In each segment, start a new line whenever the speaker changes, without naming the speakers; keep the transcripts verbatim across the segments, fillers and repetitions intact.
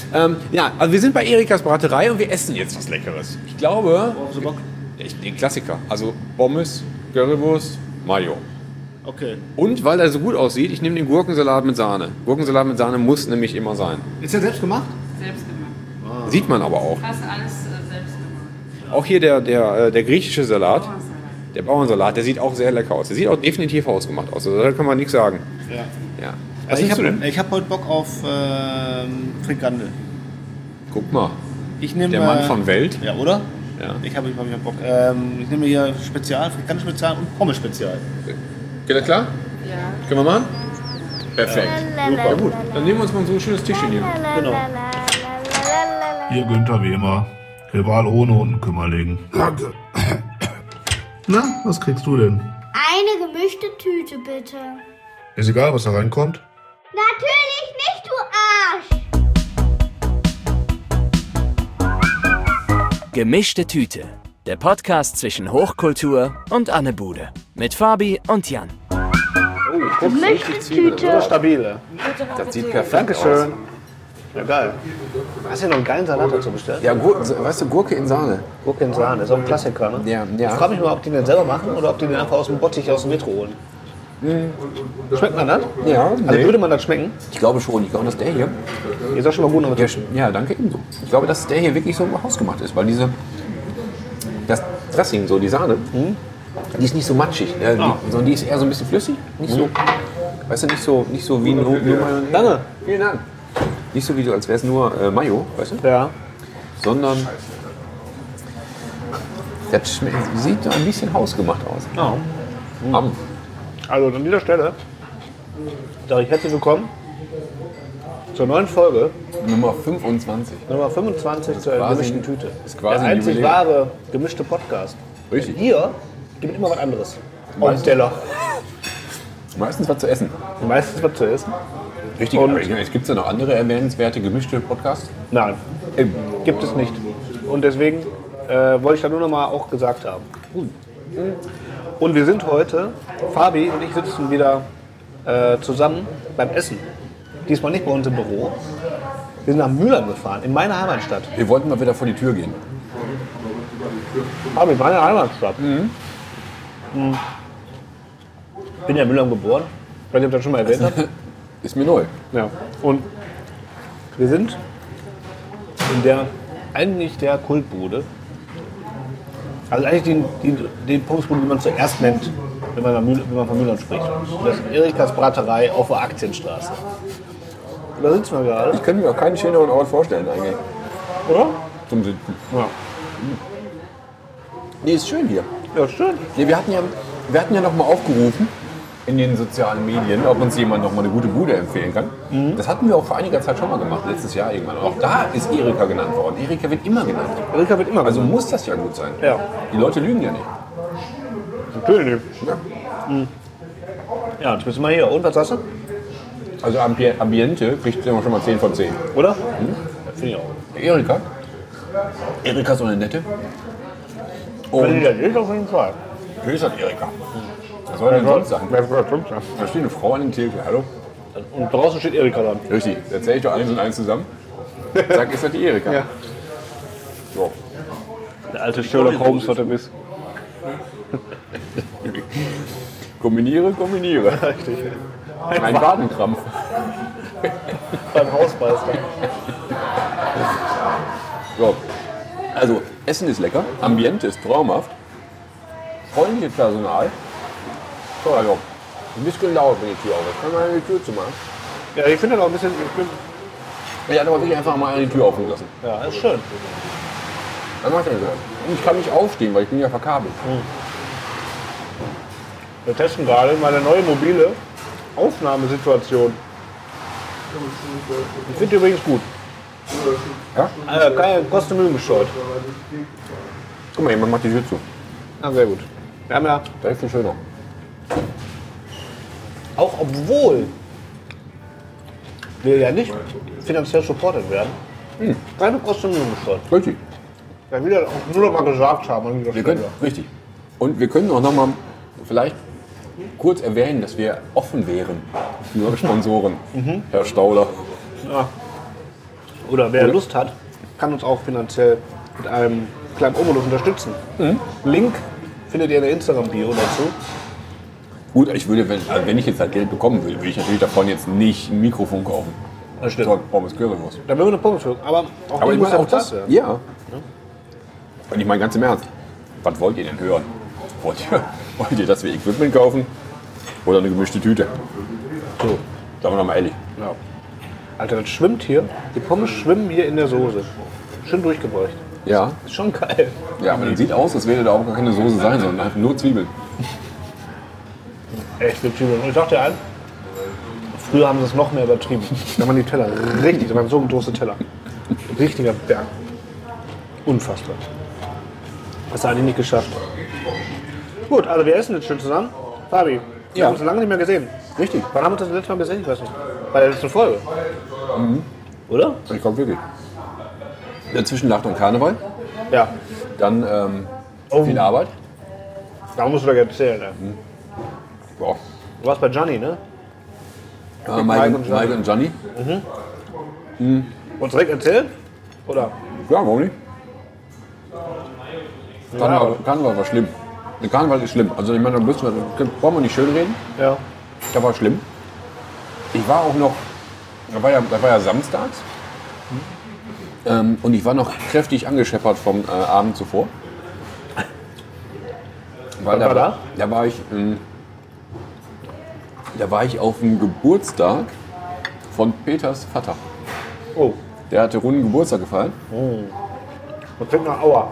Ähm, ja, also wir sind bei Erikas Braterei und wir essen jetzt was Leckeres. Ich glaube, ich, den Klassiker. Also Pommes, Currywurst, Mayo.
Okay.
Und weil er so gut aussieht, ich nehme den Gurkensalat mit Sahne. Gurkensalat mit Sahne muss nämlich immer sein.
Ist der selbst gemacht?
Selbst gemacht.
Ah. Sieht man aber auch.
Fast alles äh, selbst gemacht.
Auch hier der, der, der griechische Salat, der Bauernsalat, der sieht auch sehr lecker aus. Der sieht auch definitiv hausgemacht aus. Also da kann man nichts sagen.
Ja.
Ja. Was
Also ich
nimmst du
habe
denn?
hab heute Bock auf ähm, Frikandel.
Guck mal.
Ich nehme,
Der Mann
äh,
von Welt.
Ja, oder?
Ja.
Ich habe hab, ich hab Bock. Ähm, ich nehme hier Spezial, Frikandel Spezial und Pommes Spezial.
Geht das klar?
Ja.
Können wir machen? Perfekt.
Super.
Gut, dann nehmen wir uns mal so ein schönes Tischchen hier.
Genau.
Hier Günther Wehmer, Rival ohne Hundenkümmerling. Danke. Na, was kriegst du denn?
Eine gemischte Tüte, bitte.
Ist egal, was da reinkommt.
Natürlich nicht, du Arsch!
Gemischte Tüte. Der Podcast zwischen Hochkultur und Anne Bude. Mit Fabi und Jan.
Gemischte Tüte.
Stabile.
Das sieht perfekt
Dankeschön. Ja, geil. Hast du noch einen geilen Salat dazu bestellt?
Ja, Gur weißt du, Gurke in Sahne.
Gurke in Sahne, ist auch ein Klassiker, ne?
Ja, ja.
Ich frage mich mal, ob die den selber machen oder ob die den einfach aus dem Bottich aus dem Metro holen. Schmeckt man das?
Ja,
Also
nee.
würde man das schmecken?
Ich glaube schon. Ich glaube, dass der hier...
Ihr seid schon mal gut noch mit
Ja, ja, danke ebenso. Ich glaube, dass der hier wirklich so hausgemacht ist, weil diese... Das Dressing, so die Sahne, die ist nicht so matschig, äh, die, sondern die ist eher so ein bisschen flüssig. Nicht so, weißt du, nicht so, nicht so wie ein... Nur,
Danke.
Vielen Dank. Nicht so wie du, als wäre es nur äh, Mayo, weißt du?
Ja.
Sondern das schmeckt, sieht so ein bisschen hausgemacht aus.
Ja.
Am.
Also an dieser Stelle sage ich herzlich willkommen zur neuen Folge,
Nummer fünfundzwanzig.
Nummer fünfundzwanzig zur
quasi-
gemischten Tüte.
ist quasi
Der
ein
einzig
Jubiläum.
wahre gemischte Podcast.
Richtig.
Hier gibt es immer was anderes. Auf dem Teller.
Meistens was zu essen.
Meistens was zu essen.
Richtig.
Und-
Gibt es da noch andere erwähnenswerte gemischte Podcasts?
Nein, gibt es nicht. Und deswegen äh, wollte ich da nur noch mal auch gesagt haben. Und wir sind heute, Fabi und ich sitzen wieder äh, zusammen beim Essen. Diesmal nicht bei uns im Büro. Wir sind nach Mülheim gefahren, in meine Heimatstadt.
Wir wollten mal wieder vor die Tür gehen.
Fabi, meine Heimatstadt. Mhm. Bin ja in Mülheim geboren. Ich weiß nicht, ob ich das schon mal erwähnt habe.
Ist mir neu.
Ja. Und wir sind in der, eigentlich der Kultbude. Also eigentlich die, die, die Pommesbude, die man zuerst nennt, wenn man, Mühl, wenn man von Mülheim spricht. Das ist Erikas Braterei auf der Aktienstraße. Und da sitzen wir gerade,
Ich könnte mir auch keinen schöneren Ort vorstellen eigentlich.
oder?
Zum Sitzen.
Ja.
Nee, ist schön hier.
Ja, schön.
Nee, wir hatten ja, wir hatten ja noch mal aufgerufen in den sozialen Medien, ob uns jemand noch mal eine gute Bude empfehlen kann. Das hatten wir auch vor einiger Zeit schon mal gemacht, letztes Jahr irgendwann. Und auch da ist Erika genannt worden. Erika wird immer genannt.
Erika wird immer
Also
gesund.
muss das ja gut sein.
Ja.
Die Leute lügen ja nicht.
Natürlich. Ja, jetzt bist du mal hier. Und was sagst du?
Also Ambi- Ambiente kriegt immer schon mal zehn von zehn.
Oder? Ja, finde ich auch.
Erika. Erika ist so eine nette.
Wenn
Und
die das ist, auf jeden Fall.
grüß hat Erika. Was soll denn sonst sein?
Wer soll das sonst sein?
Da steht eine Frau an den Theke. Hallo?
Und draußen steht Erika dran.
Richtig. Da zähle ich doch eins und eins zusammen. Sag, ist das die Erika?
Ja.
So.
Der alte Sherlock Holmes, was er bist.
Kombiniere, kombiniere.
Richtig.
Ein Wadenkrampf.
Beim Hausmeister.
So. Also, Essen ist lecker, Ambiente ist traumhaft, freundliches Personal. So, also, ein bisschen laut, wenn die Tür auf ist. Kann man die Tür zumachen?
Ja, ich finde das auch ein bisschen. Ich bin,
Ich hatte aber wirklich einfach mal die Tür offen gelassen.
ja, ist schön.
Dann macht er so. Und ich kann nicht aufstehen, weil ich bin ja verkabelt.
Wir testen gerade meine neue mobile Aufnahmesituation. Ich finde die übrigens gut.
Ja?
Also, keine Kosten Mühen gescheut.
Guck mal, jemand macht die Tür zu.
Ja, sehr gut. Wir haben ja,
Da ist viel schöner.
auch obwohl wir ja nicht finanziell supported werden, keine Kosten Mühen gescheut.
Richtig.
Ja, will ja auch nur noch mal gesagt haben. An dieser
Wir können,
Stelle.
richtig. Und wir können auch noch mal vielleicht kurz erwähnen, dass wir offen wären für Sponsoren, Herr Stauler.
Ja. Oder wer
Oder-
Lust hat, kann uns auch finanziell mit einem kleinen Obolus unterstützen. Link findet ihr in der Instagram-Bio dazu.
Gut, ich würde, wenn, also wenn ich jetzt halt Geld bekommen würde, würde ich natürlich davon jetzt nicht ein Mikrofon kaufen.
Das stimmt.
So, Pommes Currywurst.
Da würden wir eine Pommes für. Aber auch
Aber
die
ich
muss
meine
ja
auch
bezahlt
das,
werden.
ja. Und ich meine ganz im Ernst, was wollt ihr denn hören? Wollt ihr, wollt ihr, dass wir Equipment kaufen oder eine gemischte Tüte? So, sagen wir doch mal ehrlich.
Ja. Alter, das schwimmt hier. Die Pommes schwimmen hier in der Soße. Schön durchgebräucht.
Ja,
Ist schon geil.
ja, aber das sieht aus, als wäre da auch gar keine Soße sein, sondern einfach nur Zwiebeln.
Echt mit Zwiebeln. Und ich dachte an, früher haben sie es noch mehr übertrieben. Da waren die Teller richtig, da waren so große Teller. Richtiger Berg. Unfassbar. Hast du eigentlich nicht geschafft. Gut, also wir essen jetzt schön zusammen. Fabi, wir
Ja.
haben uns lange nicht mehr gesehen.
Richtig.
Wann haben wir uns das letzte Mal gesehen? Ich weiß nicht. Bei der letzten Folge. Oder?
Ich glaube wirklich. Dazwischen lag dann Karneval,
Ja.
dann ähm,
Oh.
viel Arbeit.
Da musst du doch erzählen. Ne?
Boah.
Du warst bei Gianni, ne?
Äh, Mike,
Mike und
und
Gianni.
Mike und Gianni.
Wolltest du direkt erzählen? Oder?
Ja, warum nicht? Karneval, Karneval war schlimm. Der Karneval ist schlimm. Also ich meine, da müssen wir, da brauchen wir nicht schön reden.
Ja.
Das war schlimm. Ich war auch noch, da war ja, da war ja samstags. Ähm, und ich war noch kräftig angescheppert vom äh, Abend zuvor. Weil
Was war da?
Da war ich, ähm, da war ich auf dem Geburtstag von Peters Vater.
Oh.
Der hatte runden Geburtstag gefeiert.
Das klingt nach Aua.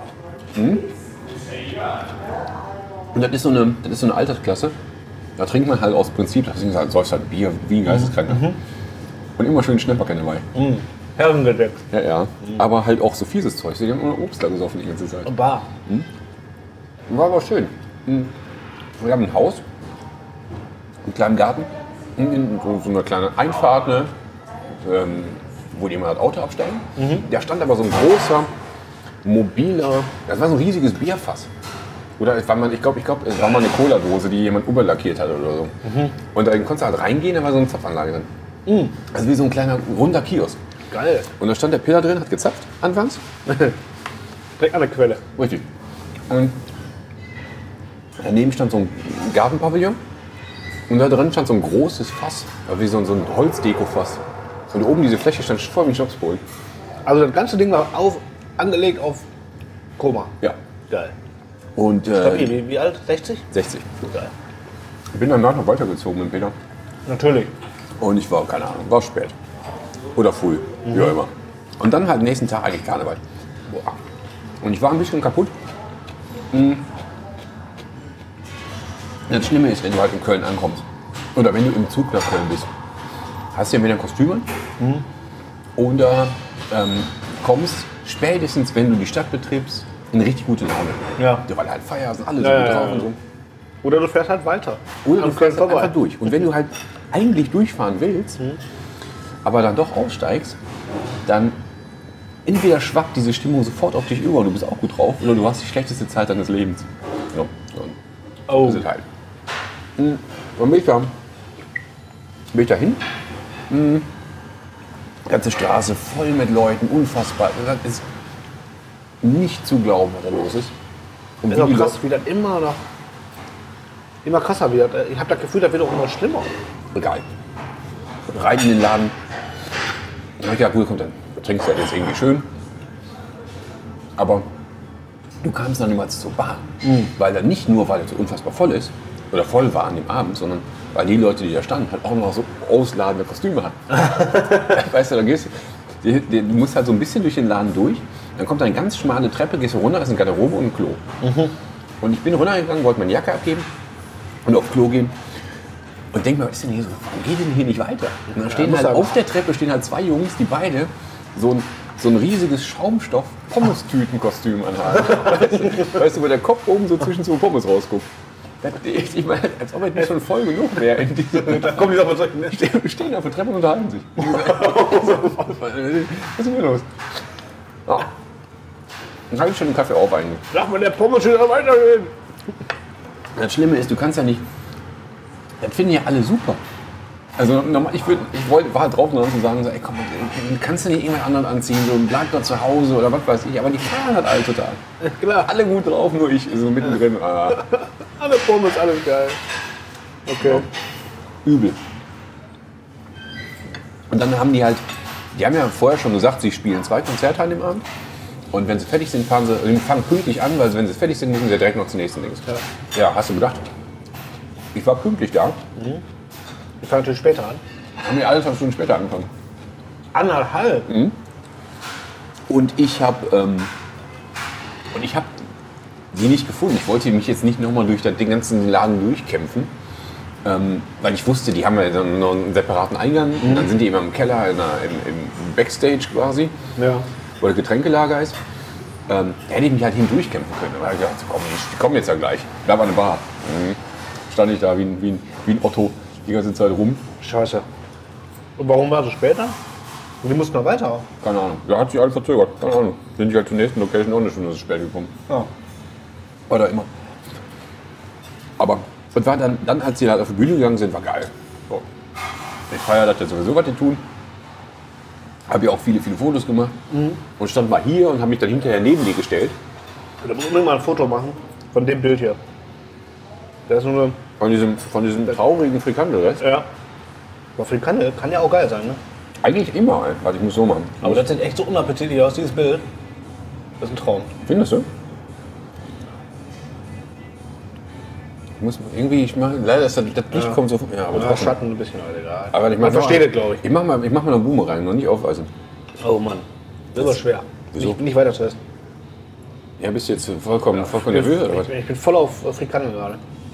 Und das ist so eine, das ist so eine Altersklasse. Da trinkt man halt aus Prinzip, das ist halt, säufst halt Bier wie ein Geisteskranker. Und immer schön Schnäpperkenne dabei.
Herrengedeckt.
Ja, ja. Aber halt auch so fieses Zeug. Die haben immer Obst da gesoffen die ganze Zeit.
Bar.
War aber schön. Mhm. Wir haben ein Haus, einen kleinen Garten, in so, so eine kleine Einfahrt, ne? ähm, wo die immer das Auto abstellen. Da stand aber so ein großer, mobiler, das war so ein riesiges Bierfass. Oder es war mal, ich glaube, ich glaub, es war mal eine Cola-Dose, die jemand überlackiert hat oder so. Und da konntest du halt reingehen, da war so eine Zapfanlage drin. Also wie so ein kleiner, runder Kiosk.
Geil.
Und da stand der Peter drin, hat gezapft anfangs.
Direkt an der Quelle.
Richtig. Und daneben stand so ein Gartenpavillon. Und da drin stand so ein großes Fass, wie so ein, so ein Holzdeko-Fass. Und oben diese Fläche stand voll mit Schnapsbohlen.
Also das ganze Ding war auf, angelegt auf Koma.
Ja.
Geil.
Und
Stabil.
äh,
Wie, wie alt? sechzig?
sechzig.
Geil.
Ich bin danach noch weitergezogen mit Peter.
Natürlich.
Und ich war, keine Ahnung, war spät. Oder früh, wie auch immer. Und dann halt nächsten Tag eigentlich Karneval. Boah. Und ich war ein bisschen kaputt. Mhm. Das Schlimme ist, wenn du halt in Köln ankommst. Oder wenn du im Zug nach Köln bist. Hast du ja wieder ein Kostüm an. Oder ähm, kommst spätestens, wenn du die Stadt betriebst, in richtig gute Laune.
Ja.
Weil halt Feier sind alle so
Ja,
gut
ja,
drauf
ja.
und so.
Oder du fährst halt weiter.
Oder du
Am
fährst
Köln
halt
vorbei.
einfach durch. Und wenn du halt eigentlich durchfahren willst, aber dann doch aussteigst, dann entweder schwappt diese Stimmung sofort auf dich über und du bist auch gut drauf, oder du hast die schlechteste Zeit deines Lebens. Ja, so.
Oh.
Das ist halt. Mhm. Dann bin ich da, bin ich da hin. Mhm. Ganze Straße voll mit Leuten, unfassbar. Das ist nicht zu glauben, was da los ist. Und
Das ist
wie
auch
die
krass, wie das immer noch, immer krasser wird. Ich habe das Gefühl, das wird auch immer schlimmer.
Egal. Rein in den Laden. Na ja, gut, kommt dann. Trinkst du das jetzt irgendwie schön. Aber du kamst dann niemals zur Bar. Weil dann nicht nur, weil es so unfassbar voll ist, oder voll war an dem Abend, sondern weil die Leute, die da standen, halt auch noch so ausladende Kostüme hatten. Weißt du, da gehst du, die, die, du musst halt so ein bisschen durch den Laden durch. Dann kommt eine ganz schmale Treppe, gehst du runter, das ist eine Garderobe und ein Klo. Und ich bin runtergegangen, wollte meine Jacke abgeben und auf Klo gehen. Und denk mal, was ist denn hier so? Warum geht denn hier nicht weiter? Und dann stehen
muss
halt
aber-
auf der Treppe stehen halt zwei Jungs, die beide so ein, so ein riesiges Schaumstoff-Pommes-Tüten-Kostüm anhaben. Weißt du, weißt du, wo der Kopf oben so zwischen zwei Pommes rausguckt. Das, ich ich meine, als ob er nicht schon voll genug wäre in dieser.
Da kommen die doch mal solchen
Stehen, stehen auf der Treppe und unterhalten sich. Was ist denn hier los? Ja. Dann habe ich schon den Kaffee auf eigentlich.
Sag mal, der Pommes will da weitergehen.
Das Schlimme ist, du kannst ja nicht. Das finden ja alle super. Also normal, ich, würd, ich wollte, war halt drauf und zu sagen, so, ey komm, kannst du nicht irgendwann anderen anziehen, so bleib doch zu Hause oder was weiß ich. Aber die feiern halt alle total.
Klar.
Alle gut drauf, nur ich so mittendrin. Ah,
Alle Pommes, alles geil. Okay.
übel. Und dann haben die halt, die haben ja vorher schon gesagt, sie spielen zwei Konzerte an dem Abend. Und wenn sie fertig sind, fahren sie, die fangen pünktlich an, weil wenn sie fertig sind, müssen sie direkt noch zum nächsten Ding. Ja. Ja, hast du gedacht? Ich war pünktlich da.
Mhm. Ich fange natürlich später an.
Haben wir anderthalb Stunden später angefangen.
Anderthalb?
Mhm. Und ich habe ähm, und ich habe die nicht gefunden. Ich wollte mich jetzt nicht nochmal durch den ganzen Laden durchkämpfen, ähm, weil ich wusste, die haben ja dann noch einen separaten Eingang. Mhm. Und dann sind die immer im Keller, in der, im, im Backstage quasi,
Ja.
wo das Getränkelager ist. Ähm, da hätte ich mich halt hindurchkämpfen können. Aber ich dachte, komm, ich komme jetzt ja gleich. Bleib an der Bar. Mhm. Stand ich da wie ein, wie, ein, wie ein Otto die ganze Zeit rum.
Scheiße. Und warum war so später? Und die mussten noch weiter.
Keine Ahnung. Ja, hat sich alles verzögert. Keine Ahnung. Bin ich halt zur nächsten Location auch eine Stunde zu spät gekommen.
Ja.
War da immer. Aber und war dann, dann, als sie halt auf die Bühne gegangen sind, war geil. So. Ich feiere das jetzt sowieso, was die tun. Habe ja auch viele, viele Fotos gemacht. Mhm. Und stand mal hier und habe mich dann hinterher neben die gestellt.
Da muss unbedingt mal ein Foto machen von dem Bild hier. Da ist nur eine.
Von diesem, von diesem traurigen Frikandelrest.
Ja. Aber Frikandel kann ja auch geil sein, ne?
Eigentlich immer, ey. Warte, ich muss so machen.
Aber das sieht echt so unappetitlich aus, dieses Bild. Das ist ein Traum.
Findest du? Ich muss irgendwie, ich mache, leider ist das, das Licht
Ja.
kommt so. Ja, aber
Ja,
trotzdem.
Schatten ein bisschen, aber egal.
Aber ich
Man
mach
versteht
mal-
es, glaube ich.
Ich mach mal, ich mach mal eine Blume rein, noch nicht aufweisen.
Oh Mann. Das ist aber schwer.
Wieso?
Nicht, nicht weiter zu essen.
Ja, bist du jetzt vollkommen, vollkommen nervös oder was?
Ich bin, ich bin voll auf äh, Frikandel gerade.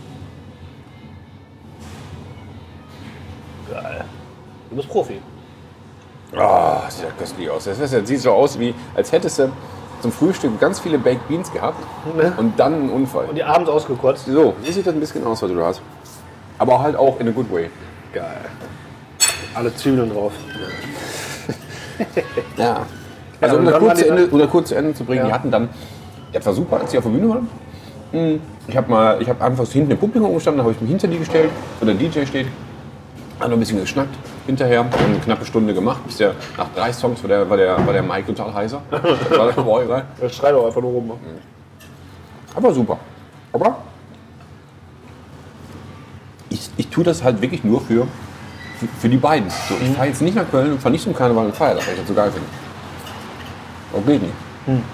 Geil. Du bist Profi.
Ah, sieht ja köstlich aus. Das das sieht so aus, wie als hättest du zum Frühstück ganz viele Baked Beans gehabt
Ne?
und dann einen Unfall.
Und die abends ausgekotzt.
So, so sieht das ein bisschen aus, was du da hast. Aber halt auch in a good way.
Geil. Alle Zwiebeln drauf.
Ja. Also um
und
das
dann
kurz
waren
zu
die
Ende,
dann-
um das kurz zu Ende zu bringen,
Ja.
die hatten dann, das war super, als die auf der Bühne waren. Mhm. Ich habe mal, ich habe einfach hinten im Publikum gestanden, da habe ich mich hinter die gestellt, wo der D J steht. Haben noch ein bisschen geschnackt hinterher, haben eine knappe Stunde gemacht. Bis der, nach drei Songs war der, war der, war der Mike total heiser. Das war der Boy rein.
Das schreit doch einfach nur rum.
Aber super. Aber ich, ich tue das halt wirklich nur für, für, für die beiden. So, ich fahre jetzt nicht nach Köln und fahre nicht zum Karneval und feiere das, weil ich das so geil finde. Das geht nicht.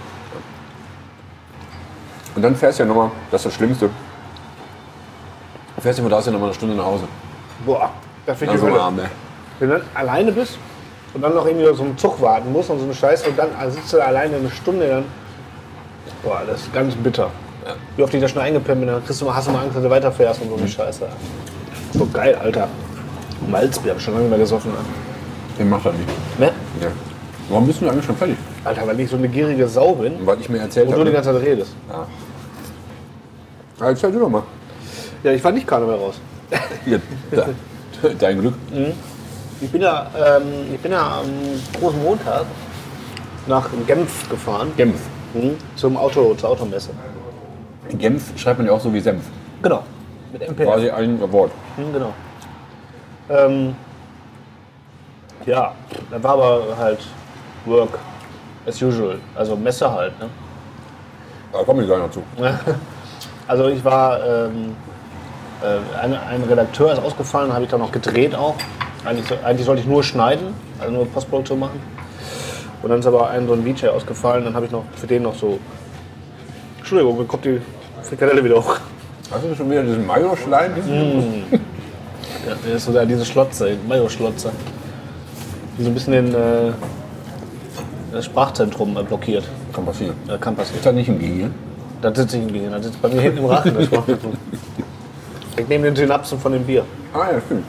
Und dann fährst du ja nochmal, das ist das Schlimmste, du fährst ja von da aus ja nochmal eine Stunde nach Hause.
Boah, da finde ich
Also
die Hölle.
arm, ne?
Wenn du dann alleine bist und dann noch irgendwie so einen Zug warten musst und so eine Scheiße und dann sitzt du alleine eine Stunde, dann. Boah, das ist ganz bitter.
Ja.
Wie oft ich da schon eingepemmt bin, dann kriegst du mal, hast du mal Angst, dass du weiterfährst und so eine Scheiße. So geil, Alter. Malzbier habe ich schon lange nicht mehr gesoffen. Ne?
Den macht er nicht.
Ne?
Ja. Warum bist du eigentlich schon fertig?
Alter, weil ich so eine gierige Sau bin
Und weil ich mir erzählt
und du
habe.
die ganze Zeit redest.
Ja. Ja, erzähl du doch mal.
Ja, ich war nicht Karneval raus.
Hier, da. Dein Glück.
Ich bin ja, ähm, ich bin ja am großen Montag nach Genf gefahren.
Genf.
Mhm. Zum Auto, zur Automesse.
Genf schreibt man ja auch so wie Senf.
Genau. Mit M P F.
Quasi ein Wort.
Mhm, genau. Ähm, ja, da war aber halt Work as usual. Also Messe halt. Ne?
Da komme ich gleich noch zu.
Also ich war, ähm, äh, ein, ein Redakteur ist ausgefallen, habe ich dann noch gedreht auch. Eigentlich, so- eigentlich sollte ich nur schneiden, also nur Postproduktion machen. Und dann ist aber ein so ein V J ausgefallen, dann habe ich noch für den noch so. Entschuldigung, mir kommt die Frikadelle wieder hoch.
Hast du schon wieder diesen Mayo-Schleim?
Ja, das ist so da diese Schlotze, Mayo-Schlotze. Die so ein bisschen den, äh, das Sprachzentrum äh, blockiert.
Kann passieren.
Äh, kann passieren.
Ist das nicht im Gehirn?
Da sitze ich im Gehirn, da sitzt bei mir hinten im Rachen das Sprachzentrum. Ich nehme den Synapsen von dem Bier.
Ah ja, stimmt.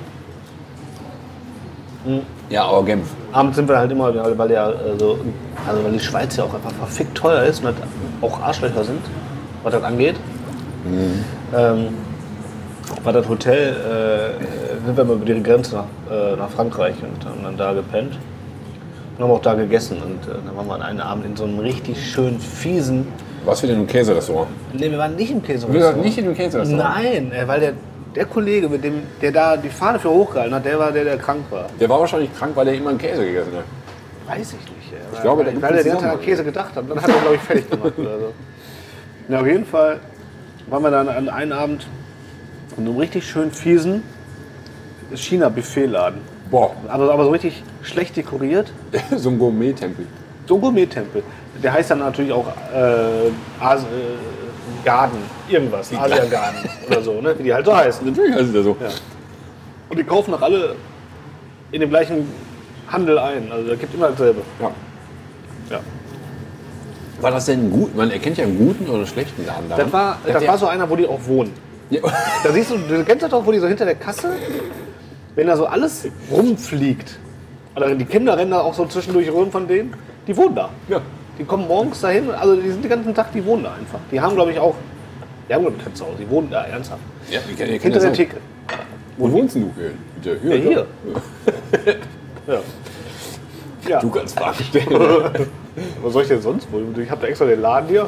Ja, aber Genf.
Abends sind wir halt immer, weil, weil, der, äh, so, also weil die Schweiz ja auch einfach verfickt teuer ist und halt auch Arschlöcher sind, was das angeht. Ähm, war das Hotel, äh, sind wir mal über die Grenze nach, äh, nach Frankreich und haben dann da gepennt. Und haben auch da gegessen und äh, dann waren wir an einem Abend in so einem richtig schön fiesen.
Was für denn ein Käserestaurant?
Ne, wir waren nicht im
Wir
Käserestaurant.
waren nicht in einem Käserestaurant.
Nein, äh, weil der, der Kollege, mit dem, der da die Fahne für hochgehalten hat, der war der, der krank war.
Der war wahrscheinlich krank, weil er immer einen Käse gegessen hat.
Weiß ich nicht.
Ich glaube, der
weil,
gibt
weil er
es
die ganze Zeit
zusammen.
an Käse gedacht hat. Dann hat er, glaube ich, fertig gemacht oder so. Na, auf jeden Fall waren wir dann an einem Abend in einem richtig schön fiesen China-Buffet-Laden.
Boah,
Also, aber so richtig schlecht dekoriert.
so ein Gourmet-Tempel.
So ein Gourmet-Tempel. Der heißt dann natürlich auch äh, As äh, Garden, irgendwas, Asia Garden oder so, ne? Wie die halt so heißen.
Natürlich heißt der so.
Ja. Und die kaufen auch alle in dem gleichen Handel ein. Also da gibt immer dasselbe.
Ja.
Ja.
War das denn gut? Man erkennt ja einen guten oder einen schlechten Laden daran.
Das war, das war so einer, wo die auch wohnen.
Ja.
Da siehst du, du kennst das doch, wo die so hinter der Kasse, wenn da so alles rumfliegt. Oder die Kinder rennen da auch so zwischendurch rum von denen. Die wohnen da.
Ja.
Die kommen morgens dahin, also die sind den ganzen Tag, die wohnen da einfach. Die haben, glaube ich, auch, die haben, glaube ich, kein Zuhause, die wohnen da, ernsthaft.
Ja, ich kenn, ich kenn
Hinter
das
der
auch.
Theke.
Wo wohnst denn du? Hier. Hier.
Ja, hier. Ja. Ja.
Du kannst Fragen stellen.
Was soll ich denn sonst wohl? Ich habe da extra den Laden hier.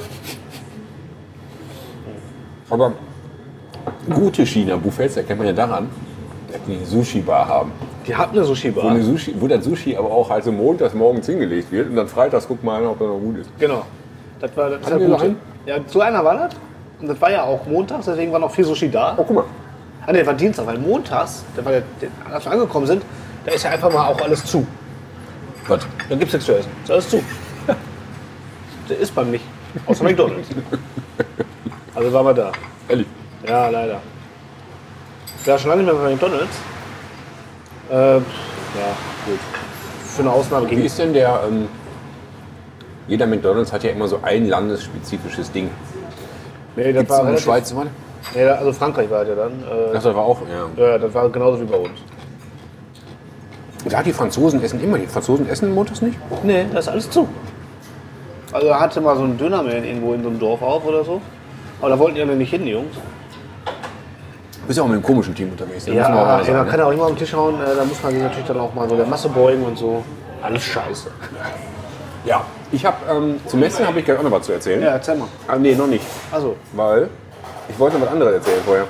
Aber gute China-Buffets erkennt man ja daran, dass die eine Sushi-Bar haben.
Die hat eine
Wo,
Sushi-Bar.
eine Sushi, wo das Sushi aber auch halt so montags morgens hingelegt wird und dann freitags guckt man, ob das noch gut ist.
Genau. Das war das ist
Hatten wir
ja
noch
gut.
einen?
Ja, zu einer war das. Und das war ja auch montags, deswegen war noch viel Sushi da.
Oh, guck mal.
Ah, ne, das war Dienstag, weil montags, da war der, der, als wir angekommen sind, da ist ja einfach mal auch alles zu.
Was?
Dann gibt's nichts zu essen. Ist alles zu. Der ist beim nicht. Außer McDonalds. Also waren wir da.
Ehrlich.
Ja, leider. Ich war schon lange nicht mehr bei McDonalds. Äh, ja, gut. Für eine Ausnahme
Wie
ging
ist denn der, ähm, jeder McDonalds hat ja immer so ein landesspezifisches Ding.
Nee, das
Gibt's
war
in der
relativ-
Schweiz was?
Nee, also Frankreich war ja dann. Äh,
Ach, das war auch, ja.
ja, das war genauso wie bei uns.
Ja, die Franzosen essen immer. Die Franzosen essen montags nicht?
Nee, das ist alles zu. Also da hatte mal so ein Dönerman irgendwo in so einem Dorf auf oder so. Aber da wollten die ja nicht hin, die Jungs.
Du bist ja auch mit einem komischen Team unterwegs. da
Ja,
müssen wir auch mal
ja,
sagen,
man
ne?
kann ja auch immer auf den Tisch hauen. Äh, da muss man sich natürlich dann auch mal so der Masse beugen und so. Alles scheiße.
Ja, ich habe ähm, zum Messen habe ich gleich auch noch was zu erzählen.
Ja, erzähl mal.
Ah, nee, noch nicht.
Also,
Weil ich wollte noch was anderes erzählen vorher.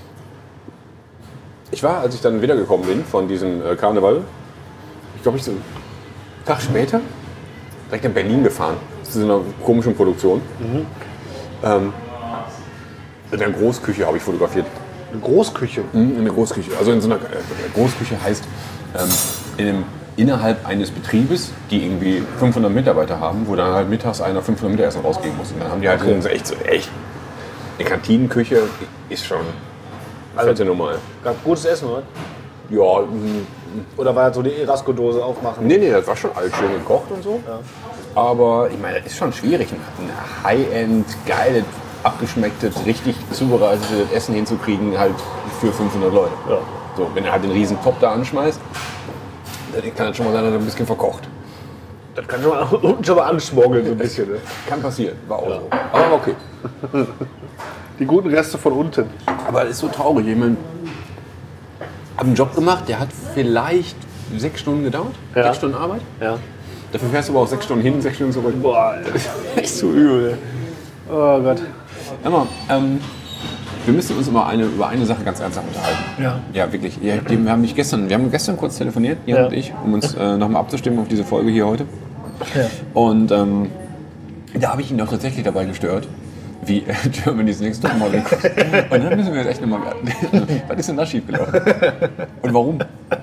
Ich war, als ich dann wiedergekommen bin von diesem äh, Karneval, ich glaube, ich so einen Tag später, direkt in Berlin gefahren, zu so einer komischen Produktion.
Mhm.
Ähm, in der Großküche habe ich fotografiert.
eine Großküche.
Mhm, in der Großküche. Also in so einer äh, Großküche heißt ähm, in einem, innerhalb eines Betriebes, die irgendwie fünfhundert Mitarbeiter haben, wo dann halt mittags einer fünfhundert Mittagessen rausgeben muss. Und dann haben die halt so echt so echt. Die Kantinenküche ist schon fette Nummer.
Gab gutes Essen, oder?
Ja, mh,
Oder war das so die Erasco-Dose aufmachen?
nee, nee, das war schon alt schön gekocht und so. Aber ich meine, das ist schon schwierig, ein High-End, geiles, abgeschmecktes, richtig zubereitetes Essen hinzukriegen, halt für fünfhundert Leute.
Ja.
So, wenn er halt den riesen Topf da anschmeißt, dann kann das schon mal sein, dass er ein bisschen verkocht.
Das kann schon mal unten schon mal anschmorgeln, so ein bisschen. Ne?
Kann passieren, war auch so. Aber war okay.
Die guten Reste von unten.
Aber es ist so traurig. Ich meine, habe einen Job gemacht, der hat vielleicht sechs Stunden gedauert.
Ja.
Sechs Stunden Arbeit.
Ja.
Dafür fährst du aber auch sechs Stunden hin, sechs Stunden zurück.
Boah, Alter.
Echt so übel.
Oh Gott.
Hör mal, ähm, wir müssen uns immer eine, über eine Sache ganz ernsthaft unterhalten.
Ja.
Ja, wirklich. Ja, wir haben nicht gestern, wir haben gestern kurz telefoniert, ihr
Ja.
und ich, um uns äh, nochmal abzustimmen auf diese Folge hier heute.
Ja.
Und ähm, da habe ich ihn doch tatsächlich dabei gestört, wie äh, Germany's Next Top Model kommt. Und dann müssen wir jetzt echt nochmal, was ist denn da schiefgelaufen? Und warum?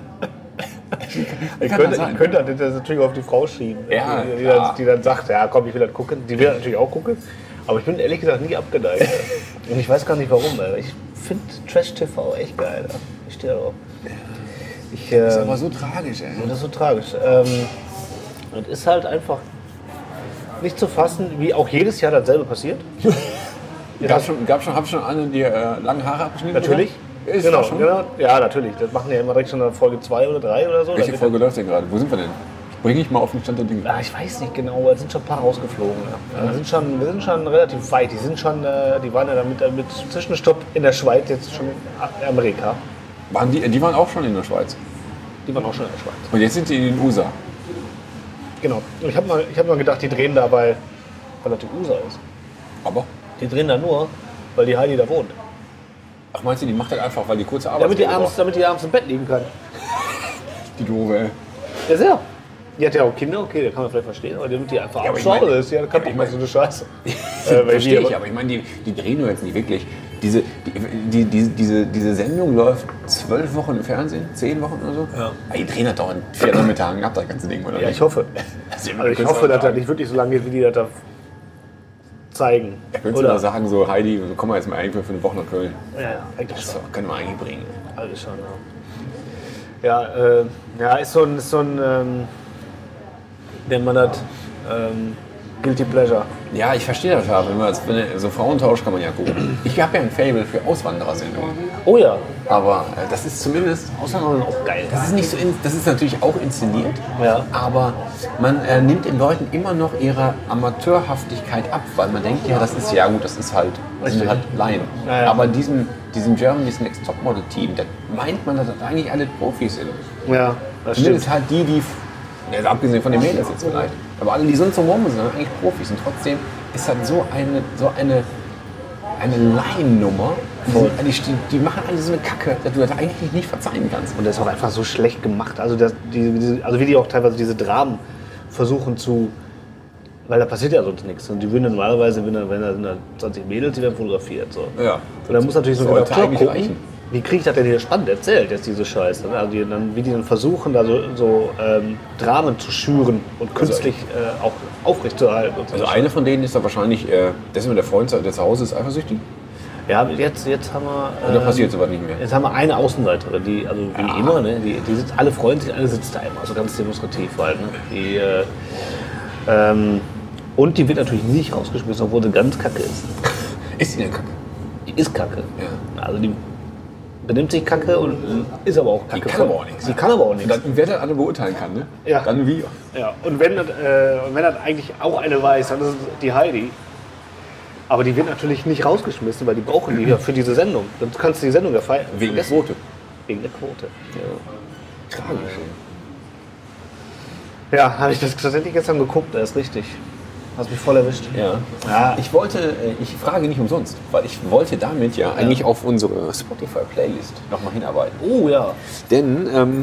Wie
Ich
kann
könnte,
das sein?
ich könnte das natürlich auf die Frau schieben,
Ja,
die, die,
ja.
dann, die dann sagt, ja komm, ich will das gucken. Die will natürlich auch gucken. Aber ich bin ehrlich gesagt nie abgeneigt. Und ich weiß gar nicht warum. Alter. Ich finde Trash-T V echt geil. Alter. Ich stehe darauf. Ich, äh,
Das ist aber so tragisch, ey.
das ist so tragisch. Ähm, und ist halt einfach nicht zu fassen, wie auch jedes Jahr dasselbe passiert.
Gab schon, gab schon, hab schon eine, die äh, lange Haare abgeschnitten
Natürlich.
hat? Ist
Genau,
das schon?
genau. Ja, natürlich. Das machen ja immer direkt schon in Folge zwei oder drei oder so.
Welche
Damit-
Folge läuft denn gerade? Wo sind wir denn? Bring ich mal auf den Stand der Dinge.
Ah, ich weiß nicht genau, aber es sind schon ein paar rausgeflogen. Ja. Ja, wir, sind schon, wir sind schon relativ weit. Die sind schon, äh, die waren ja damit äh, mit Zwischenstopp in der Schweiz, jetzt schon in Amerika.
Waren die, die waren auch schon in der Schweiz.
Die waren auch schon in der Schweiz.
Und jetzt sind die in den U S A.
Genau. Und ich habe mal, ich hab mal gedacht, die drehen da, weil, weil das die U S A ist.
Aber?
Die drehen da nur, weil die Heidi da wohnt.
Ach, meinst du, die macht das einfach, weil die kurze Arbeit
Damit die, abends, damit die abends im Bett liegen kann.
Die doofe, ey.
Ja, sehr. Die hat ja auch Kinder, okay, da kann man vielleicht verstehen, aber damit die einfach
Ja, aber
abends
ich
zu Hause
mein-
ist, ja, da kann
Ja,
ich
ich
mal
mein-
so eine Scheiße.
Verstehe ich, aber ich meine, die, die drehen nur jetzt nicht wirklich. Diese, die, die, die, diese, diese Sendung läuft zwölf Wochen im Fernsehen, zehn Wochen oder so.
Ja.
Die drehen das dauernd vier Nachmittagen ab, das ganze Ding, oder
Ja,
nicht?
ich hoffe.
Also,
Also ich hoffe, dass das nicht wirklich so lange geht, wie die das da zeigen.
Da könntest du da sagen, so Heidi, so, komm mal jetzt mal eigentlich für eine Woche nach Köln.
Ja, ja, eigentlich
Das
schon.
können wir eigentlich bringen.
Alles schon, ja. Ja, äh, ja, ist so ein, ist so ein ähm, nennt man das, ähm, Guilty Pleasure.
Ja, ich verstehe das ja. Wenn man jetzt, wenn, so Frauentausch kann man ja gucken. Ich habe ja ein Faible für Auswanderersendungen.
Oh ja.
Aber äh, das ist zumindest,
Auswanderer sind auch geil.
das ist nicht so, in, das ist natürlich auch inszeniert,
Ja.
aber man äh, nimmt den Leuten immer noch ihre Amateurhaftigkeit ab, weil man denkt, ja, das ist ja gut, das ist halt, das sind
Richtig.
halt Laien.
Ja, ja.
Aber diesem, diesem Germany's Next Topmodel Team, da meint man, dass das eigentlich alle Profis sind.
Ja, das
Zumindest
stimmt.
halt die, die, ja, also abgesehen von den Mädels jetzt vielleicht, aber alle, die sonst so rum sind, sind eigentlich Profis. Und trotzdem ist halt so eine, so eine, eine Laiennummer. Die, die, die machen alle so eine Kacke, dass du das eigentlich nicht verzeihen kannst.
Und das ist auch einfach so schlecht gemacht. Also, das, die, diese, also wie die auch teilweise diese Dramen versuchen zu... Weil da passiert ja sonst nichts. Und die würden normalerweise, wenn da, wenn da sind da zwanzig Mädels, die werden fotografiert. So.
Ja.
Und dann muss natürlich so ein
Sollte
Redakteur
eigentlich
gucken,
reichen.
wie kriege ich das denn hier spannend erzählt, jetzt diese Scheiße. Ne? Also die dann, wie die dann versuchen, da so, so ähm, Dramen zu schüren und künstlich äh, auch aufrechtzuerhalten. Und so.
Also eine von denen ist da wahrscheinlich, äh, das ist mit der Freund, der zu Hause ist, eifersüchtig.
Ja, jetzt, jetzt haben wir...
Oder
ähm,
passiert sowas nicht mehr?
Jetzt haben wir eine Außenseiterin, die, also wie immer, ne, die, die sitzt, alle freuen sich, alle sitzt da immer, also ganz demonstrativ halt. Ne? Die, äh, ähm, und die wird natürlich nicht rausgeschmissen, obwohl sie ganz kacke ist.
Ist die denn kacke?
Die ist kacke.
Ja.
Also die benimmt sich kacke und ist aber auch kacke.
Die kann aber auch nichts.
Die kann aber auch
Und
nichts.
dann, wer das alle beurteilen kann, ne?
Ja.
Dann wir.
Ja. Und wenn das, äh, und wenn das eigentlich auch eine weiß, dann ist es die Heidi. Aber die wird natürlich nicht rausgeschmissen, weil die brauchen die ja für diese Sendung. Dann kannst du die Sendung ja feiern.
Wegen der Quote.
Wegen der Quote.
Tragisch.
Ja, habe ich das tatsächlich gestern geguckt, das ist richtig. Hast mich voll erwischt.
Ja.
Ja.
Ich wollte, äh, ich frage nicht umsonst, weil ich wollte damit ja, eigentlich auf unsere Spotify-Playlist nochmal hinarbeiten.
Oh ja.
Denn ähm,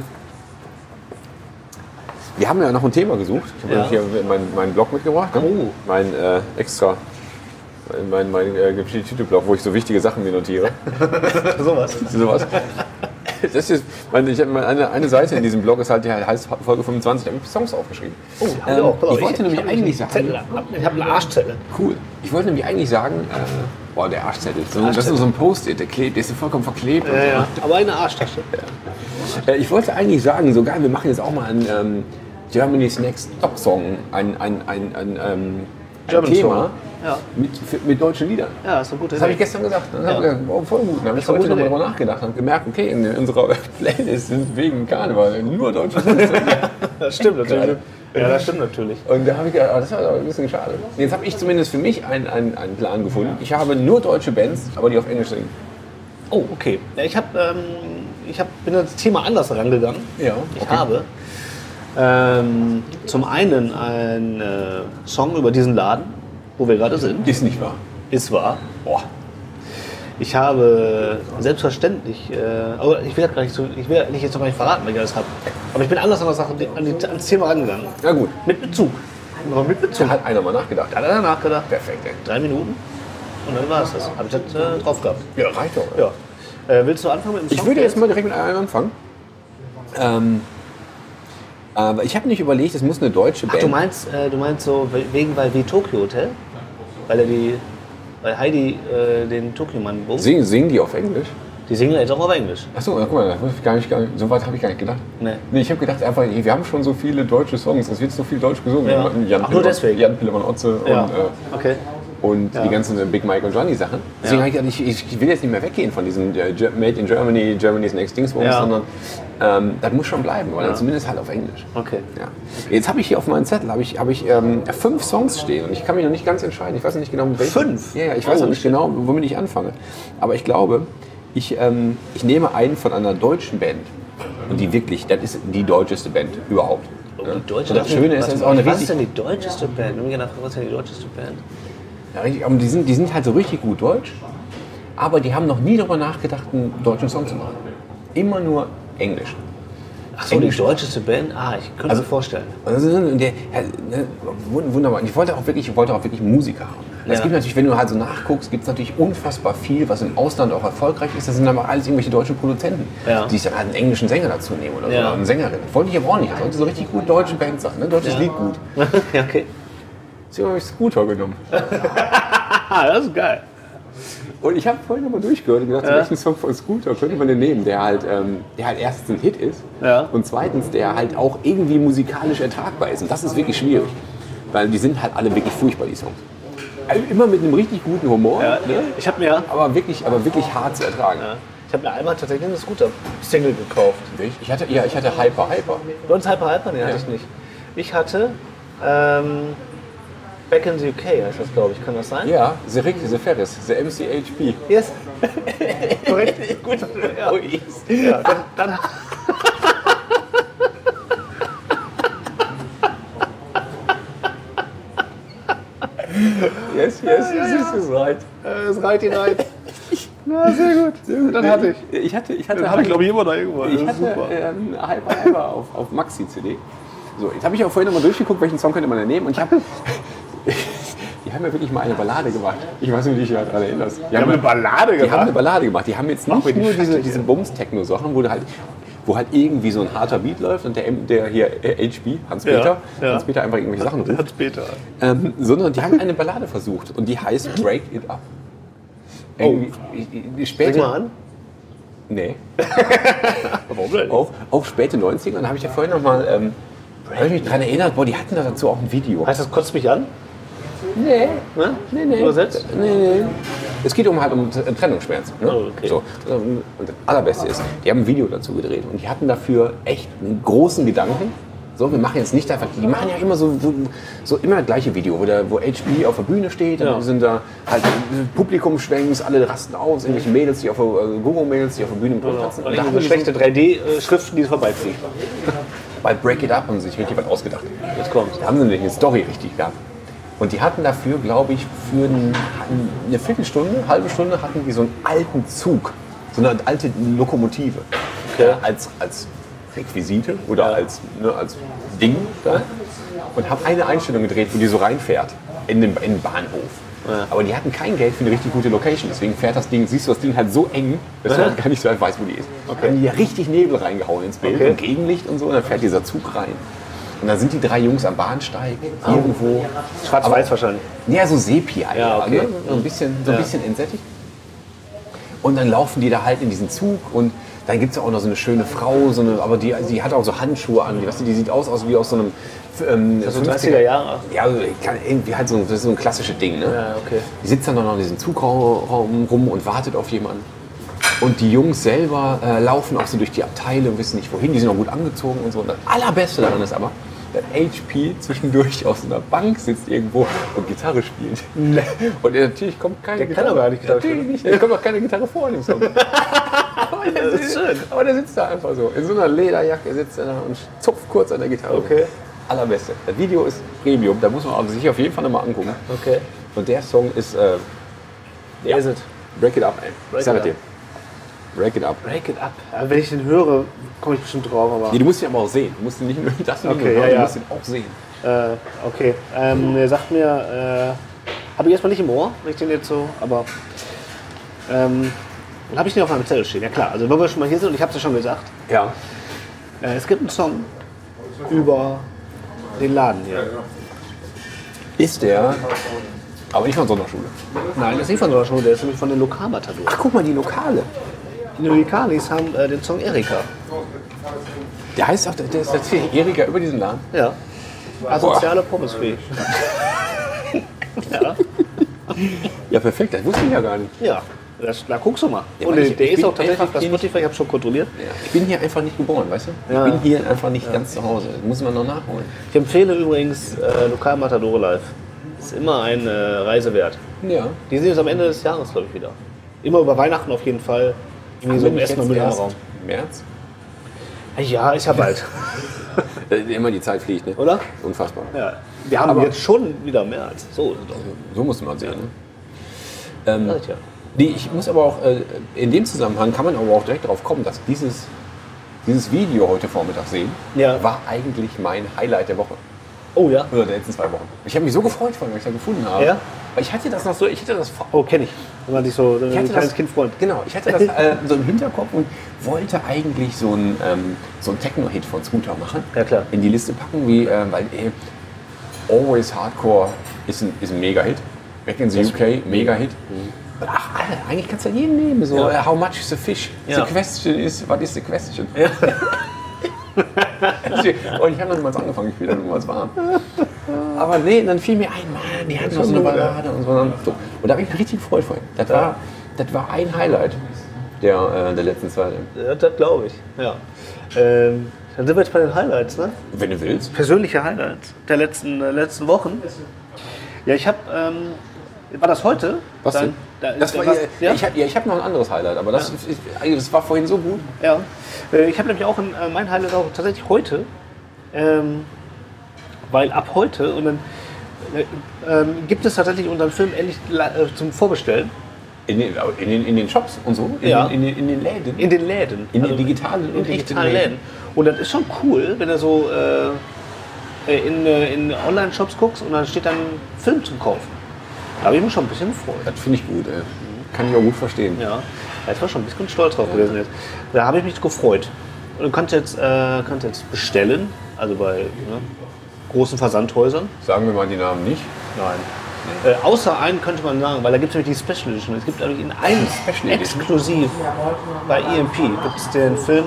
wir haben ja noch ein Thema gesucht. Ich habe
Ja.
hier meinen mein Blog mitgebracht. Ne?
Oh.
Mein äh, extra, mein, mein äh, Titelblog, wo ich so wichtige Sachen mir notiere.
Sowas.
Sowas. Das ist, meine, ich habe meine, eine, eine Seite in diesem Blog ist halt, die heißt Folge fünfundzwanzig, da habe ich Songs aufgeschrieben.
Oh,
Ähm,
ja, auch,
ich wollte nämlich
hab
eigentlich
einen
sagen,
Zettel. Ich habe eine Arschzettel.
cool. Ich wollte nämlich eigentlich sagen, äh, boah, der Arschzettel. So, das ist so ein Post-it, der klebt, der ist vollkommen verklebt. und
Ja,
so.
ja. Aber eine Arschtasche.
Äh, ich wollte eigentlich sagen, sogar wir machen jetzt auch mal ein ähm, Germany's Next Top Song, ein, ein, ein, ein, ähm, ein
German
Thema
Song. Ja.
mit, für, mit deutschen Liedern.
Ja, ist eine gute
Das habe
Idee.
ich gestern gesagt. Dann
Ja.
habe ich gesagt, oh, voll gut. Dann habe ich
ist eine
heute
gute
nochmal
Idee.
drüber nachgedacht und gemerkt, okay, in unserer Playlist sind wegen Karneval nur deutsche Lieder.
Das stimmt natürlich.
Geil.
Ja, das stimmt natürlich.
Und da habe ich gedacht, ah, das war aber ein bisschen schade. Jetzt habe ich zumindest für mich einen, einen, einen Plan gefunden. Ich habe nur deutsche Bands, aber die auf Englisch singen.
Oh, okay. Ja, ich hab, ähm, ich hab, bin an das Thema anders herangegangen.
Ja,
Ich
okay.
habe ähm, zum einen einen äh, Song über diesen Laden, wo wir gerade sind.
Ist nicht wahr.
Ist wahr.
Boah.
Ich habe selbstverständlich, äh, aber ich will das gar nicht so, ich will nicht jetzt noch gar nicht verraten, welcher das habe. Aber ich bin anders an, der Sache, an die, ans Thema rangegangen.
Na gut.
Mit Bezug. Aber mit Bezug.
Da hat einer mal nachgedacht.
Da hat er nachgedacht.
Perfekt, ey.
Drei Minuten. Und dann war es das. Habe ich das äh, drauf gehabt.
Ja, reicht doch.
Ja. Äh, willst du anfangen mit dem Song?
Ich würde jetzt mal direkt mit einem anfangen. Ähm, aber ich habe nicht überlegt, es muss eine deutsche
Ach,
Band.
du meinst, äh, du meinst so wegen, weil wie Tokyo Hotel? Weil er die, weil Heidi äh, den Tokyo-Mann bummt.
Singen, singen die auf Englisch?
Die singen jetzt auch auf Englisch.
Achso, guck mal, das muss ich gar nicht, gar nicht, so weit habe ich gar nicht gedacht.
Nee.
Nee, ich habe gedacht, einfach, ey, wir haben schon so viele deutsche Songs, es wird so viel Deutsch gesungen.
Ja.
Jan
Ach, nur
Pillemann-
deswegen?
Jan Pillemann-Otze
Ja.
und, äh,
Okay.
und
Ja.
die ganzen äh, Big Mike und Johnny Sachen. Deswegen
Ja.
habe ich gedacht, ich, ich will jetzt nicht mehr weggehen von diesem äh, Ge- Made in Germany, Germany's Next Dingsbums,
Ja.
sondern ähm, das muss schon bleiben, weil
Ja.
dann zumindest halt auf Englisch.
Okay.
Ja. Jetzt habe ich hier auf meinem Zettel habe ich, habe ich, ähm, fünf Songs stehen und ich kann mich noch nicht ganz entscheiden. Ich weiß noch nicht genau, mit welchen.
Fünf?
Ja, ja, ich weiß
Oh,
noch nicht
shit.
genau, womit ich anfange. Aber ich glaube, ich, ähm, ich nehme einen von einer deutschen Band. Und die wirklich, das ist die deutscheste Band überhaupt.
Oh,
Ja.
die deutsche,
Und das Schöne ist,
was,
das ist auch eine
was ist
richtig,
denn die deutscheste Band? Ich habe mich gedacht, was ist denn die deutscheste Band?
ja, richtig, aber die sind, die sind halt so richtig gut deutsch. aber die haben noch nie darüber nachgedacht, einen deutschen Song zu machen. Immer nur Englisch.
Ach so, die deutscheste Band? Ah, ich könnte
Also-
mir vorstellen.
Also, der, ja, ne, wunderbar. Und ich wollte auch wirklich, ich wollte auch wirklich Musiker haben. Es
Ja.
gibt natürlich, wenn du halt so nachguckst, gibt es natürlich unfassbar viel, was im Ausland auch erfolgreich ist. Das sind aber alles irgendwelche deutschen Produzenten,
Ja.
die sich dann halt einen englischen Sänger dazu nehmen oder so,
Ja.
oder eine Sängerin. Wollte ich aber auch nicht. Das sollte so richtig gut deutsche Band sein. Ne? Deutsches
Ja.
Lied gut.
Ja, okay.
Deswegen habe ich Scooter genommen.
Ah, das ist geil.
Und ich habe vorhin nochmal durchgehört und gedacht,
Ja.
welchen Song von Scooter könnte man denn nehmen, der halt, ähm, der halt erstens ein Hit ist
Ja.
und zweitens, der halt auch irgendwie musikalisch ertragbar ist. Und das ist wirklich schwierig, weil die sind halt alle wirklich furchtbar, die Songs. Also immer mit einem richtig guten Humor,
Ja,
ne?
ich habe mir,
aber, wirklich, aber wirklich hart zu ertragen.
ja, ich hab mir einmal tatsächlich eine Scooter-Single gekauft.
Ich hatte, ja, ich hatte Hyper Hyper.
Bei uns Hyper Hyper? Nee, hatte
Ja.
ich nicht. Ich hatte ähm, Back in the U K, heißt das, glaube ich. Kann das sein?
Ja, The Rick, The Ferris, The M C H P.
Yes. Korrekt. Gut. Ja. Ja, dann, dann
Yes, yes, this is right.
Das reit ihn rein. Na, sehr gut. Sehr gut. Dann hatte ich.
Ich hatte, ich hatte,
Dann habe ich, glaube ich, immer noch irgendwo.
Ich
Das ist
hatte
super.
ähm, Hyper Hyper auf, auf Maxi-C D. So, jetzt habe ich auch vorhin noch mal durchgeguckt, welchen Song könnte man denn nehmen. Und ich habe... Die haben ja wirklich mal eine Ballade gemacht. Ich weiß nicht, wie du dich daran erinnerst. Die,
haben eine Ballade
Die haben
gemacht?
eine Ballade gemacht. Die haben jetzt nicht
mir die
nur diese,
Scheiße.
diese Bums-Techno-Sachen, wo, du halt, wo halt irgendwie so ein harter Beat läuft und der, der hier äh, H P, Hans-Peter,
Ja, ja.
Hans-Peter einfach irgendwelche Sachen ruft.
Hat später.
Ähm, sondern die haben eine Ballade versucht und die heißt Break It Up. Irgendwie-
Sing
später,
mal an.
Nee.
Warum denn?
Auch, auch späte neunziger. Und da habe ich ja vorhin noch mal ähm, hab ich mich daran erinnert, boah, die hatten da dazu auch ein Video.
Heißt das, kotzt mich an?
Nee.
Ne?
Nee, nee.
Übersetzt?
Nee, nee. Es geht um halt um T- Trennungsschmerz. Ne?
Oh, okay.
So. Und das Allerbeste ist, die haben ein Video dazu gedreht und die hatten dafür echt einen großen Gedanken. So, wir machen jetzt nicht einfach, die machen ja immer so, so, so immer das gleiche Video, wo, der, wo H P auf der Bühne steht,
Ja.
und sind da halt Publikumschwenks, alle rasten aus, irgendwelche Mädels, die auf der, äh, Gogo-Mädels, die auf der Bühne im tanzen.
Und
da
dann
haben die
schlechte drei D-Schriften, die vorbeiziehen.
so, bei Break It Up haben sie sich richtig was ausgedacht.
Jetzt kommt's.
Da haben sie nämlich eine Story richtig gehabt. Und die hatten dafür, glaube ich, für ein- eine Viertelstunde, eine halbe Stunde hatten die so einen alten Zug, so eine alte Lokomotive
Okay.
äh, als, als Requisite oder als, ne, als Ding da. Und haben eine Einstellung gedreht, wo die so reinfährt in den, in den Bahnhof.
Ja.
Aber die hatten kein Geld für eine richtig gute Location, deswegen fährt das Ding, siehst du das Ding halt so eng, dass du
Aha.
halt gar nicht so weiß, wo die ist.
Okay.
Haben die ja richtig Nebel reingehauen ins Bild
Okay.
und Gegenlicht und so, und dann fährt dieser Zug rein. Und dann sind die drei Jungs am Bahnsteig, irgendwo.
Schwarz-Weiß wahrscheinlich.
Ja, so Sepia,
Ja, okay.
ne? So ein bisschen, so ein
Ja.
bisschen entsättigt. Und dann laufen die da halt in diesen Zug und dann gibt es auch noch so eine schöne Frau, so eine, aber die, die hat auch so Handschuhe an, die, weißt du, die sieht aus, aus wie aus so einem ähm,
So dreißiger Jahre.
Ja, also kann, irgendwie halt so, das ist so ein klassisches Ding, ne?
Ja, okay.
Die sitzt dann noch in diesem Zugraum rum und wartet auf jemanden. Und die Jungs selber äh, laufen auch so durch die Abteile und wissen nicht wohin, die sind auch gut angezogen und so. Und das Allerbeste daran ist aber, dass H P zwischendurch auf so einer Bank sitzt irgendwo und Gitarre spielt. Und natürlich kommt keine
Der kann
Gitarre.
aber gar nicht Gitarre
Natürlich
spielen.
nicht, da kommt auch keine Gitarre vor in dem Song. aber, der
Das ist
sitzt,
schön.
aber der sitzt da einfach so. In so einer Lederjacke sitzt er da und zupft kurz an der Gitarre.
Okay.
Allerbeste. Das Video ist Premium, da muss man also sich auf jeden Fall nochmal angucken.
Okay.
Und der Song ist äh,
Wer ist es?
Break It Up, ey.
Break
Ich sag
It
das dir.
Up.
Break It Up.
Break it up. Ja, wenn ich den höre, komme ich bestimmt drauf. Aber
Nee, du musst ihn aber auch sehen. Du musst ihn nicht nur das nicht
Okay,
nur hören,
ja,
du
ja.
musst ihn auch sehen.
Äh, okay. Ähm, er sagt mir, äh, habe ich erstmal nicht im Ohr, wenn ich den jetzt so, aber ähm, dann habe ich den auf meinem Zettel stehen. Ja klar, also wenn wir schon mal hier sind, und ich habe es ja schon gesagt,
Ja.
äh, es gibt einen Song über den Laden hier.
Ist der, aber nicht von Sonderschule.
Nein, das ist nicht von der Show, der ist nämlich von den Lokalmatador.
Ach, guck mal, die Lokale.
Die Lolikalis haben äh, den Song Erika.
Der heißt auch, der ist der Erika über diesen Laden.
Ja. Asoziale Pommesfee. ja.
Ja, perfekt, das wusste ich ja gar nicht.
Ja. Das, da guckst du mal.
Ja,
Und
weil
der,
ich-
der
ich
ist
bin
auch tatsächlich
einfach
bei
hier nicht-
Spotify, ich habe schon kontrolliert.
Ja. Ich bin hier einfach nicht geboren, weißt du?
Ja.
Ich bin hier einfach nicht ganz zu Hause. Das muss man noch nachholen.
Ich empfehle übrigens äh, Lokal Matador Live. Ist immer eine äh, Reise wert.
Ja.
Die sind jetzt am Ende des Jahres, glaube ich, wieder. Immer über Weihnachten auf jeden Fall. Irgendwie so im Essen und Mülheimer Raum.
März?
Ja, ist ja bald.
Äh, Immer die Zeit fliegt, ne?
Oder?
Unfassbar.
Ja. Wir haben
Aber-
jetzt schon wieder mehr als so. ist es doch.
So muss man sehen. Ne? Ähm,
Sag ich ja.
Die, ich muss aber auch, äh, in dem Zusammenhang kann man aber auch direkt darauf kommen, dass dieses, dieses Video heute Vormittag sehen,
Ja.
war eigentlich mein Highlight der Woche.
Oh ja.
Oder der letzten zwei Wochen. Ich habe mich so gefreut, weil ich da gefunden habe.
Ja?
Weil ich hatte das noch so, ich hatte das vor-
Oh, kenne ich. Wenn man sich so
Ich
ein
hatte
kleines
das,
Kind freut.
Genau, ich hatte das äh, so im Hinterkopf und wollte eigentlich so einen ähm, so einen Techno-Hit von Scooter machen.
Ja, klar.
In die Liste packen, wie, äh, weil äh, Always Hardcore ist ein, ist ein Mega-Hit. Back in the U K, Mega-Hit. Und ach, alle, eigentlich kannst du ja jeden nehmen. So,
Ja.
äh, how much is the fish?
Ja.
The question is, what is the question? Und ich habe noch niemals angefangen, ich will da niemals warm. Aber nee, dann fiel mir ein, Mann, die hatten noch so eine Ballade und so. Und da habe ich mich richtig gefreut vorhin. Das war, das war ein Highlight der, äh, der letzten zwei.
Ja, das glaube ich. Ja. Ähm, dann sind wir jetzt bei den Highlights, ne?
Wenn du willst.
Persönliche Highlights der letzten, äh, letzten Wochen. Ja, ich habe, ähm, war das heute?
Was denn?
Da,
Das war,
was,
ja,
ja?
ich habe ja, ich hab noch ein anderes Highlight, aber das, ist, das war vorhin so gut.
Ja. Äh, Ich habe nämlich auch ein, äh, mein Highlight auch tatsächlich heute, ähm, weil ab heute und dann äh, ähm, gibt es tatsächlich unseren Film endlich la- äh, zum Vorbestellen
In den, in, den, in den Shops und so? In,
Ja.
den, in, den, in den Läden?
in den Läden.
In den digitalen
in
und
digitalen
Läden.
Läden. Und das ist schon cool, wenn du so äh, in, äh, in Online-Shops guckst und dann steht dann ein Film zum Kaufen. Da habe ich mich schon ein bisschen gefreut.
Das finde ich gut, ey. Kann ich auch gut verstehen.
Ja, ja, ich war schon ein bisschen stolz drauf gewesen jetzt. Da habe ich mich gefreut. Und du kannst jetzt, äh, kannst jetzt bestellen, also bei ne, großen Versandhäusern.
Sagen wir mal die Namen nicht.
Nein. Äh, außer einen könnte man sagen, weil da gibt es nämlich die Special Edition. Es gibt nämlich in einem
Special Edition?
exklusiv bei E M P gibt es den Film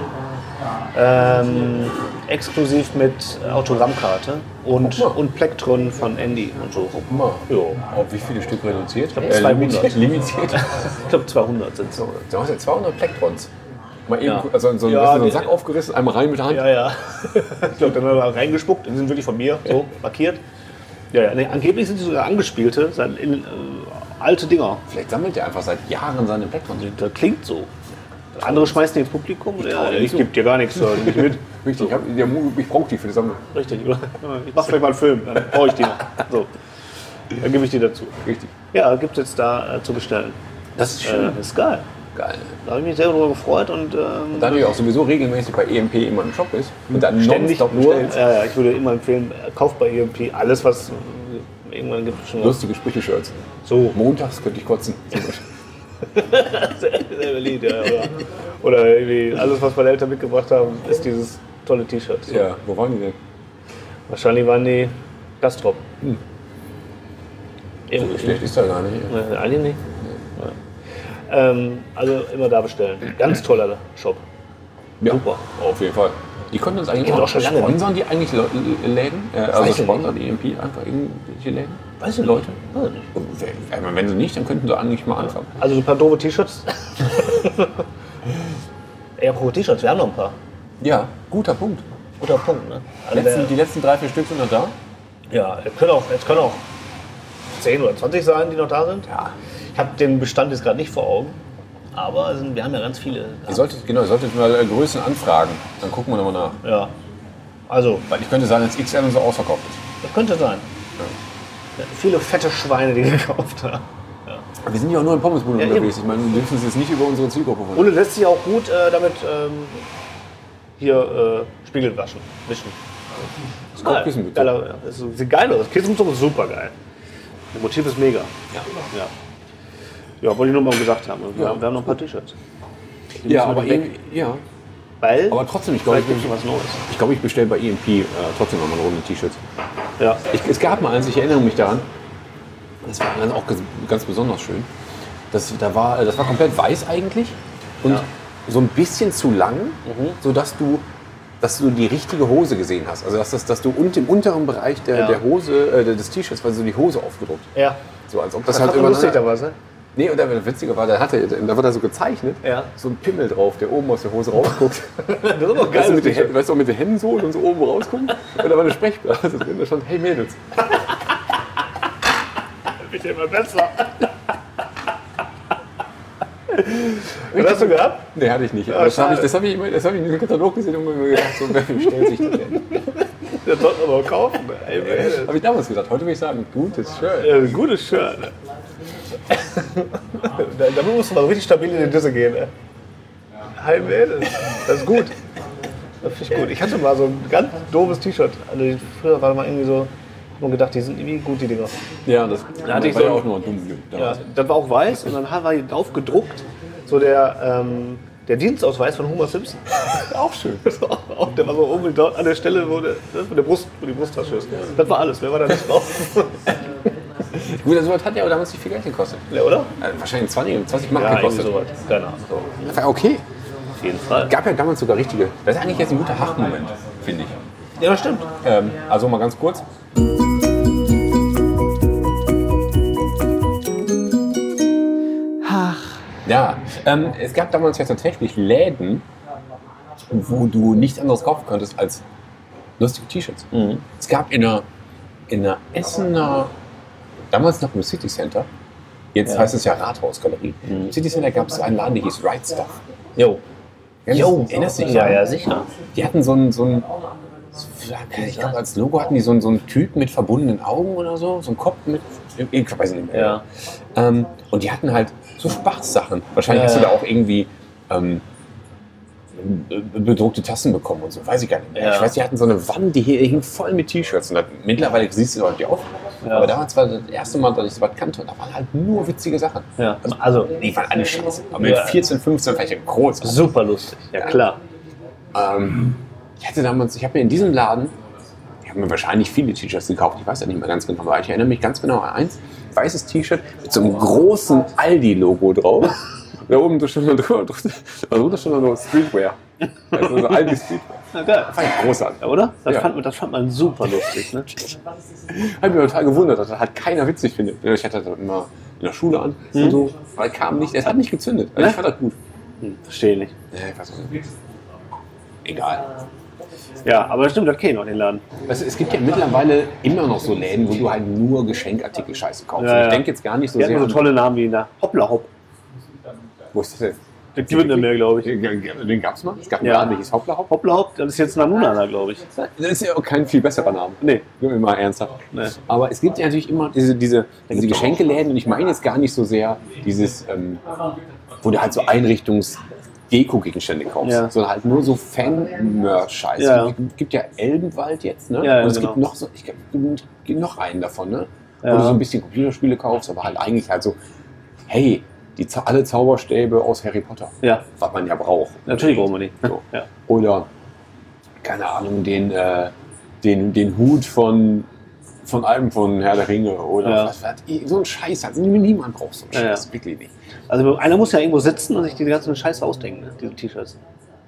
ähm, exklusiv mit Autogrammkarte und,
Guck mal.
und Plektron von Andy und so.
Guck mal.
Jo.
Auf wie viele Stück reduziert? Ich
glaub, zweihundert.
Limitiert.
Ich glaube zweihundert sind es.
Du hast ja zweihundert Plektrons. Mal eben,
Ja.
also so,
Ja,
ja, so einen
die-
Sack aufgerissen, einmal rein mit der Hand.
Ja, ja. Ich glaube, dann haben wir reingespuckt. Die sind wirklich von mir so markiert. Ja, ja. Nee, angeblich sind sie sogar angespielte, seit- in, äh, alte Dinger.
Vielleicht sammelt er einfach seit Jahren seine Plektrons.
Das klingt so. Andere schmeißen die ins Publikum. Ich,
trau
ja,
dir
ich
nicht
gebe dir gar nichts. äh, Nicht mit.
Richtig, ich, hab, der Mu- ich brauche die für die Sammlung.
Richtig. Oder? Ich mache vielleicht mal einen Film, dann brauche ich die noch. So. Dann gebe ich die dazu.
Richtig.
Ja, gibt es jetzt da äh, zu bestellen.
Das ist
Äh,
schön.
das ist geil.
Geil.
Da habe ich mich sehr darüber gefreut und ähm,
Da du ja auch sowieso regelmäßig bei E M P immer im Shop bist und dann
ständig
nonstop
nur.
bestellst.
Ja, ja, ich würde immer empfehlen, äh, kauft bei E M P alles, was äh, irgendwann gibt es schon.
Lustige Sprüche-Shirts.
So.
Montags könnte ich kotzen.
Selbe Lied, ja, oder, oder irgendwie alles, was meine Eltern mitgebracht haben, ist dieses tolle T-Shirt. So.
Ja, wo waren die denn?
Wahrscheinlich waren die Gastrop.
Hm.
Irgendwie-
So schlecht ist das gar nicht.
Äh, Eigentlich nicht. Ja. Ähm, also immer da bestellen. Ganz toller Shop.
Ja,
Super.
auf jeden Fall. Die konnten uns eigentlich
Gibt
auch
auch schon lange
sponsern, die eigentlich Le- Läden? Äh, also
Weiß ich
sponsern die E M P einfach irgendwelche Läden?
Weiß ich
Leute?
Weiß ich nicht.
Wenn- Wenn, wenn sie nicht, dann könnten sie eigentlich mal anfangen.
Also ein paar doofe T-Shirts. Ja, pro T-Shirts, wir haben noch ein paar.
Ja, guter Punkt.
Guter Punkt, ne? Also
Letzten,
wer-
die letzten drei, vier Stück sind noch da.
ja, jetzt können, auch, jetzt können auch zehn oder zwanzig sein, die noch da sind.
Ja.
Ich habe den Bestand jetzt gerade nicht vor Augen. Aber es sind, wir haben ja ganz viele.
Ihr solltet, genau, ihr solltet mal äh, Größen anfragen. Dann gucken wir nochmal nach.
Ja. Also,
Weil ich könnte sagen, dass X L und so ausverkauft ist.
das könnte sein. Ja, viele fette Schweine, die gekauft haben.
Aber wir sind ja auch nur in Pommesbude
Ja,
unterwegs. Ich meine, wir dürfen es jetzt nicht über unsere Zielgruppe von.
Und es lässt sich auch gut äh, damit ähm, hier äh, Spiegel waschen, wischen. Das ist geil.
Kissenbezug.
Geiler, ja, das ist- sieht geil aus. Das Kissenbezug ist super geil. Das Motiv ist mega.
Ja.
Ja, ja wollte ich nur mal gesagt haben. Wir,
Ja.
haben, wir haben noch ein paar T-Shirts. Die
Ja,
müssen wir
aber,
weg,
irgendwie- ja.
weil
aber trotzdem, ich glaube, ich,
vielleicht gibt es was Neues.
ich, glaub, ich bestelle bei E M P äh, trotzdem nochmal eine Runde T-Shirts.
Ja.
Ich, es gab mal eins, ich erinnere mich daran, das war dann auch ganz, ganz besonders schön. Das, da war, das war komplett weiß eigentlich und
Ja.
so ein bisschen zu lang, sodass du, dass du die richtige Hose gesehen hast. Also dass, das, dass du unten im unteren Bereich der,
Ja.
der Hose, äh, des T-Shirts, war so die Hose aufgedruckt.
Ja.
So als ob das,
Das
halt
war
über
lustig da was, ne?
Nee, und der witziger war, der hatte, da war da so gezeichnet,
Ja.
so ein Pimmel drauf, der oben aus der Hose rausguckt.
Das ist aber
Weißt du, mit den,
T-Shirt.
Händen- weißt du, auch mit den Händen so und so oben rausguckt. Und da war eine Sprechblase drin, da stand, hey Mädels.
Wird ja immer besser. Was hast du gehabt?
Nee, hatte ich nicht.
Ja,
Aber das habe ich,
schade.
das hab ich, immer- das hab ich in diesem Katalog gesehen und mir gedacht, so, wer stellt sich das denn?
Der sollte man aber kaufen. Ey,
Habe ich damals gesagt. Heute würde ich sagen, gutes Shirt.
ja, ein gutes Shirt. da, damit musst du mal richtig stabil in die Düsse gehen. Ey. Hey, Mädels, das ist gut. Das finde ich gut. Ich hatte mal so ein ganz doofes T-Shirt. Also früher war mal irgendwie so, ich habe mir gedacht, die sind irgendwie gut, die Dinger.
Ja, das
Da hatte ich
war
so-
ja auch nur dumm.
Ja, das war auch weiß und dann war drauf gedruckt, so der, ähm, der Dienstausweis von Homer Simpson.
Auch schön.
Auch, der war so oben dort an der Stelle, wo, der, wo, der Brust, wo die Brusttasche ist. Das war alles, mehr war da nicht drauf.
Gut, also das hat ja auch damals nicht viel Geld gekostet.
Ja, oder?
Äh, wahrscheinlich zwanzig, zwanzig Mark
Ja, irgendwie
gekostet.
sowas. Keine Ahnung. So.
Das war okay.
Auf jeden Fall.
Gab ja damals sogar richtige. Das ist eigentlich jetzt ein guter Hach-Moment, finde ich.
Ja, das stimmt.
Ähm, also mal ganz kurz. Ja, ähm, es gab damals ja tatsächlich Läden, wo du nichts anderes kaufen konntest als lustige T-Shirts.
Mhm.
Es gab in einer, in einer Essener, damals noch im City Center, jetzt
Ja.
heißt es ja Rathausgalerie.
Mhm.
Im City Center gab es einen Laden, der hieß Right Stuff.
Jo.
Jo, erinnerst du dich?
Ja, ja, sicher.
Die hatten so ein, so ein ich glaube, als Logo hatten die so einen, so einen Typ mit verbundenen Augen oder so, so einen Kopf mit, ich weiß nicht mehr.
Ja.
Ähm, und die hatten halt so Spaßsachen. Wahrscheinlich
Ja,
hast du
ja.
da auch irgendwie ähm, be- bedruckte Tassen bekommen und so, weiß ich gar nicht mehr.
Ja.
Ich weiß, die hatten so eine Wand, die hier hing voll mit T-Shirts. Und das, mittlerweile siehst du Leute auch.
Ja.
Aber damals war das erste Mal, dass ich sowas kannte. Und da waren halt nur witzige Sachen.
Ja. Also,
Die waren alle scheiße. Aber mit
Ja.
vierzehn, fünfzehn vielleicht groß.
super lustig. Ja, klar.
Ähm, ich hatte damals, ich habe mir in diesem Laden, ich habe mir wahrscheinlich viele T-Shirts gekauft, ich weiß ja nicht mehr ganz genau, aber ich erinnere mich ganz genau an eins, weißes T-Shirt mit so einem großen Aldi-Logo drauf. Da oben stand dann drüber, also da stand dann nur Streetwear. Also so Aldi Streetwear.
Na geil.
Das war ja großartig.
Ja, oder? Das,
Ja.
fand, man- das fand man super lustig. Ne?
Hat mich total gewundert, dass das halt keiner witzig findet. Ich hatte das immer in der Schule an und so, weil kam nicht, es hat nicht gezündet. Also
Ja?
ich fand das gut.
Hm, verstehe nicht.
Ja, ich weiß auch nicht. Egal.
Ja, aber das stimmt, das kenne ich noch, den Laden.
Also es gibt ja mittlerweile immer noch so Läden, wo du halt nur Geschenkartikel Scheiße kaufst.
Ja,
Und ich
ja.
denke jetzt gar nicht so
Die
sehr
hatten so
an-
tolle Namen wie in der Hoppla Hopp.
Wo ist das denn?
Der gibt nicht mehr, glaube ich.
Den gab's mal? Es gab einen
Ja.
Laden, der hieß Hoppla Hopp.
Hoppla Hopp, das ist jetzt Namunana, glaube ich.
Das ist ja auch kein viel besserer Name.
Nee.
Immer ernsthaft.
Nee.
Aber es gibt ja natürlich immer diese, diese, diese
gibt's auch.
Geschenkeläden und ich meine jetzt gar nicht so sehr dieses, ähm, wo du halt so Einrichtungs- Deko-Gegenstände kaufst,
Ja.
sondern halt nur so Fan-Merch-Scheiße.
Ja.
Es gibt ja Elbenwald jetzt, ne?
Ja, ja,
und es
genau.
gibt noch so, ich glaub, es gibt noch einen davon, ne? Wo
Ja.
du so ein bisschen Computerspiele kaufst, aber halt eigentlich halt so, hey, die, Zau- alle Zauberstäbe aus Harry Potter,
Ja,
was man ja braucht.
natürlich brauchen wir die.
So.
Ja.
Oder, keine Ahnung, den, äh, den, den Hut von, von einem von Herr der Ringe oder
Ja.
was, was, so ein Scheiß. Also niemand braucht so einen
Ja,
Scheiß,
ja.
wirklich nicht.
Also einer muss ja irgendwo sitzen und sich die ganzen Scheiße ausdenken, ne? Diese T-Shirts.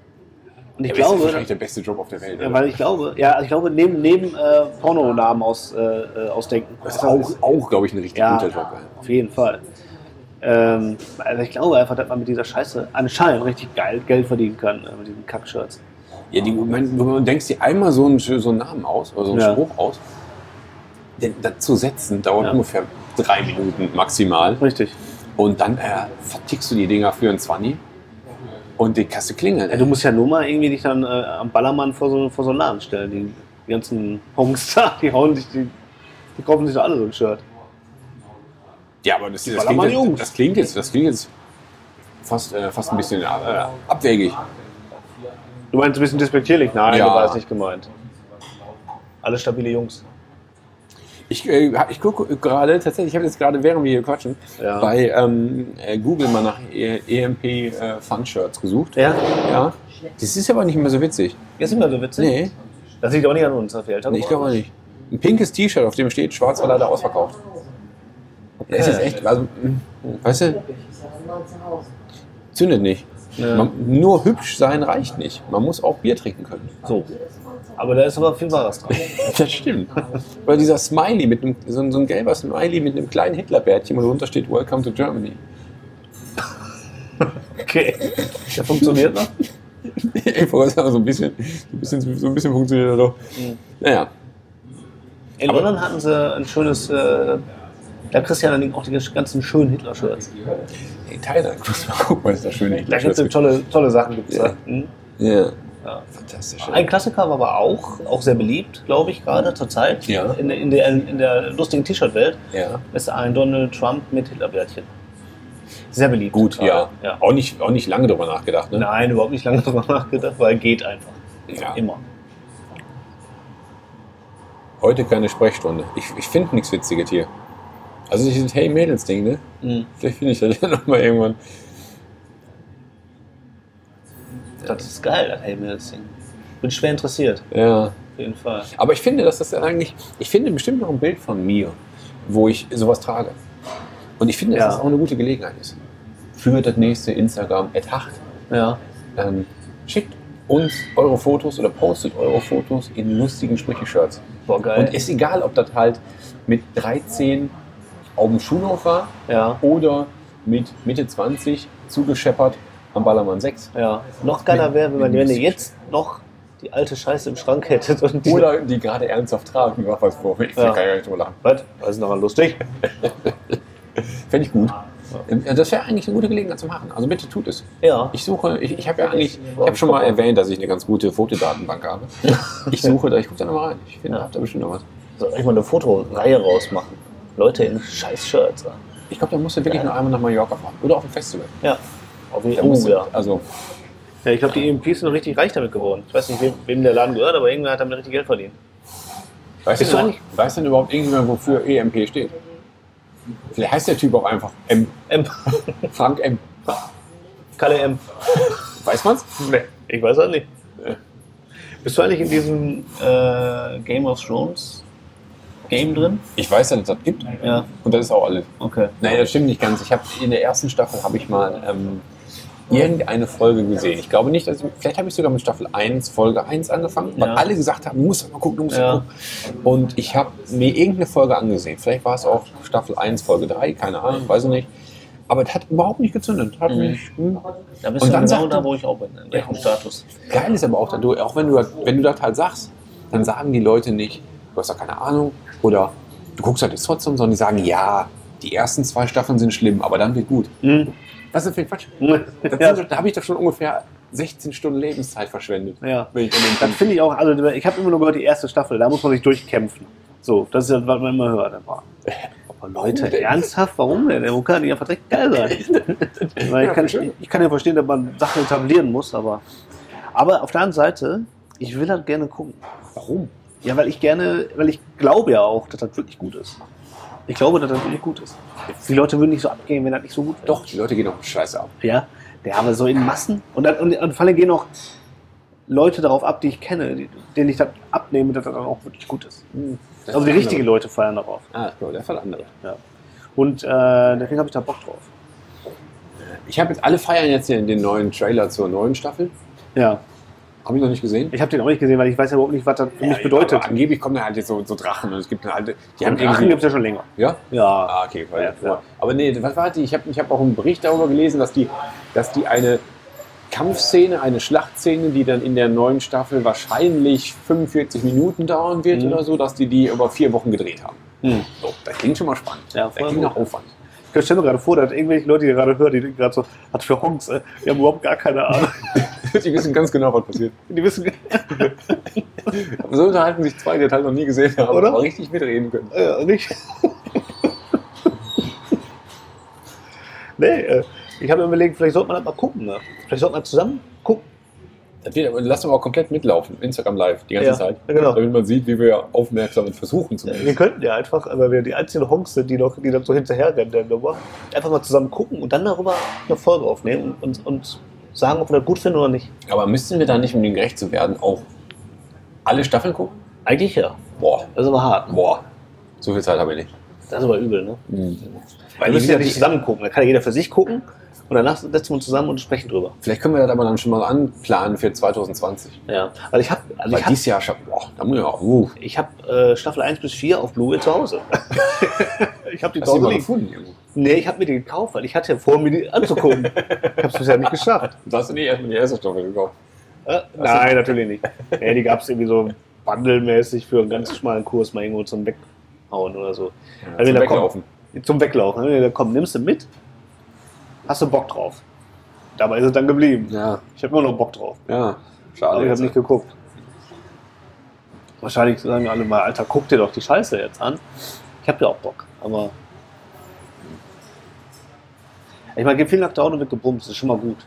Und ich
Ja, aber das ist
glaube,
wahrscheinlich der beste Job auf der Welt.
ja,
oder?
weil ich glaube, ja, also ich glaube, neben, neben äh, Pornonamen aus, äh, äh, ausdenken.
das ist auch, auch glaube ich, ein richtig
Ja,
guter Job.
auf jeden Fall. Ähm, also ich glaube einfach, dass man mit dieser Scheiße anscheinend richtig geil Geld verdienen kann, äh, mit diesen Kackshirts.
Ja, die, mein, du denkst dir einmal so einen, so einen Namen aus oder so einen
Ja.
Spruch aus. Den, das zu setzen dauert
Ja.
ungefähr drei Minuten maximal.
Richtig.
Und dann äh, vertickst du die Dinger für einen Zwanni und die Kasse klingelt.
Ja, du musst ja nur mal irgendwie dich dann äh, am Ballermann vor so, vor so einen Laden stellen. Die, die ganzen Punks da, die hauen sich, die, die kaufen sich doch alle so ein Shirt.
Ja, aber das, das,
Ballermann
klingt, jetzt,
Jungs.
das klingt jetzt, das klingt jetzt fast, äh, fast ein bisschen äh, abwegig.
Du meinst ein bisschen despektierlich? Nein,
Ja.
so war es nicht gemeint. Alle stabile Jungs.
Ich, äh, ich gucke gerade, tatsächlich, ich habe jetzt gerade, während wir hier quatschen,
Ja.
bei ähm, äh, Google mal nach E- EMP äh, Fun Shirts gesucht.
Ja?
Ja. Das ist aber nicht mehr so witzig.
Ist nicht mehr so witzig?
Nee,
Das liegt auch nicht an uns, dass wir älter
nee ich
geworden
glaube nicht. Ein pinkes T-Shirt, auf dem steht, schwarz war leider ausverkauft. Das ist jetzt echt, also, mh, weißt du, zündet nicht.
Ja.
Man, nur hübsch sein reicht nicht. Man muss auch Bier trinken können.
So. Aber da ist aber viel Wahres dran.
Das stimmt. Oder dieser Smiley, mit einem, so, ein- so ein gelber Smiley mit einem kleinen Hitlerbärtchen, wo drunter steht Welcome to Germany.
Okay. Der funktioniert noch?
Ich wollte sagen, so ein bisschen, so ein bisschen, so ein bisschen funktioniert er doch. Naja.
In London hatten sie ein schönes, äh, da kriegst du ja dann auch die ganzen schönen Hitler-Shirts.
In Thailand, muss mal gucken, was ist da schöne
Da gibt es tolle, tolle Sachen. Gibt's
Ja.
da. Hm?
Ja.
Ja.
Fantastisch.
Ein Klassiker war aber auch, auch sehr beliebt, glaube ich, gerade zur Zeit.
Ja.
In, in, der, in der lustigen T-Shirt-Welt
Ja.
ist ein Donald Trump mit Hitlerbärtchen. Sehr beliebt.
Gut, ja.
ja.
Auch, nicht, auch nicht lange drüber nachgedacht, ne?
Nein, überhaupt nicht lange drüber nachgedacht, weil geht einfach.
Ja.
Immer.
Heute keine Sprechstunde. Ich, ich finde nichts Witziges hier. Also dieses Hey Mädels Ding, ne?
Mhm.
Vielleicht finde ich das ja nochmal irgendwann.
Das ist geil, das Hey Mädels Ding. Bin schwer interessiert,
Ja.
auf jeden Fall.
Aber ich finde, dass das eigentlich, ich finde bestimmt noch ein Bild von mir, wo ich sowas trage. Und ich finde, dass
Ja.
das auch eine gute Gelegenheit ist. Für das nächste Instagram at Hacht.
Ja.
Ähm, schickt uns eure Fotos oder postet eure Fotos in lustigen Sprüche-Shirts.
Boah, geil.
Und ist egal, ob das halt mit dreizehn auf dem Schulhof war
Ja.
oder mit Mitte zwanzig zugescheppert am Ballermann sechs.
Ja. Noch geiler wäre, wenn, man, wenn ihr jetzt noch die alte Scheiße im Schrank hättet und die.
Oder die gerade ernsthaft tragen. Ich was vor. Ich
Ja.
kann ja gar nicht drüber lachen.
Was? Das ist noch mal lustig.
Fände ich gut. Ja, das wäre eigentlich eine gute Gelegenheit zu machen. Also bitte tut es.
Ja.
Ich suche, ich, ich habe ja eigentlich, ich habe schon mal erwähnt, dass ich eine ganz gute Fotodatenbank habe. Ich suche da, ich gucke da nochmal rein. Ich finde,
Ja.
hab da bestimmt noch was.
Soll ich mal eine Fotoreihe rausmachen? Leute in scheiß Shirts. Ja.
Ich glaube, da musst du wirklich nur einmal nach Mallorca fahren. Oder auf ein Festival.
Ja. Auf jeden
Da
Fall.
musst
Oh,
du,
ja.
Also,
Ja, ich glaube, die E M Ps sind noch richtig reich damit geworden. Ich weiß nicht, wem, wem der Laden gehört, aber irgendwer hat damit richtig Geld verdient.
weißt
Bist
du
du
denn, weiß denn überhaupt irgendjemand, wofür E M P steht? Vielleicht heißt der Typ auch einfach M.
M.
Frank M.
Kalle M.
Weiß man's?
Nee, ich weiß auch nicht. Bist du eigentlich in diesem äh, Game of Thrones Game drin?
Ich weiß, dass es das gibt.
Ja.
Und das ist auch alles.
Okay.
Nein, das stimmt nicht ganz. Ich habe in der ersten Staffel habe ich mal ähm, irgendeine Folge gesehen. Ich glaube nicht, dass ich, vielleicht habe ich sogar mit Staffel eins, Folge eins angefangen, weil
Ja.
alle gesagt haben, du musst mal gucken, du musst
Ja.
mal gucken. Und ich habe mir irgendeine Folge angesehen. Vielleicht war es auch Staffel eins, Folge drei, keine Ahnung, weiß ich nicht. Aber das hat überhaupt nicht gezündet. Hat mich, hm.
Da bist
Und
du
dann
genau
sagt
da,
er-
wo ich auch bin, in welchem Status.
Geil ist aber auch, dass du, auch wenn du, wenn du das halt sagst, dann sagen die Leute nicht, du hast doch keine Ahnung oder du guckst halt jetzt trotzdem, sondern die sagen, ja, die ersten zwei Staffeln sind schlimm, aber dann wird gut.
Mhm.
Was ist denn für ein Quatsch? Das
Ja.
sind, doch- da habe ich doch schon ungefähr sechzehn Stunden Lebenszeit verschwendet.
Ja.
Wenn ich an den
Das finde ich auch, also ich habe immer nur gehört, die erste Staffel, da muss man sich durchkämpfen. So, das ist ja, was man immer hört. Aber Leute,
Warum denn?
ernsthaft, warum denn? Der kann nicht einfach direkt geil sein. Weil ich, kann, ich, ich kann ja verstehen, dass man Sachen etablieren muss, aber, aber auf der anderen Seite, ich will halt gerne gucken.
Warum?
Ja, weil ich gerne, weil ich glaube ja auch, dass das wirklich gut ist. Ich glaube, dass das wirklich gut ist. Die Leute würden nicht so abgehen, wenn das nicht so gut wäre.
Doch, die Leute gehen doch scheiße ab.
Ja, der aber so in Massen. Und, dann, und, und vor allem gehen auch Leute darauf ab, die ich kenne, die, denen ich das abnehme, dass das dann auch wirklich gut ist.
Das
Also die
ist
richtigen
andere.
Leute feiern darauf.
Ah, genau, der Fall andere.
Ja. Und äh, deswegen habe ich da Bock drauf.
Ich habe jetzt, alle feiern jetzt hier den neuen Trailer zur neuen Staffel.
Ja.
Habe ich noch nicht gesehen.
Ich habe den auch nicht gesehen, weil ich weiß ja überhaupt nicht, was das für mich bedeutet.
Aber angeblich kommen da halt jetzt so, so Drachen und es gibt eine alte. Die haben
Und Drachen
irgendwie.
gibt es ja schon länger.
Ja?
Ja.
Ah, okay. Weil,
Ja, ja.
Aber nee, was war die? Ich habe ich hab auch einen Bericht darüber gelesen, dass die, dass die eine Kampfszene, eine Schlachtszene, die dann in der neuen Staffel wahrscheinlich fünfundvierzig Minuten dauern wird
Mhm.
oder so, dass die die über vier Wochen gedreht haben.
Hm.
So, das klingt schon mal spannend.
Ja,
das
voll
klingt
gut.
nach Aufwand.
Ich stelle mir gerade vor, dass irgendwelche Leute, die gerade hören, die denken gerade so, hat für Honks, äh, die haben überhaupt gar keine Ahnung.
Die wissen ganz genau, was passiert.
Die wissen,
Aber so unterhalten sich zwei, die das halt noch nie gesehen haben,
Oder?
aber richtig mitreden können.
äh, nicht. Nee, äh, ich habe mir überlegt, vielleicht sollte man das mal gucken. Ne? Vielleicht sollte man zusammen gucken.
Das wird, aber lass uns auch komplett mitlaufen, Instagram live, die ganze
Ja,
Zeit.
ja, genau.
Damit man sieht, wie wir aufmerksam und versuchen zu
Wir könnten ja einfach, weil wir die einzigen Honks sind, die, noch, die dann so hinterherrennen, der Nummer, einfach mal zusammen gucken und dann darüber eine Folge aufnehmen und, und sagen, ob wir das gut finden oder nicht.
Aber müssten wir da nicht, um dem gerecht zu werden, auch alle Staffeln gucken?
Eigentlich ja.
Boah,
Das ist aber hart. Ne?
boah, so viel Zeit habe ich nicht.
Das ist aber übel, ne?
Weil
Wir müssen
wie
ja
gesagt,
nicht zusammen gucken. Da kann ja jeder für sich gucken und danach setzen wir uns zusammen und sprechen drüber.
Vielleicht können wir das aber dann schon mal anplanen für zwanzig zwanzig.
Ja. Also ich habe also
Weil
ich hab,
dieses Jahr schon, boah, da muss ich auch, uh,
ich hab, äh, Staffel eins bis vier auf Blu-ray zu Hause. ich habe die
hast du
zu Hause
mal
liegen.
gefunden irgendwo?
Nee, ich habe mir die gekauft, weil ich hatte ja vor, mir die anzugucken. ich habe es bisher nicht geschafft.
Du hast du nicht erstmal die erste Staffel gekauft.
Äh, nein, natürlich nicht. Nee, die gab es irgendwie so bundlemäßig für einen ganz schmalen Kurs mal irgendwo zum Weghauen oder so.
Ja, zum Weglaufen.
Kommt, zum Weglaufen. Wenn der kommt, nimmst du mit, hast du Bock drauf. Dabei ist es dann geblieben.
Ja,
Ich habe immer noch Bock drauf.
ja. Schade.
Aber ich
jetzt.
habe nicht geguckt. Wahrscheinlich sagen alle mal, Alter, guck dir doch die Scheiße jetzt an. Ich habe ja auch Bock, aber... Ich meine, gibt viel nackte Haut und wird gebumst, das ist schon mal gut.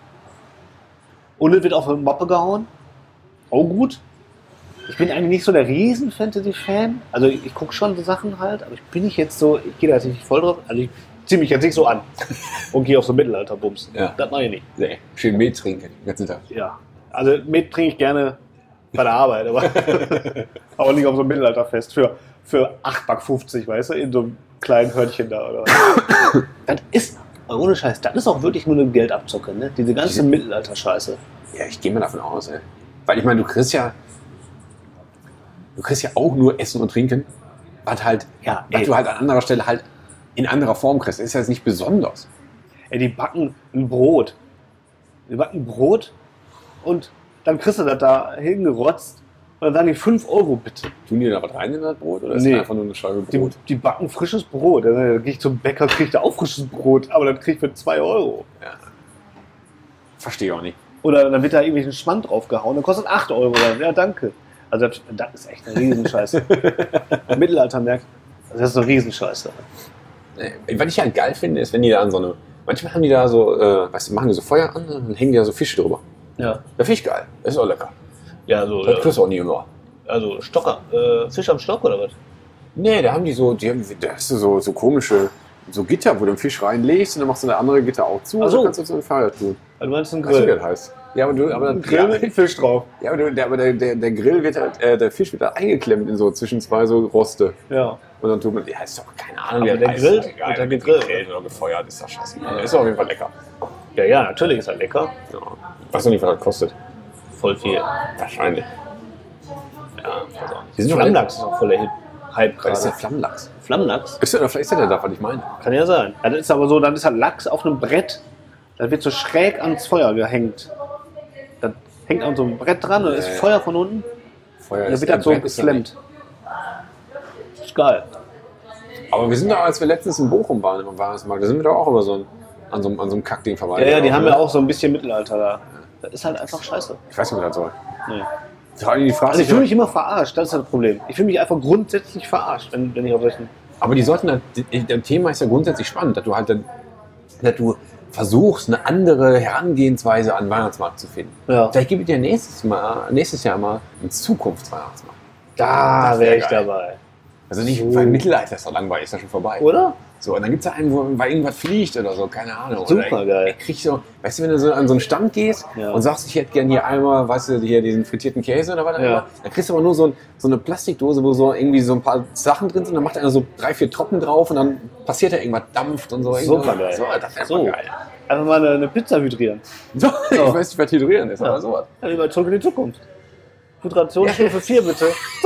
Und es wird auf eine Moppe gehauen. Auch gut. Ich bin eigentlich nicht so der Riesen-Fantasy-Fan. Also ich, ich gucke schon so Sachen halt, aber ich bin nicht jetzt so, ich gehe da jetzt nicht voll drauf. Also ich ziehe mich jetzt nicht so an und gehe auf so Mittelalter-Bums.
Ja.
Das mache ich nicht.
Nee, schön Met trinken den ganzen Tag.
Ja. Also mit trinke ich gerne bei der Arbeit, aber, aber nicht auf so einem Mittelalterfest für, für acht Mark fünfzig, weißt du, in so einem kleinen Hörnchen da. Oder was. Das ist, ohne Scheiß, das ist auch wirklich nur eine Geldabzocke, ne? Diese ganze Mittelalter-Scheiße.
Ja, ich gehe mal davon aus, ey. Weil ich meine, du kriegst ja, du kriegst ja auch nur Essen und Trinken, was halt,
Ja,
was
ey.
du halt an anderer Stelle halt in anderer Form kriegst. Das ist ja jetzt nicht besonders.
Ey, die backen ein Brot. Die backen ein Brot und dann kriegst du das da hingerotzt und dann sagen die fünf Euro bitte.
Tun die da was rein in das Brot oder ist
Nee.
das einfach nur eine Scheibe
Die,
Brot?
die backen frisches Brot. Dann gehe ich zum Bäcker, kriege ich da auch frisches Brot, aber dann kriege ich für zwei Euro.
Ja. Verstehe ich auch nicht.
Oder dann wird da irgendwie ein Schmand draufgehauen, dann kostet acht Euro. Ja, danke. Also das, das ist echt eine Riesenscheiße. Mittelaltermärkte, das ist eine Riesenscheiße.
Nee. Was ich halt geil finde, ist, wenn die da an so eine, manchmal haben die da so, äh, weißt du, machen die so Feuer an und dann hängen die da so Fische drüber.
Ja,
Das finde ich geil. Das ist auch lecker.
ja so
Das kriegst du auch nie immer.
also Stocker, äh, Fisch am Stock oder was?
Nee, da haben die so, die haben, da hast du so, so komische, so Gitter, wo du den Fisch reinlegst und dann machst du eine andere Gitter auch zu
Ach
und
so.
dann kannst du so ein Feuer tun.
Also du meinst einen
Weißt du, wie
Grill?
das heißt? Ja, aber du, aber
Ein Grill mit
ja,
einem Fisch drauf.
ja, aber, du, der, aber der, der, der Grill wird halt, äh, der Fisch wird halt eingeklemmt in so zwischen zwei so Roste.
Ja.
Und dann tut man, ja, ist doch keine Ahnung,
Aber
wie
der
das heißt.
grillt?
Egal,
Wird der
wird
gegrillt?
gegrillt oder gefeuert, ist doch scheiße. Ist auf jeden Fall lecker.
Ja, ja, natürlich ist das lecker.
Ja. Weißt du nicht, was das kostet?
Voll viel.
Wahrscheinlich.
Ja, weiß auch nicht.
Die sind
Flammlachs ist auch voller Hit. Hype
Das ist der
gerade.
Flammlachs.
Flammlachs?
Ist der, vielleicht ist der da, was ich meine.
Kann ja sein. Ja, das ist aber so, dann ist halt Lachs auf einem Brett. Das wird so schräg ans Feuer gehängt. Das hängt an so einem Brett dran und ist
Ja, ja.
Feuer von unten.
Feuer
Und dann
ist
wird das so
Brett, ist ja nicht.
geflammt. Ist geil.
Aber wir sind da, als wir letztens in Bochum waren, im Weihnachtsmarkt, da sind wir doch auch immer so ein, an, so einem, an so einem Kackding vorbei.
Ja, ja, die haben
ne?
ja auch so ein bisschen Mittelalter da. Das ist halt einfach scheiße.
Ich weiß nicht, was das soll.
Nee.
Vor allem die Frage
Also ich
ist
fühle
ja-
mich immer verarscht, das ist das Problem. Ich fühle mich einfach grundsätzlich verarscht, wenn, wenn ich auf solchen...
Aber die sollten, halt- das Thema ist ja grundsätzlich spannend, dass du halt dann, dass du versuchst, eine andere Herangehensweise an den Weihnachtsmarkt zu finden.
Ja.
Vielleicht gibt es ja nächstes, mal, nächstes Jahr mal einen Zukunftsweihnachtsmarkt.
Da
Das wär
wäre ich
geil.
dabei.
Also nicht,
So.
weil Mittelalter ist doch langweilig, ist ja schon vorbei.
Oder?
So, und dann gibt es da einen, wo weil irgendwas fliegt oder so, keine Ahnung.
Super
oder ich,
geil.
Ich krieg so, weißt du, wenn du so an so einen Stand gehst
Ja.
und sagst, ich hätte gerne hier einmal, weißt du, hier diesen frittierten Käse oder was auch
Ja.
immer, dann kriegst du aber nur so, ein, so eine Plastikdose, wo so irgendwie so ein paar Sachen drin sind, dann macht einer so drei, vier Tropfen drauf und dann passiert da irgendwas, dampft und so.
Super geil.
So, das wäre
So.
so geil.
Einfach mal eine, eine Pizza hydrieren.
So, ich weiß nicht, was hydrieren ist,
Ja.
aber sowas.
Ja, lieber zurück in die Zukunft. Hydrationsstufe vier bitte.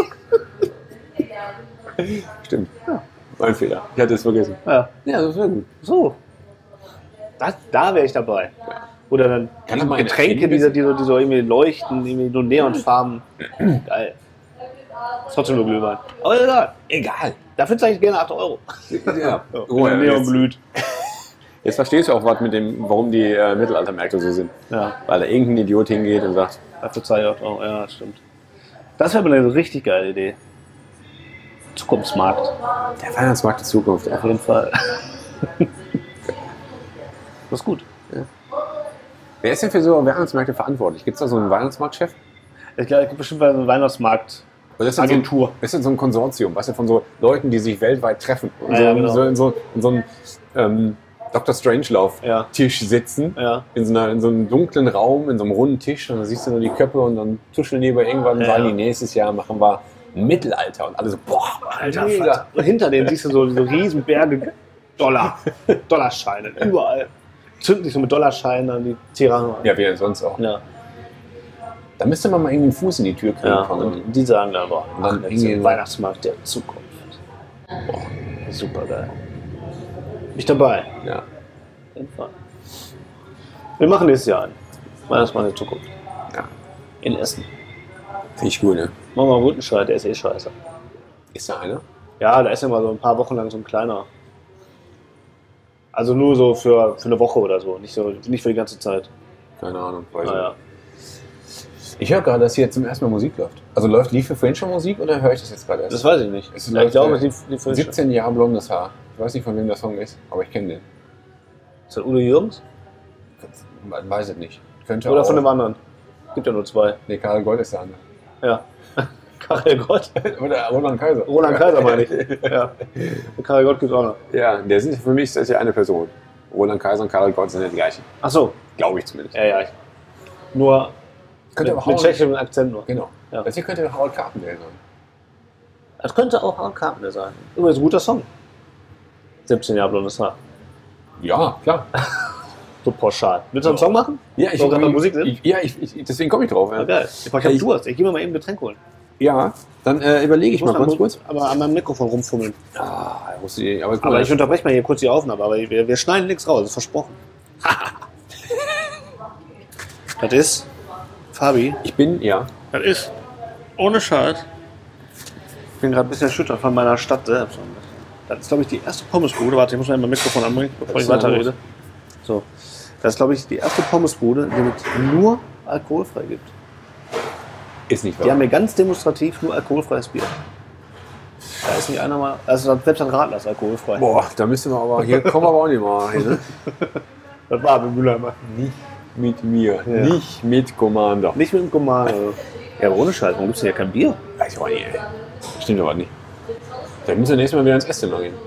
Stimmt. Ja. Mein Fehler. Ich hatte es vergessen.
Ja.
Ja, das wäre gut.
So. Das, da wäre ich dabei. Oder dann
Kann das mal eine
Getränke,
Erfindung
die, so- die, so- die so irgendwie leuchten, irgendwie so Neonfarben. Geil. Ist trotzdem nur Glühwein. Aber egal.
Egal.
Dafür zeige ich gerne acht Euro.
Ja.
Oh,
ja,
Neon
jetzt,
blüht.
jetzt verstehst du auch was mit dem, warum die äh, Mittelaltermärkte so sind.
Ja,
Weil da irgendein Idiot hingeht und sagt,
dafür zeige ich acht Euro. Ja, das stimmt. Das wäre aber eine richtig geile Idee. Zukunftsmarkt.
der Weihnachtsmarkt der Zukunft.
Auf jeden Fall. Das ist gut.
Wer ist denn für so Weihnachtsmärkte verantwortlich? Gibt es da so einen Weihnachtsmarktchef?
Ich glaube, es gibt bestimmt eine Weihnachtsmarkt.
Oder ist das
Agentur.
So, ist das so ein Konsortium, weißt du, von so Leuten, die sich weltweit treffen und
Ja,
so,
ja, genau.
so in so, in so einem ähm, Doktor
Ja.
Strangelove-Tisch sitzen,
Ja.
in, so einer, in so einem dunklen Raum, in so einem runden Tisch und dann siehst du nur die Köpfe und dann tuscheln die über irgendwann und
Ja.
sagen die, nächstes Jahr machen wir Mittelalter und alle so, boah, Alter,
Alter,
mega.
und hinter denen siehst du so, so riesen Berge Dollar. Dollarscheine. Überall. Zünden sich so mit Dollarscheinen an die Tirana.
Ja, wie denn sonst auch.
Ja.
Da müsste man mal irgendwie einen Fuß in die Tür kriegen.
Ja,
von
und
einem-
die sagen dann aber,
Und dann
ach, jetzt
irgendwie
der
so-
Weihnachtsmarkt der Zukunft. Boah, super geil. Bin ich dabei.
ja.
Auf jeden Fall. Wir machen nächstes Jahr einen Weihnachtsmarkt der Zukunft.
Ja.
In Essen.
Finde ich cool, ne?
Machen wir mal einen guten Scheiß, der ist eh scheiße.
Ist da einer?
Ja, da ist ja mal so ein paar Wochen lang so ein kleiner. Also nur so für, für eine Woche oder so, nicht, so, nicht für die ganze Zeit.
Keine Ahnung. Weiß
Naja.
nicht. Ich höre gerade, dass hier zum ersten Mal Musik läuft. Also läuft lief für vorhin schon Musik oder höre ich das jetzt gerade erst?
Das weiß ich nicht.
Es
Ja,
läuft,
ich glaube,
äh,
es lief, lief für
siebzehn Jahre blondes Haar. Ich weiß nicht, von wem der Song ist, aber ich kenne den.
Ist das Udo Jürgens?
Man weiß es nicht. Könnte
Oder
auch.
von dem anderen? Gibt ja nur zwei.
Nee, Karel Gold ist der andere.
Ja. Karel Gott.
Oder Roland Kaiser.
Roland Kaiser meine ich. Ja. Und Karel Gott gibt es auch noch.
Ja, der sind für mich ist das ja eine Person. Roland Kaiser und Karel Gott sind ja die gleichen.
Ach so.
Glaube ich zumindest.
Ja, ja. Ich- Nur
Könnte
mit,
aber
mit
Howard-
tschechischem Akzent nur.
Genau.
Ja.
Das hier könnte Howard Carpendale sein.
Das könnte auch Howard Carpenter sein. Übrigens ein guter Song. siebzehn Jahre blondes Haar.
Ja, klar.
So pauschal. Willst du einen Song machen?
Ja, ich,
So, wenn wir Musik sind?
ich, ja ich, ich, deswegen komme ich drauf. Ja,
Ja, geil. Ich hab
Ich-
Durst. Ich gehe mir mal eben ein Getränk holen.
ja dann äh, überlege ich
Ich muss
mal ganz
am-
kurz.
aber an meinem Mikrofon rumfummeln.
Ah, da musst du die, aber, guck
Aber
mal,
ich unterbreche mal hier kurz die Aufnahme, aber wir, wir schneiden nichts raus, das ist versprochen. Das ist, Fabi,
ich bin, ja.
das ist, ohne Scheiß. Ich bin gerade ein bisschen erschüttert von meiner Stadt selbst. Das ist, glaube ich, die erste Pommesbude. Warte, ich muss mal mein Mikrofon anbringen, bevor ich
ist denn da
weiterrede. So. Das ist, glaube ich, die erste Pommesbude, die es nur alkoholfrei gibt.
Ist nicht
Die haben
wahr.
mir ganz demonstrativ nur alkoholfreies Bier. Da ist nicht einer mal, also selbst ein Radler ist alkoholfrei.
Boah, da müssen wir aber, hier kommen wir aber auch nicht mal hin. Ne?
Das war mit Mülleimer.
Nicht mit mir,
Ja.
nicht mit Commander.
Nicht mit dem Commander. Ja, aber ohne Scheiß, warum gibt es denn hier kein Bier?
Weiß ich auch nicht, ey. Stimmt aber nicht. Dann müssen wir nächstes Mal wieder ins Esszimmer gehen.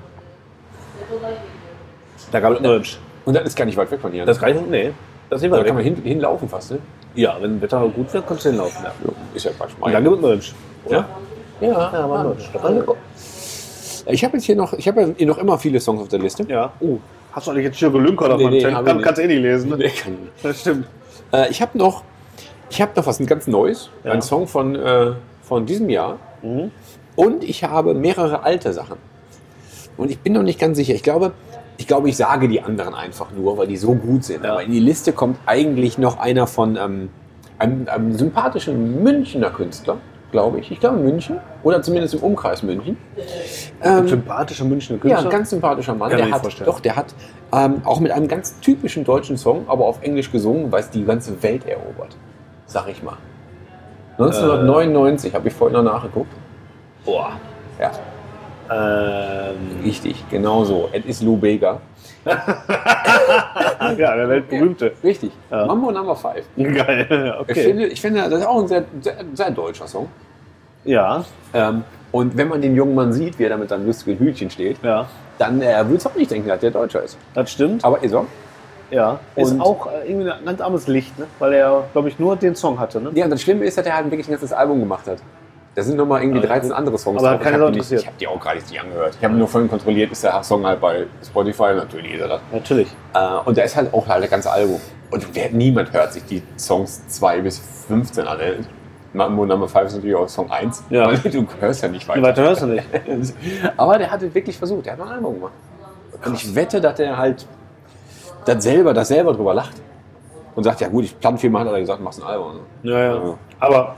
Da gab es Merch.
Und das ist gar nicht weit weg von hier.
Das reicht, nee. Das ist nicht
da
weit
kann man
weg.
hin, hinlaufen fast, ne?
Ja, wenn das Wetter gut wird, kannst du hinlaufen. Ja.
Ja, ist ja Quatsch.
Und dann gibt es Merch.
ja? Ja,
Ja, aber
ja.
Merch.
Ich habe jetzt hier noch, ich habe ja hier noch immer viele Songs auf der Liste.
Ja. Oh, hast du eigentlich jetzt hier gelünkert auf
Nee,
meinem
nee,
Zettel?
hab ich
Kann,
nicht.
kannst du eh nicht lesen. Ne?
Nee, kann ich nicht.
Das stimmt.
Äh, ich habe noch, ich habe noch was ganz Neues,
Ja.
ein Song von, äh, von diesem Jahr.
Mhm.
Und ich habe mehrere alte Sachen. Und ich bin noch nicht ganz sicher. Ich glaube, ich glaube, ich sage die anderen einfach nur, weil die so gut sind.
Ja.
Aber in die Liste kommt eigentlich noch einer von ähm, einem, einem sympathischen Münchner Künstler, glaube ich. Ich glaube München oder zumindest im Umkreis München. Ähm,
Sympathischer Münchner
ja,
Künstler.
ein ganz sympathischer Mann.
Kann
Der
ich mir
hat,
vorstellen.
doch, der hat ähm, auch mit einem ganz typischen deutschen Song, aber auf Englisch gesungen, weil es die ganze Welt erobert. Sag ich mal. neunzehnhundertneunundneunzig habe ich vorhin noch nachgeguckt.
Boah.
Ja,
Ähm,
richtig, genau so. Es ist Lou Bega.
ja, der weltberühmte.
Richtig.
Ja.
Mambo Number Five.
Geil.
Ich,
Okay.
finde, ich finde, das ist auch ein sehr, sehr, sehr deutscher Song.
Ja,
Ähm, und wenn man den jungen Mann sieht, wie er da mit seinem lustigen Hütchen steht,
ja.
dann äh, würde es auch nicht denken, dass der Deutscher ist.
Das stimmt.
Aber ist er.
Ja. Ist
Und-
auch äh, irgendwie ein ganz armes Licht, ne? Weil er, glaube ich, nur den Song hatte. Ne?
Ja, und das Schlimme ist, dass er halt wirklich ein ganzes Album gemacht hat. Da sind nochmal irgendwie
Aber-
dreizehn andere Songs
aber
drauf.
keine
Ich
Sau
habe die, nicht-
interessiert.
ich hab die auch gerade nicht angehört. Ich habe nur vorhin kontrolliert, ist der Song halt bei Spotify, natürlich ist er das.
Natürlich.
Äh, und da ist halt auch halt das ganze Album. Und wer, niemand hört sich die Songs zwei bis fünfzehn an. Mambo Number Five ist natürlich auch Song eins.
Ja.
Weil du hörst ja nicht weiter.
Weiter hörst du nicht.
Aber der hat es wirklich versucht. Der hat noch ein Album gemacht. Und ich wette, dass der halt das selber, das selber drüber lacht. Und sagt, ja gut, ich Plattenfirma hat er gesagt, machst ein Album.
Ja, ja.
Ja.
Aber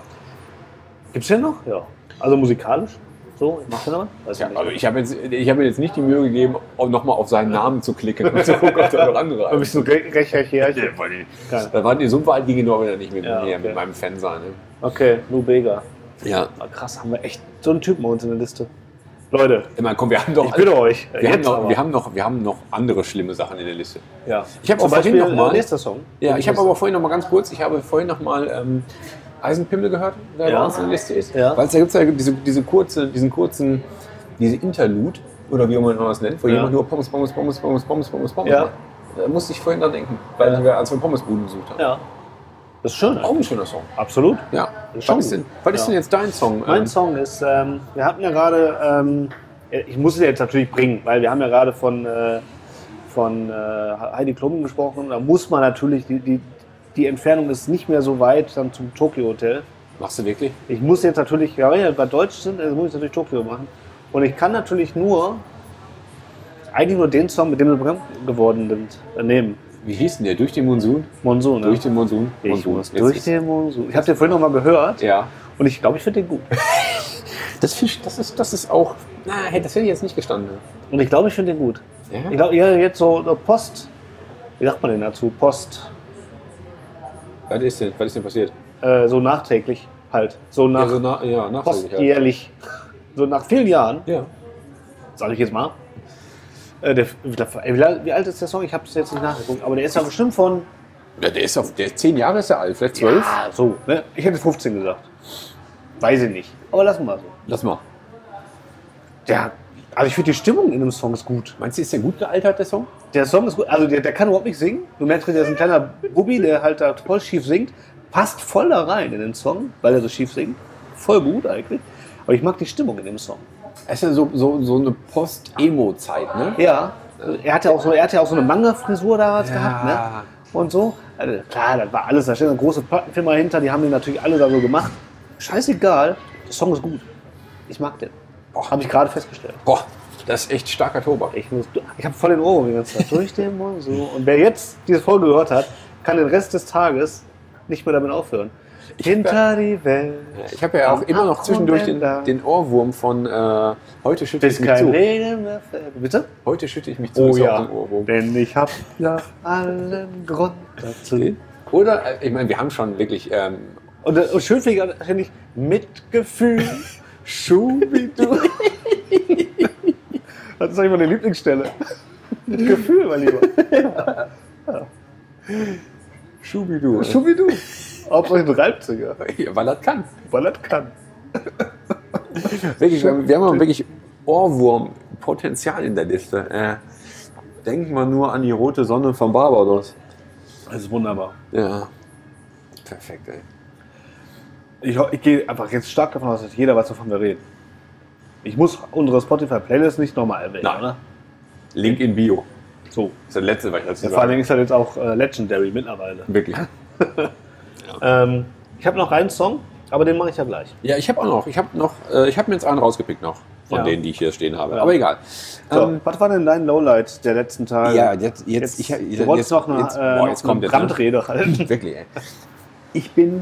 gibt's den noch? Ja. Also musikalisch? So, macht er noch was? Weiß ich
Ja,
nicht.
also ich habe jetzt, ich hab mir jetzt nicht die Mühe gegeben, um nochmal auf seinen Namen zu klicken und zu gucken, ob da noch andere
Ein bisschen recht, recht, recht, recht. Geil.
Da waren die so weit, die genau wieder nicht mit
Ja,
mir,
okay.
mit meinem Fan sein. Ne?
Okay, Lou Bega.
Ja.
Ah, krass, haben wir echt so einen Typen bei uns in der Liste. Leute,
Ich meine, komm, wir haben doch,
ich bitte euch.
wir, haben
jetzt
noch,
aber.
wir, haben noch, wir haben noch andere schlimme Sachen in der Liste.
ja.
Ich habe
Zum
auch vorhin
Beispiel
noch mal-
äh, nächster Song.
Ja, ich habe aber vorhin noch mal ganz kurz, ich habe vorhin noch mal ähm, Eisenpimmel gehört, der
Ja.
bei uns in der Liste ist.
Ja.
Weil es da gibt ja diese, diese kurze, diesen kurzen, diese Interlude, oder wie man das nennt, wo
Ja.
jemand nur Pommes, Pommes, Pommes, Pommes, Pommes, Pommes, Pommes
Ja.
macht. Da musste ich vorhin dran denken, weil
Ja.
wir, als wir Pommesbuden besucht haben.
Ja. Das ist schön.
Auch ein schöner Song.
Absolut.
Ja.
ist schon
Was ist denn, was ist
Ja.
denn jetzt dein Song?
Mein
Ähm,
Song ist, ähm, wir hatten ja gerade, ähm, ich muss es jetzt natürlich bringen, weil wir haben ja gerade von, äh, von äh, Heidi Klum gesprochen. Da muss man natürlich, die, die, die Entfernung ist nicht mehr so weit dann zum Tokyo Hotel.
Machst du wirklich?
Ich muss jetzt natürlich, ja, wenn wir bei Deutsch sind, also muss ich natürlich Tokio machen. Und ich kann natürlich nur, eigentlich nur den Song, mit dem wir bekannt geworden sind, äh, nehmen.
Wie hieß denn der? Durch den Monsun?
Monsun.
Durch
Ne?
den Monsun?
Ich
Monsun.
muss
Jetzt
durch
ist-
den Monsun. Ich habe den vorhin noch mal gehört
Ja.
und ich glaube, ich finde den gut.
Das, find- das, ist, das ist auch. Na, hey, das hätte ich jetzt nicht gestanden.
Und ich glaube, ich finde den gut.
Ja?
Ich glaube, ja, jetzt so so Post, wie sagt man denn dazu? Post.
Was ist denn, was ist denn passiert?
äh, so nachträglich halt. So nach
Ja, so na, ja, nachträglich. Ja.
postjährlich. So nach vielen Jahren,
Ja.
sag ich jetzt mal. Äh, der, wie alt- wie alt ist der Song? Ich habe es jetzt nicht nachgeguckt, aber der ist ja bestimmt von.
Ja, der ist auf der zehn Jahre ist er alt, vielleicht zwölf.
Ja, so. Ne? Ich hätte fünfzehn gesagt. Weiß ich nicht. Aber lassen wir so.
Lass mal.
Der, also ich finde die Stimmung in dem Song ist gut.
Meinst du, ist der gut gealtert, der Song?
Der Song ist gut. Also der, der kann überhaupt nicht singen. Du merkst, der ist ein kleiner Bubi, der halt da voll schief singt. Passt voll da rein in den Song, weil er so schief singt. Voll gut eigentlich. Aber ich mag die Stimmung in dem Song.
Es ist ja so, so, so eine Post-Emo-Zeit, ne?
Ja. Er hatte auch so, er hatte auch so eine Manga-Frisur damals
Ja.
gehabt, ne? Und so. Also klar, das war alles, da steht eine große Plattenfirma hinter, die haben den natürlich alle da so gemacht. Scheißegal, der Song ist gut. Ich mag den. Habe ich gerade festgestellt.
Boah, das ist echt starker Tobak.
Ich, muss- ich habe voll den Ohrwurm die ganze Zeit. Durch den Mund so. Und wer jetzt diese Folge gehört hat, kann den Rest des Tages nicht mehr damit aufhören. Hinter die Welt.
Ich habe ja auch
Am
immer noch zwischendurch den,
Abgrund
den Ohrwurm von äh, heute schütte ich
Bis
mich
kein
zu.
Regen mehr fällt. Bitte?
Heute schütte ich mich zu.
Oh
ist auch
ja,
ein Ohrwurm.
denn ich hab ja allen Grund dazu.
Oder, äh, ich meine, wir haben schon wirklich ähm,
Und, äh, und schön finde ich, finde ich Mitgefühl, Schubidu. Das ist eigentlich meine Lieblingsstelle. Mitgefühl, mein Lieber.
Schubidu.
Schubidu. Hauptsache ein Reibziger,
Ja, weil das kann.
weil das kann.
Wirklich, wir haben, wir haben auch wirklich Ohrwurm-Potenzial in der Liste. Äh, denk mal nur an die rote Sonne von Barbados.
Das ist wunderbar.
Ja. Perfekt, ey.
Ich, ich gehe einfach jetzt stark davon aus, dass jeder weiß, wovon wir reden. Ich muss unsere Spotify-Playlist nicht nochmal erwähnen,
Nein.
oder?
Link in Bio.
So.
Das ist das letzte, was ich dazu
Ja, vor allen Dingen ist das jetzt auch äh, Legendary mittlerweile.
Wirklich.
Ähm, ich habe noch einen Song, aber den mache ich ja gleich.
Ja, ich habe auch noch. Ich habe noch. Äh, ich habe mir jetzt einen rausgepickt noch. Von
Ja.
denen, die ich hier stehen habe.
Ja.
Aber egal.
So,
Ähm,
was war denn dein Lowlight der letzten Tage?
ja, jetzt, jetzt, ich,
du wolltest noch eine,
jetzt,
äh,
boah,
noch
jetzt
eine
kommt jetzt, ne?
Brandrede halten.
Wirklich, ey. Ich bin.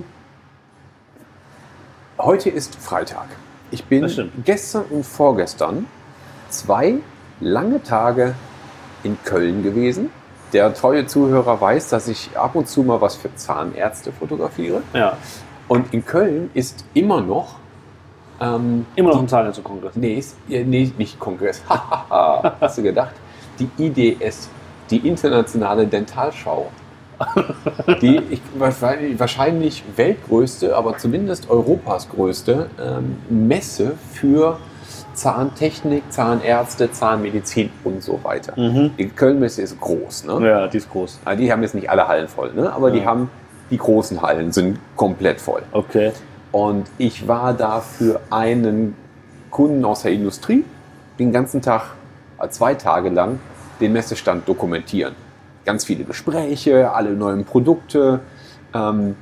Heute ist Freitag. Ich bin
Das stimmt.
gestern und vorgestern zwei lange Tage in Köln gewesen. Der treue Zuhörer weiß, dass ich ab und zu mal was für Zahnärzte fotografiere.
Ja,
Und in Köln ist immer noch. Ähm,
immer noch ein Zahnärzte-Kongress.
Nee, ist, ja, nee, nicht Kongress. Hahaha, hast du gedacht? Die I D S, die internationale Dentalschau. Die ich, wahrscheinlich, wahrscheinlich weltgrößte, aber zumindest Europas größte ähm, Messe für Zahntechnik, Zahnärzte, Zahnmedizin und so weiter. Die Köln-Messe ist groß. Ne?
Ja, die ist groß.
Also die haben jetzt nicht alle Hallen voll, ne? aber die
Ja.
haben die großen Hallen sind komplett voll.
Okay.
Und ich war da für einen Kunden aus der Industrie den ganzen Tag, äh, zwei Tage lang, den Messestand dokumentieren. Ganz viele Gespräche, alle neuen Produkte, ähm,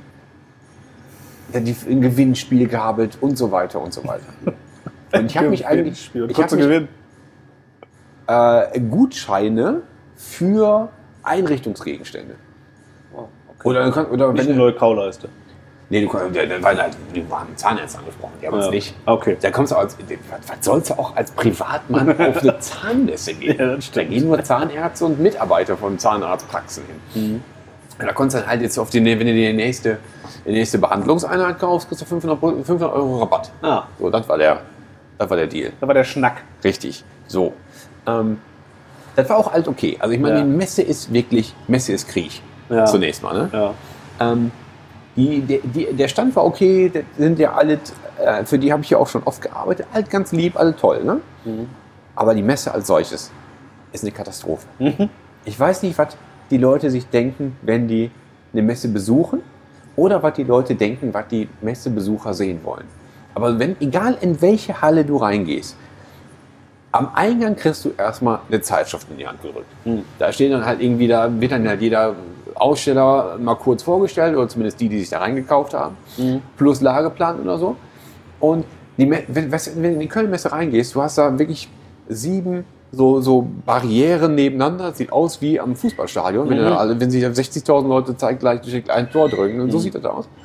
die, ein Gewinnspiel gehabt und so weiter und so weiter. Und ich habe mich eigentlich
Spiel.
ich
Kurz
hab
zu
mich,
gewinnen.
äh, Gutscheine für Einrichtungsgegenstände. Oder, oder
Nicht eine
wenn,
neue Kauleiste.
nee, du, der, der, weil halt, die waren Zahnärzte angesprochen, die haben uns
Ja.
nicht.
Okay.
Da kommst du als, was, was sollst du auch als Privatmann auf eine Zahnmesse gehen?
Ja, das
Da
stimmt.
gehen nur Zahnärzte und Mitarbeiter von Zahnarztpraxen hin.
Mhm.
Und da konntest du dann halt jetzt auf die, wenn du die nächste, die nächste Behandlungseinheit kaufst, kriegst du fünfhundert, Pro- fünfhundert Euro Rabatt.
Ah,
So, das war der, das war der Deal.
da war der Schnack.
Richtig. So. Ähm, das war auch alt okay. Also ich meine,
Ja.
die Messe ist wirklich, Messe ist Krieg.
Ja.
Zunächst mal, ne?
Ja.
Ähm, die, die, die, der Stand war okay, das sind ja alle, äh, für die habe ich ja auch schon oft gearbeitet, alle ganz lieb, alle toll, ne?
Mhm.
Aber die Messe als solches ist eine Katastrophe. Ich weiß nicht, was die Leute sich denken, wenn die eine Messe besuchen oder was die Leute denken, was die Messebesucher sehen wollen. Aber wenn, egal in welche Halle du reingehst, am Eingang kriegst du erstmal eine Zeitschrift in die Hand gedrückt. Da steht dann halt irgendwie, da wird dann halt jeder Aussteller mal kurz vorgestellt, oder zumindest die, die sich da reingekauft haben, plus Lageplan oder so. Und die, Me- wenn, weißt du, wenn du in die Köln-Messe reingehst, du hast da wirklich sieben so, so Barrieren nebeneinander, das sieht aus wie am Fußballstadion, wenn, da alle, wenn sich sechzigtausend Leute zeitgleich durch ein Tor drücken, und so sieht das aus.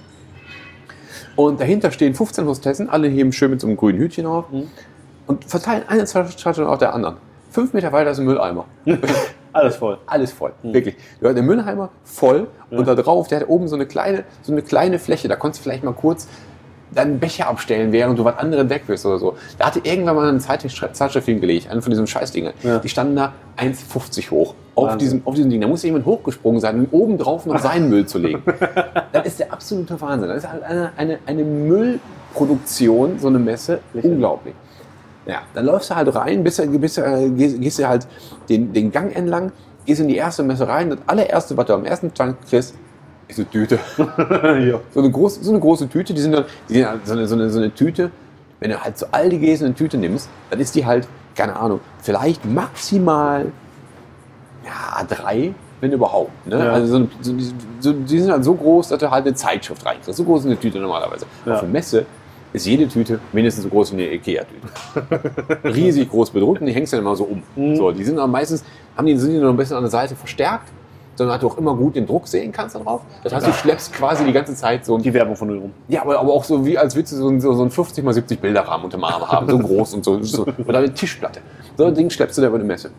Und dahinter stehen fünfzehn Hostessen, alle heben schön mit so einem grünen Hütchen auf und verteilen eine Zeitschrift nach der anderen. Fünf Meter weiter ist ein Mülleimer.
Alles voll.
Alles voll, wirklich. Du hast den Mülleimer voll und da drauf, der hat oben so eine kleine, so eine kleine Fläche, da konntest du vielleicht mal kurz deinen Becher abstellen, während du was anderes wegwirfst oder so. Da hatte irgendwann mal eine Zeitschrift hingelegt, einen von diesen Scheißdingern.
Ja.
Die standen da eins fünfzig hoch auf
Wahnsinn.
diesem, auf diesem Ding. Da musste jemand hochgesprungen sein, um oben drauf noch seinen Müll zu legen. Das ist der absolute Wahnsinn. Das ist halt eine, eine, eine Müllproduktion, so eine Messe,
Richtig.
unglaublich. Ja, dann läufst du halt rein, bis, bis, äh, gehst, gehst du halt den, den Gang entlang, gehst in die erste Messe rein. Das allererste, was du am ersten Stand kriegst, ist eine Tüte.
Ja.
So eine große, so eine große Tüte, die sind dann, die sind halt so, eine, so, eine, so eine Tüte, wenn du halt zu Aldi gehst und eine Tüte nimmst, dann ist die halt, keine Ahnung, vielleicht maximal ja, A drei, wenn überhaupt. Ne?
Ja.
Also so, eine- so, die, so, die sind halt so groß, dass du halt eine Zeitschrift reinkriegst. So groß ist eine Tüte normalerweise.
Ja.
Auf der Messe ist jede Tüte mindestens so groß wie eine Ikea-Tüte. Riesig groß bedruckt und die hängst dann immer so um.
Mhm.
So, die sind aber meistens, haben die, sind die noch ein bisschen an der Seite verstärkt, sondern dass du auch immer gut den Druck sehen kannst da drauf. Das heißt, du schleppst quasi die ganze Zeit so ein,
Die Werbung von rum.
ja, aber, aber auch so wie, als würdest du so ein, so ein fünfzig mal siebzig Bilderrahmen unter dem Arm haben, so groß und so, so oder eine Tischplatte. So ein Ding schleppst du da über eine Messe.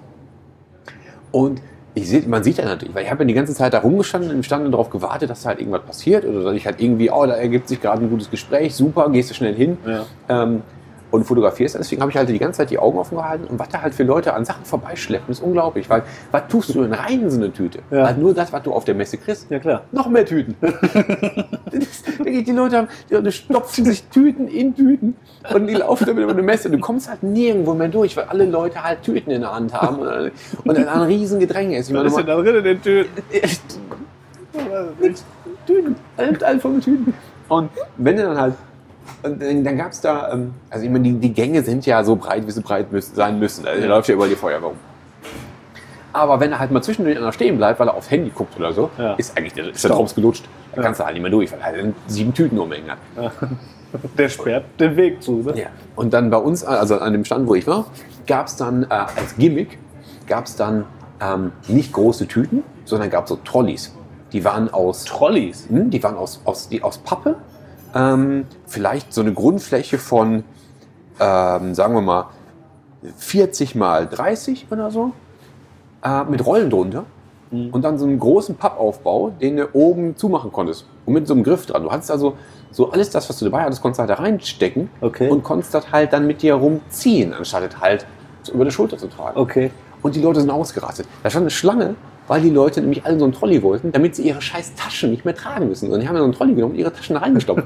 Und ich seh, man sieht ja natürlich, weil ich habe ja die ganze Zeit da rumgestanden, im Stand und darauf gewartet, dass da halt irgendwas passiert oder dass ich halt irgendwie, oh, da ergibt sich gerade ein gutes Gespräch, super, gehst du schnell hin.
Ja.
Ähm, und fotografierst. Deswegen habe ich halt die ganze Zeit die Augen offen gehalten und was da halt für Leute an Sachen vorbeischleppen, ist unglaublich. Weil, was tust du denn rein in so eine Tüte?
Ja.
Halt nur das, was du auf der Messe kriegst.
Ja, klar.
Noch mehr Tüten. Das ist wirklich, die Leute haben, die Leute stopfen sich Tüten in Tüten und die laufen damit über eine Messe. Du kommst halt nirgendwo mehr durch, weil alle Leute halt Tüten in der Hand haben und, und dann ein riesen Gedränge ist. Ich meine,
Was ist denn da drin in den Tüten?
Nix. Tüten, alles, alles voll mit Tüten. Und wenn du dann halt, und dann, dann gab es da, ähm, also ich meine, die, die Gänge sind ja so breit, wie sie breit müssen, sein müssen. Also da läuft ja überall die Feuerwehr rum. Aber wenn er halt mal zwischendurch einer stehen bleibt, weil er aufs Handy guckt oder so,
Ja.
ist eigentlich der, ist der Drops gelutscht. Da kannst du halt nicht mehr durch, weil er halt sieben Tüten umhängen hat.
Der sperrt den Weg zu. Ne?
Ja. Und dann bei uns, also an dem Stand, wo ich war, gab es dann äh, als Gimmick, gab es dann ähm, nicht große Tüten, sondern gab so Trolleys. Die waren aus
Trolleys.
Hm, Die waren aus, aus, die, aus Pappe. Ähm, vielleicht so eine Grundfläche von, ähm, sagen wir mal, vierzig mal dreißig oder so. Äh, mit Rollen drunter. Und dann so einen großen Pappaufbau, den du oben zumachen konntest. Und mit so einem Griff dran. Du hattest also so alles das, was du dabei hattest, konntest du halt da reinstecken.
Okay.
Und konntest das halt dann mit dir rumziehen, anstatt es halt so über die Schulter zu tragen.
Okay.
Und die Leute sind ausgerastet. Da stand eine Schlange, weil die Leute nämlich alle so einen Trolley wollten, damit sie ihre scheiß Taschen nicht mehr tragen müssen. Und die haben ja so einen Trolley genommen und ihre Taschen da reingestopft.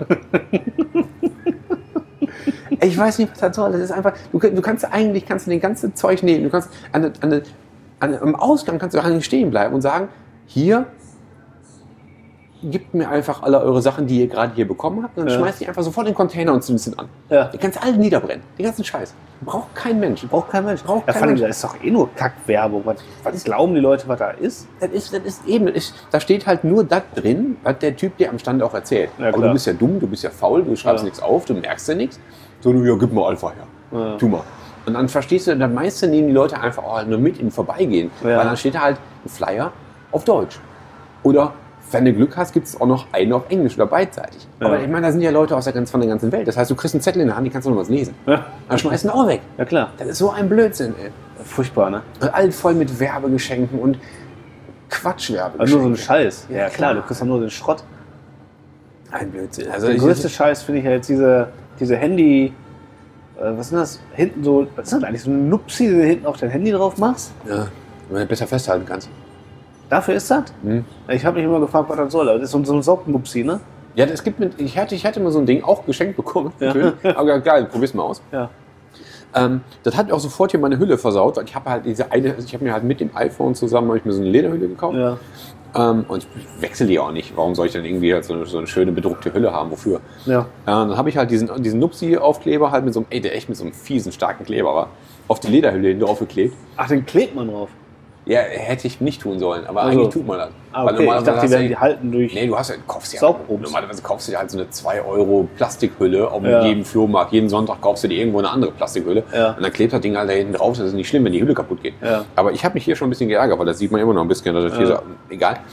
Ich weiß nicht, was das soll. Das ist einfach, du, du kannst eigentlich kannst du den ganzen Zeug nehmen. Du kannst an, der- an, der- an, der- am Ausgang kannst du eigentlich stehen bleiben und sagen, hier, gebt mir einfach alle eure Sachen, die ihr gerade hier bekommen habt. Und dann
Ja.
schmeißt die einfach sofort in den Container und zündest ihn an.
Ja.
Die kannst du alle niederbrennen. Den ganzen Scheiß. Braucht kein Mensch.
Braucht kein Mensch.
Braucht
Ja,
kein
vor allem,
Mensch.
das ist doch eh nur Kackwerbung. Was, was glauben die Leute, was da ist?
Das ist, das ist eben, das ist, da steht halt nur das drin, was der Typ dir am Stand auch erzählt.
Ja,
Aber
klar.
du bist ja dumm, du bist ja faul, du schreibst
Ja.
nichts auf, du merkst ja nichts. So, du, ja, gib mal einfach her.
Ja.
Tu mal. Und dann verstehst du, dann meiste nehmen die Leute einfach auch nur mit ihnen vorbeigehen.
Ja.
Weil dann steht da halt ein Flyer auf Deutsch. Oder, wenn du Glück hast, gibt es auch noch einen auf Englisch oder beidseitig.
Ja.
Aber ich meine, da sind ja Leute aus der ganzen, von der ganzen Welt. Das heißt, du kriegst einen Zettel in der Hand, die kannst du noch was lesen.
Ja.
Dann schmeißt du ihn auch weg.
Ja, klar.
Das ist so ein Blödsinn, ey.
Furchtbar, ne?
Und alles voll mit Werbegeschenken und Quatschwerbegeschenken.
Also nur so ein Scheiß. Ja,
Ja,
klar,
klar.
du kriegst doch nur den Schrott.
Ein Blödsinn. Also
Der
ich-
größte Scheiß finde ich ja jetzt diese, diese Handy. Äh, was ist denn das? Hinten so. Was ist das eigentlich? So eine Nupsi, die du hinten auf dein Handy drauf machst?
Ja, wenn du besser festhalten kannst.
Dafür ist das?
Hm.
Ich habe mich immer gefragt, was das soll. Aber das ist so, so ein Saugmupsi, ne?
Ja, es gibt mit, ich hatte, ich hatte mal so ein Ding auch geschenkt bekommen.
Ja.
Natürlich. Aber geil, probier's mal aus.
Ja.
Ähm, das hat auch sofort hier meine Hülle versaut, weil ich habe halt diese eine, ich habe mir halt mit dem iPhone zusammen habe ich mir so eine Lederhülle gekauft.
Ja.
Ähm, und ich wechsle die auch nicht. Warum soll ich dann irgendwie halt so eine, so eine schöne bedruckte Hülle haben? Wofür?
Ja.
Äh, dann habe ich halt diesen, diesen Nupsi-Aufkleber halt mit so einem, ey, der echt mit so einem fiesen, starken Kleber war, auf die Lederhülle hin draufgeklebt.
Ach, den klebt man drauf.
Ja, hätte ich nicht tun sollen, aber
Also.
eigentlich tut man das.
Ah,
Weil
okay. Ich
normalerweise
dachte, die
hast du
werden
ja-
die halten durch.
Nee, du hast ja, kaufst ja,
Saugrums.
normalerweise kaufst du dir halt so eine zwei Euro Plastikhülle auf
Ja.
jedem Flohmarkt. Jeden Sonntag kaufst du dir irgendwo eine andere Plastikhülle.
Ja.
Und dann klebt das Ding halt da hinten drauf. Das ist nicht schlimm, wenn die Hülle kaputt geht.
Ja.
Aber ich habe mich hier schon ein bisschen geärgert, weil das sieht man immer noch ein bisschen. Das ist hier
Ja.
so, egal.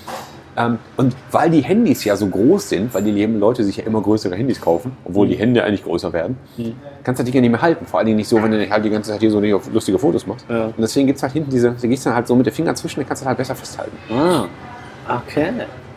Ähm, und weil die Handys ja so groß sind, weil die lieben Leute sich ja immer größere Handys kaufen, obwohl die Hände eigentlich größer werden,
Mhm.
kannst du dich ja nicht mehr halten. Vor allen Dingen nicht so, wenn du halt die ganze Zeit hier so lustige Fotos machst.
Ja.
Und deswegen gibt es halt hinten diese, du gehst dann halt so mit den Fingern zwischen, dann kannst du halt besser festhalten.
Ah, okay.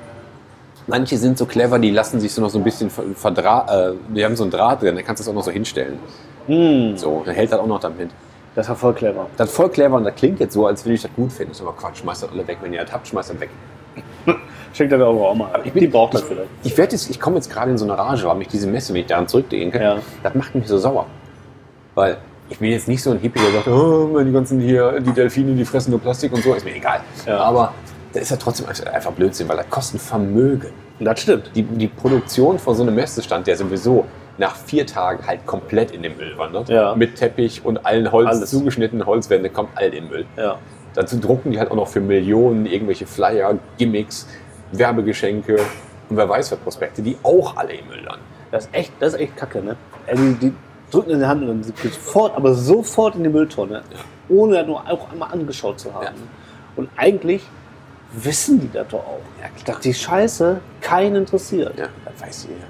Manche sind so clever, die lassen sich so noch so ein bisschen verdraht, äh, die haben so ein Draht drin, dann kannst du das auch noch so hinstellen.
Hm.
So, dann hält das auch noch damit.
Das war voll clever.
Das ist voll clever und das klingt jetzt so, als würde ich das gut finden. Das ist aber Quatsch, schmeißt das alle weg. Wenn ihr das habt, schmeißt das weg.
Schenkt das auch mal. Ich bin, die braucht das vielleicht.
Ich, werd jetzt, ich komme jetzt gerade in so eine Rage, weil mich diese Messe, wenn ich daran zurückdenke,
Ja.
das macht mich so sauer. Weil ich bin jetzt nicht so ein Hippie, der sagt, oh, die ganzen hier, die Delfine, die fressen nur Plastik und so, ist mir egal.
Ja.
Aber das ist ja trotzdem einfach Blödsinn, weil das kostet Vermögen.
Das stimmt.
Die, die Produktion von so einem Messestand, der sowieso nach vier Tagen halt komplett in den Müll wandert,
Ja.
mit Teppich und allen Holz,
Alles.
zugeschnittenen Holzwände, kommt all in den Müll.
Ja.
Dazu drucken die halt auch noch für Millionen irgendwelche Flyer, Gimmicks, Werbegeschenke und wer weiß für Prospekte, die auch alle im Müll landen.
Das ist echt, das ist echt kacke, ne? Ey, Die, die drücken in die Hand und dann sind die sofort, aber sofort in die Mülltonne, ohne das nur auch einmal angeschaut zu haben.
Ja.
Und eigentlich wissen die das doch auch.
Ja,
Dass die Scheiße keinen interessiert.
Ja, das weiß jeder.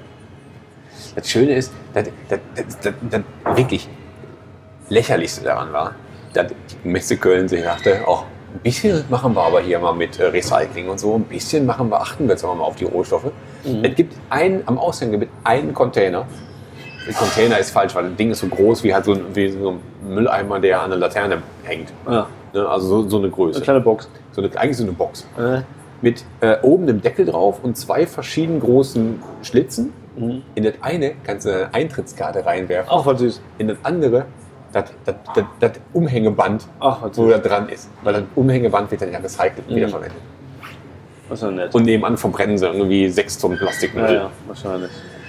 Das Schöne ist, das, das, das, das, das wirklich lächerlichste daran war, dass die Messe Köln sich dachte, auch ein bisschen machen wir aber hier mal mit äh, Recycling und so, ein bisschen machen wir, achten wir jetzt aber mal auf die Rohstoffe.
Mhm.
Es gibt einen, am Aushängegebiet einen Container. Der Container ist falsch, weil das Ding ist so groß wie halt so ein, wie so ein Mülleimer, der an der Laterne hängt.
Ja.
Ne, also so, so eine Größe.
Eine kleine Box.
So eine, eigentlich so eine Box.
Äh,
Mit äh, oben einem Deckel drauf und zwei verschieden großen Schlitzen.
Mhm.
In das eine kannst du eine Eintrittskarte reinwerfen.
Auch was süß.
In das andere das, das, das, das Umhängeband,
Ach, was
wo
süß.
da dran ist. Weil das Umhängeband wird dann ja recycelt und
Mhm.
wiederverwendet.
Das ist ja nett.
Und nebenan verbrennen sie irgendwie sechs Tonnen Plastikmüll.
ja, ja, wahrscheinlich.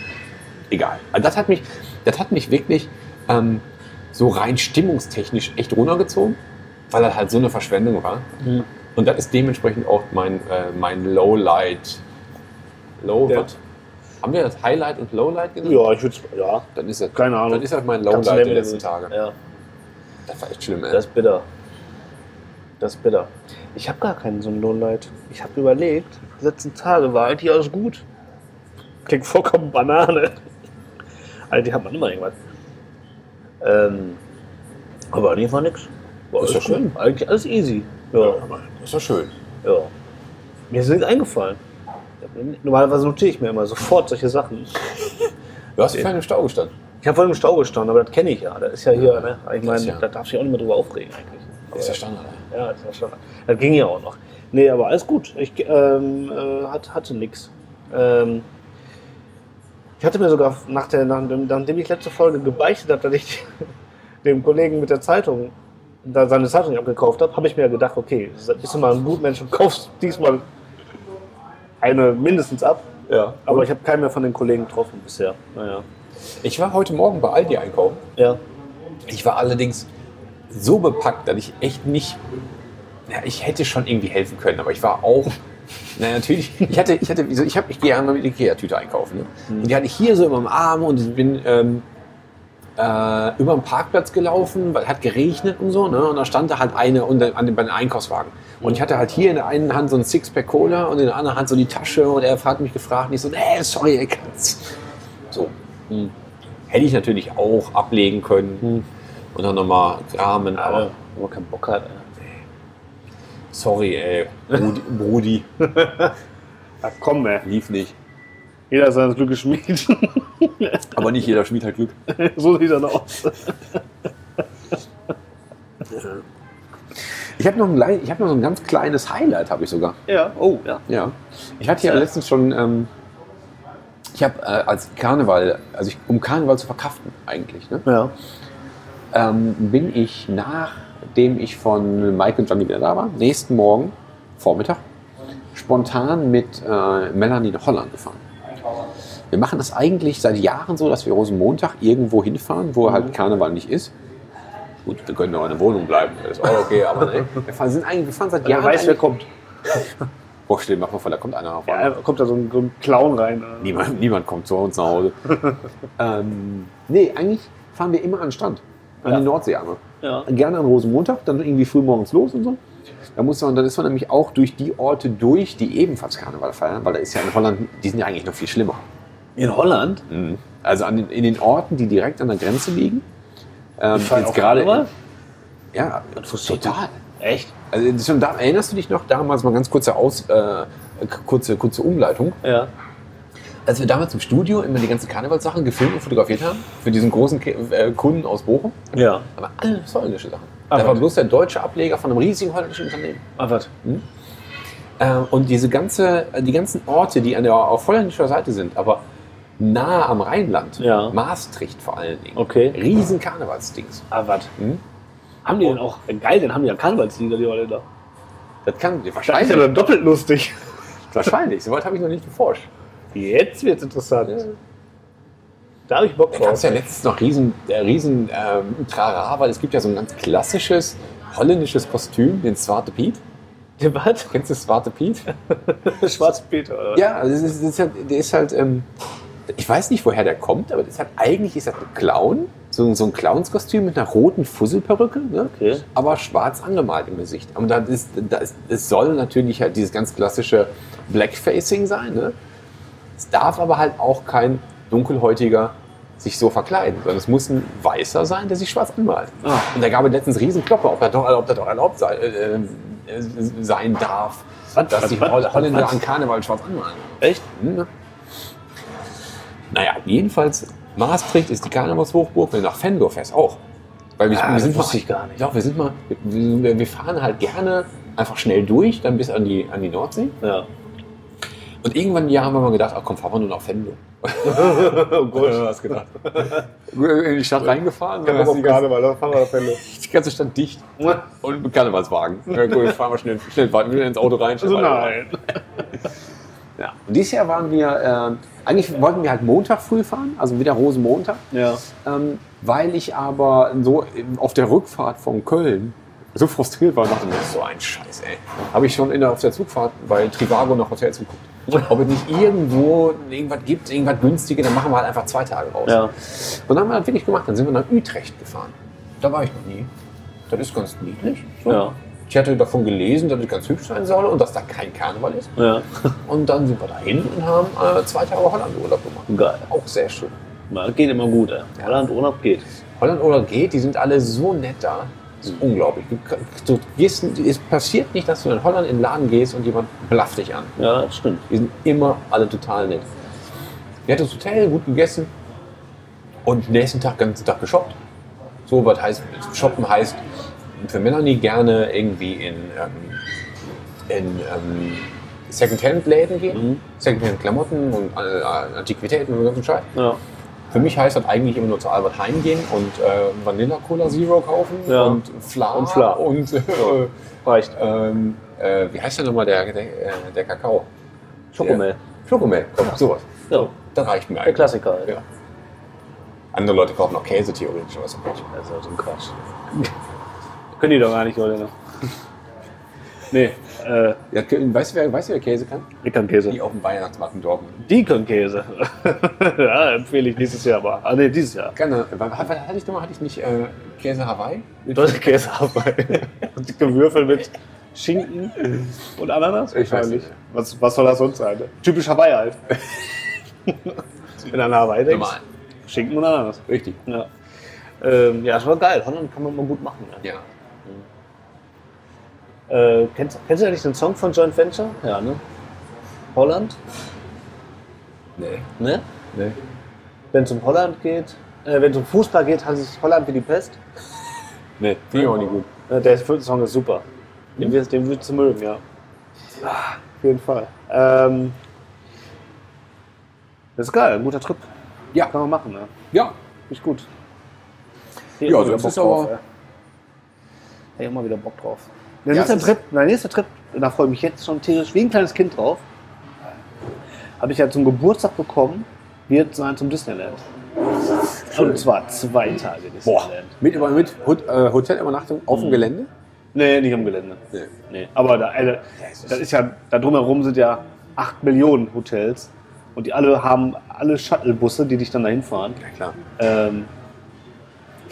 Egal. Also das hat mich, das hat mich wirklich ähm, so rein stimmungstechnisch echt runtergezogen, weil das halt so eine Verschwendung war.
Mhm.
Und das ist dementsprechend auch mein, äh, mein Lowlight. Low,
Ja.
was? Haben wir das Highlight und Lowlight genannt?
Ja, ich würde ja.
Dann ist das,
Keine Ahnung.
Dann ist das mein
Kannst du
Lowlight
nehmen,
der
wie du
letzten
willst.
Tage.
Ja,
Das war echt schlimm, ey.
das ist bitter. Das ist bitter. Ich habe gar keinen so ein Lowlight. Ich habe überlegt, die letzten Tage war eigentlich alles gut. Klingt vollkommen Banane. Eigentlich hat man immer irgendwas. Ähm, aber eigentlich war nix. War
Ist
alles
ja schön.
gut. Eigentlich alles easy. Ja.
Aber das ist doch schön.
ja. Mir ist nichts eingefallen. Normalerweise notiere ich mir immer sofort solche Sachen.
Du hast vorhin im Stau gestanden.
Ich habe vorhin im Stau gestanden, aber das kenne ich ja. Das ist ja hier, ne? Ich
Das
meine,
ist ja-
da darf ich auch nicht mehr drüber aufregen eigentlich. Aber,
Ist ja Standard.
ja, das ist ja schon. Das ging ja auch noch. Nee, aber alles gut. Ich ähm, äh, hat, hatte nichts. Ähm, ich hatte mir sogar, nach der, nachdem, nachdem ich letzte Folge gebeichtet habe, dass ich dem Kollegen mit der Zeitung da seine Zeitung abgekauft habe, habe ich mir gedacht, okay, bist du mal ein Gutmensch und kaufst diesmal eine mindestens ab.
Ja.
Aber ich habe keinen mehr von den Kollegen getroffen bisher. Naja.
Ich war heute Morgen bei Aldi einkaufen.
Ja.
Ich war allerdings so bepackt, dass ich echt nicht. Ja, ich hätte schon irgendwie helfen können, aber ich war auch. Na natürlich, ich hatte, ich hatte, ich habe, ich gehe einmal mit Ikea-Tüte einkaufen. Ne? Und die hatte ich hier so immer im Arm und bin ähm, äh, über den Parkplatz gelaufen, weil es hat geregnet und so. Ne? Und da stand da halt eine unter, an den, bei den Einkaufswagen. Und ich hatte halt hier in der einen Hand so ein Sixpack Cola und in der anderen Hand so die Tasche und er hat mich gefragt und ich so, nee, sorry, ich kann's. So. Hm. Hätte ich natürlich auch ablegen können
Hm.
und dann nochmal kramen, aber
Aber wo man keinen Bock hat. Ey.
sorry, ey, Brudi, Brudi,
Ach komm, ey.
lief nicht.
Jeder hat seines Glückes Schmied.
Aber nicht jeder Schmied hat Glück.
So sieht er aus.
Ich habe noch, ein klein- ich hab noch so ein ganz kleines Highlight, habe ich sogar.
Ja, oh, ja.
Ja. Ich hatte ja
Ja.
letztens schon, ähm, ich habe äh, als Karneval, also ich, um Karneval zu verkraften eigentlich, ne,
Ja.
ähm, bin ich, nachdem ich von Mike und Johnny wieder da war, nächsten Morgen, Vormittag, spontan mit äh, Melanie nach Holland gefahren. Wir machen das eigentlich seit Jahren so, dass wir Rosenmontag irgendwo hinfahren, wo halt Karneval nicht ist. Gut, wir können auch in der Wohnung bleiben, das ist auch okay, aber ne, wir fahren, sind eigentlich, wir fahren seit
Wer
Jahren.
weiß, wer
eigentlich-
kommt.
Boah, stell dir mal vor, da kommt einer auf.
Ja, kommt da so ein, so ein Clown rein.
Niemand, niemand kommt zu uns nach Hause. ähm, nee, eigentlich fahren wir immer an den Strand. an
Ja.
die Nordsee einmal.
Ja.
Gerne an Rosenmontag, dann irgendwie früh morgens los und so. Da muss man, dann ist man nämlich auch durch die Orte durch, die ebenfalls Karneval feiern, weil da ist ja in Holland, die sind ja eigentlich noch viel schlimmer.
In Holland?
Also an den, in den Orten, die direkt an der Grenze liegen. Ähm,
feiern
jetzt
auch
gerade.
Karneval?
Ja, total.
Echt?
Also schon da, erinnerst du dich noch damals mal ganz kurze Aus, äh, kurze, kurze Umleitung?
Ja.
Als wir damals im Studio immer die ganzen Karnevalssachen gefilmt und fotografiert haben, für diesen großen Ke- äh, Kunden aus Bochum,
Ja.
aber alles holländische Sachen.
Ah,
da war
was?
bloß der deutsche Ableger von einem riesigen holländischen Unternehmen.
Ah, was?
Ähm, und diese ganze, die ganzen Orte, die an der, auf holländischer Seite sind, aber nahe am Rheinland,
Ja.
Maastricht vor allen Dingen,
Okay.
riesen Karnevalsdings.
Ah, was?
Hm?
Haben die denn auch, geil, dann haben die ja Karnevalslieder, die Holländer.
Das kann
Das ist
wahrscheinlich,
ja dann doppelt lustig.
wahrscheinlich. So weit habe ich noch nicht geforscht.
Jetzt wird's interessant. Da habe ich Bock
Da gab
drauf.
es ja letztens noch riesen, äh, riesen ähm, Trara, weil es gibt ja so ein ganz klassisches holländisches Kostüm, den Zwarte Piet.
Was?
Kennst du Zwarte Piet?
Schwarze Peter, oder?
Ja, also das ist, das ist halt, der ist halt, ähm, ich weiß nicht, woher der kommt, aber das ist halt, eigentlich ist das ein Clown, so, so ein Clownskostüm mit einer roten Fusselperücke, ne?
Okay.
Aber schwarz angemalt im Gesicht. Aber das ist, das ist, es soll natürlich halt dieses ganz klassische Blackfacing sein, ne? Es darf aber halt auch kein dunkelhäutiger sich so verkleiden, sondern es muss ein Weißer sein, der sich schwarz anmalt.
Ah.
Und da gab es letztens Riesenkloppe, ob das doch, ob das doch erlaubt sei, äh, äh, sein darf,
Was?
dass die
Was?
Holl- Holländer
Was?
an Karneval schwarz anmalen.
Echt?
Hm? Naja, jedenfalls, Maastricht ist die Karnevalshochburg, wenn du nach Venlo fährst auch. Weil wir,
Ah,
wir
das
sind
wusste
mal,
ich gar nicht.
Doch, wir sind mal, wir, wir fahren halt gerne einfach schnell durch, dann bis an die, an die Nordsee.
Ja.
Und irgendwann ein Jahr haben wir mal gedacht, ach komm, fahren wir nur nach Venlo.
Oh Gott.
was gedacht. In die Stadt reingefahren, dann
Bock
hast
auf
die, ganze,
Karneval, da fahren wir auf Fälle.
die ganze Stadt dicht. Und mit Karnevalswagen. Ja, gut, fahren wir schnell, schnell schnell ins Auto rein. Schnell
Also
weiter rein.
nein.
Ja. Und dieses Jahr waren wir, äh, eigentlich wollten wir halt Montag früh fahren, also wieder Rosenmontag.
Ja.
Ähm, weil ich aber so auf der Rückfahrt von Köln so frustriert war und dachte mir, so ein Scheiß, ey. Habe ich schon in der, auf der Zugfahrt bei Trivago nach Hotels geguckt. Ob es nicht irgendwo irgendwas gibt, irgendwas günstige, dann machen wir halt einfach zwei Tage raus.
Ja.
Und dann haben wir das wirklich gemacht. Dann sind wir nach Utrecht gefahren. Da war ich noch nie. Das ist ganz niedlich. So.
Ja.
Ich hatte davon gelesen, dass es ganz hübsch sein soll und dass da kein Karneval ist.
Ja.
Und dann sind wir dahin und haben äh, zwei Tage Holland-Urlaub gemacht.
Geil.
Auch sehr schön.
Na, das geht immer gut, ey. Holland, Urlaub geht.
Holland-Urlaub geht, die sind alle so nett da. Das ist unglaublich. Du, du gehst, es passiert nicht, dass du in Holland in den Laden gehst und jemand blafft dich an.
Ja, das stimmt.
Die sind immer alle total nett. Wir hatten das Hotel, gut gegessen und nächsten Tag, ganzen Tag geshoppt. So, was heißt, shoppen heißt für Melanie gerne irgendwie in, ähm, in ähm, Secondhand-Läden gehen.
Mhm.
Secondhand-Klamotten und äh, Antiquitäten und so ganzen Scheiß.
Ja.
Für mich heißt das eigentlich immer nur zu Albert Heijn gehen und äh, Vanilla Cola Zero kaufen
Ja.
und Fla
Und Fla.
und äh,
Reicht.
ähm, äh, wie heißt denn nochmal der, der, äh, der Kakao?
Schokomel.
Der- Schokomel, komm, sowas.
Ja.
Das reicht mir
Der
eigentlich.
Klassiker, ey.
Ja. Andere Leute kaufen auch Käse theoretisch, aber so nicht.
Also so ein Quatsch. Können die doch gar nicht, Leute. Ne? Nee, äh,
Ja, weißt, du, wer, weißt du, wer Käse kann?
ich kann Käse.
Die auf dem Weihnachtsmarkt in Dortmund.
Die können Käse. Ja, empfehle ich nächstes Jahr aber. Ah, nee, dieses Jahr.
Gerne. Hatte ich nochmal, hatte ich nicht äh, Käse Hawaii?
Deutsche Käse und gewürfelt mit Schinken und Ananas?
Ich weiß
Wahrscheinlich.
nicht.
Was, was soll das sonst sein? Typisch Hawaii halt. Wenn du an Hawaii denkst,
Normal.
Schinken und Ananas.
Richtig.
Ja, ähm, ja, das war geil. Holland kann man mal gut machen. Ne?
Ja.
Äh, kennst, kennst du eigentlich den Song von Joint Venture? Ja, ne? Holland?
Nee.
Ne?
Nee.
Wenn es um Holland geht, äh, wenn es um Fußball geht, heißt es Holland wie die Pest.
Nee, finde ich auch nicht gut.
Ja, der Song ist super. Den, wirst- den würdest du mögen, ja. Ah, auf jeden Fall. Ähm, das ist geil, ein guter Trip.
Ja.
Kann man machen, ne?
Ja.
Ist gut. Hier
Ja,
immer wieder
sonst ist
Bock drauf,
aber-
ey. Hey, immer wieder Bock drauf. Der
Ja,
nächste
es ist-
Trip, mein nächster Trip, da freue ich mich jetzt schon tierisch wie ein kleines Kind drauf. Habe ich ja zum Geburtstag bekommen, wird sein zum Disneyland. Und zwar zwei Tage
Boah.
Disneyland.
Mit, über- mit Hot- äh, Hotelübernachtung auf dem Gelände?
Nee, nicht am Gelände.
Nee.
Nee. Aber da, äh, das ist ja, da drumherum sind ja acht Millionen Hotels und die alle haben alle Shuttlebusse, die dich dann dahin fahren.
Ja, klar.
Ähm,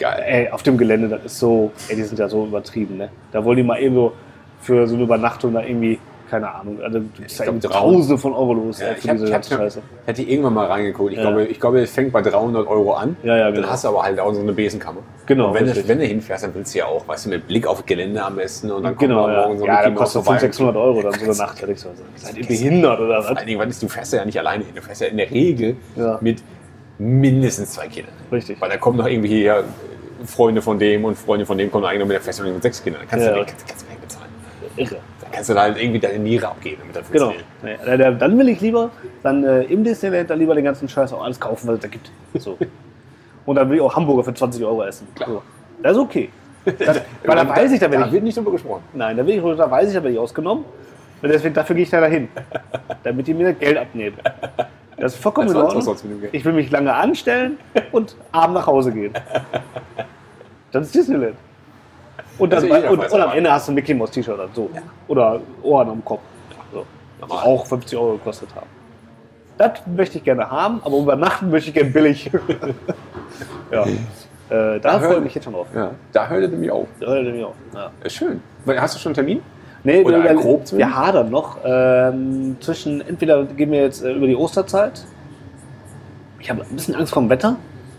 Geil.
Ey, auf dem Gelände, das ist so, ey, die sind ja so übertrieben, ne? Da wollen die mal eben so für so eine Übernachtung da irgendwie, keine Ahnung, also du bist da
glaub,
irgendwie
drei-
Tausende von Euro los,
Ja,
ey,
ich
für
hab,
diese
ich hab,
ganze Scheiße.
ich hatte irgendwann mal reingeguckt. Ich,
Ja.
glaube, ich glaube, es fängt bei dreihundert Euro an.
Ja, ja,
Dann
genau.
hast du aber halt auch so eine Besenkammer.
Genau,
Und wenn,
richtig.
du, wenn du hinfährst, dann willst du ja auch, weißt du, mit Blick auf Gelände am besten. Und dann
Genau,
kommt
ja.
morgen so
Ja,
Mickey
dann
Mouse
kostet
vorbei.
fünfhundert, sechshundert Euro dann so eine Nacht. Hätte ich so gesagt. Seid ihr behindert oder was?
Vor allen Dingen, weil du fährst ja nicht alleine hin. Du fährst ja in der Regel
Ja.
mit mindestens zwei Kindern.
Richtig.
Weil da kommen noch irgendwie hier Freunde von dem und Freunde von dem kommen eigentlich noch mit der Fest mit sechs Kindern. Da kannst
Ja.
du kannst, kannst du nicht bezahlen.
Irre.
Da kannst du da halt irgendwie deine Niere abgeben. Damit das
Genau.
funktioniert.
Nee, da- dann will ich lieber dann äh, im Disneyland dann lieber den ganzen Scheiß auch alles kaufen, was es da gibt. So. Und dann will ich auch Hamburger für zwanzig Euro essen.
Klar.
So. Das ist okay. Das, weil da weiß ich, da
Da
werde ich.
wird nicht drüber gesprochen.
Nein, da, will ich, da weiß ich, da werde ich ausgenommen. Und deswegen, dafür gehe ich da dahin. Damit die mir das Geld abnehmen. Das ist vollkommen
Was
in
soll's- was
Ordnung.
soll's mit dem Geld?
Ich will mich lange anstellen und abend nach Hause gehen. Das ist Disneyland. Und, dann,
Also jeder
und,
weiß
und am
aber.
Ende hast du ein Mickey Mouse T-Shirt an. So. Oder Ohren am Kopf. So. Die
Normal.
auch fünfzig Euro gekostet haben. Das möchte ich gerne haben, aber übernachten möchte ich gerne billig. Ja. Äh, da freue ich mich jetzt schon drauf.
Ja, da hört er mich auf.
Da hört ihr mich auf. Ja.
Ist schön. Hast du schon einen Termin?
Nee,
Oder
wir,
grob
wir
zumindest?
hadern noch. Ähm, zwischen, entweder gehen wir jetzt äh, über die Osterzeit. Ich habe ein bisschen Angst vor dem Wetter.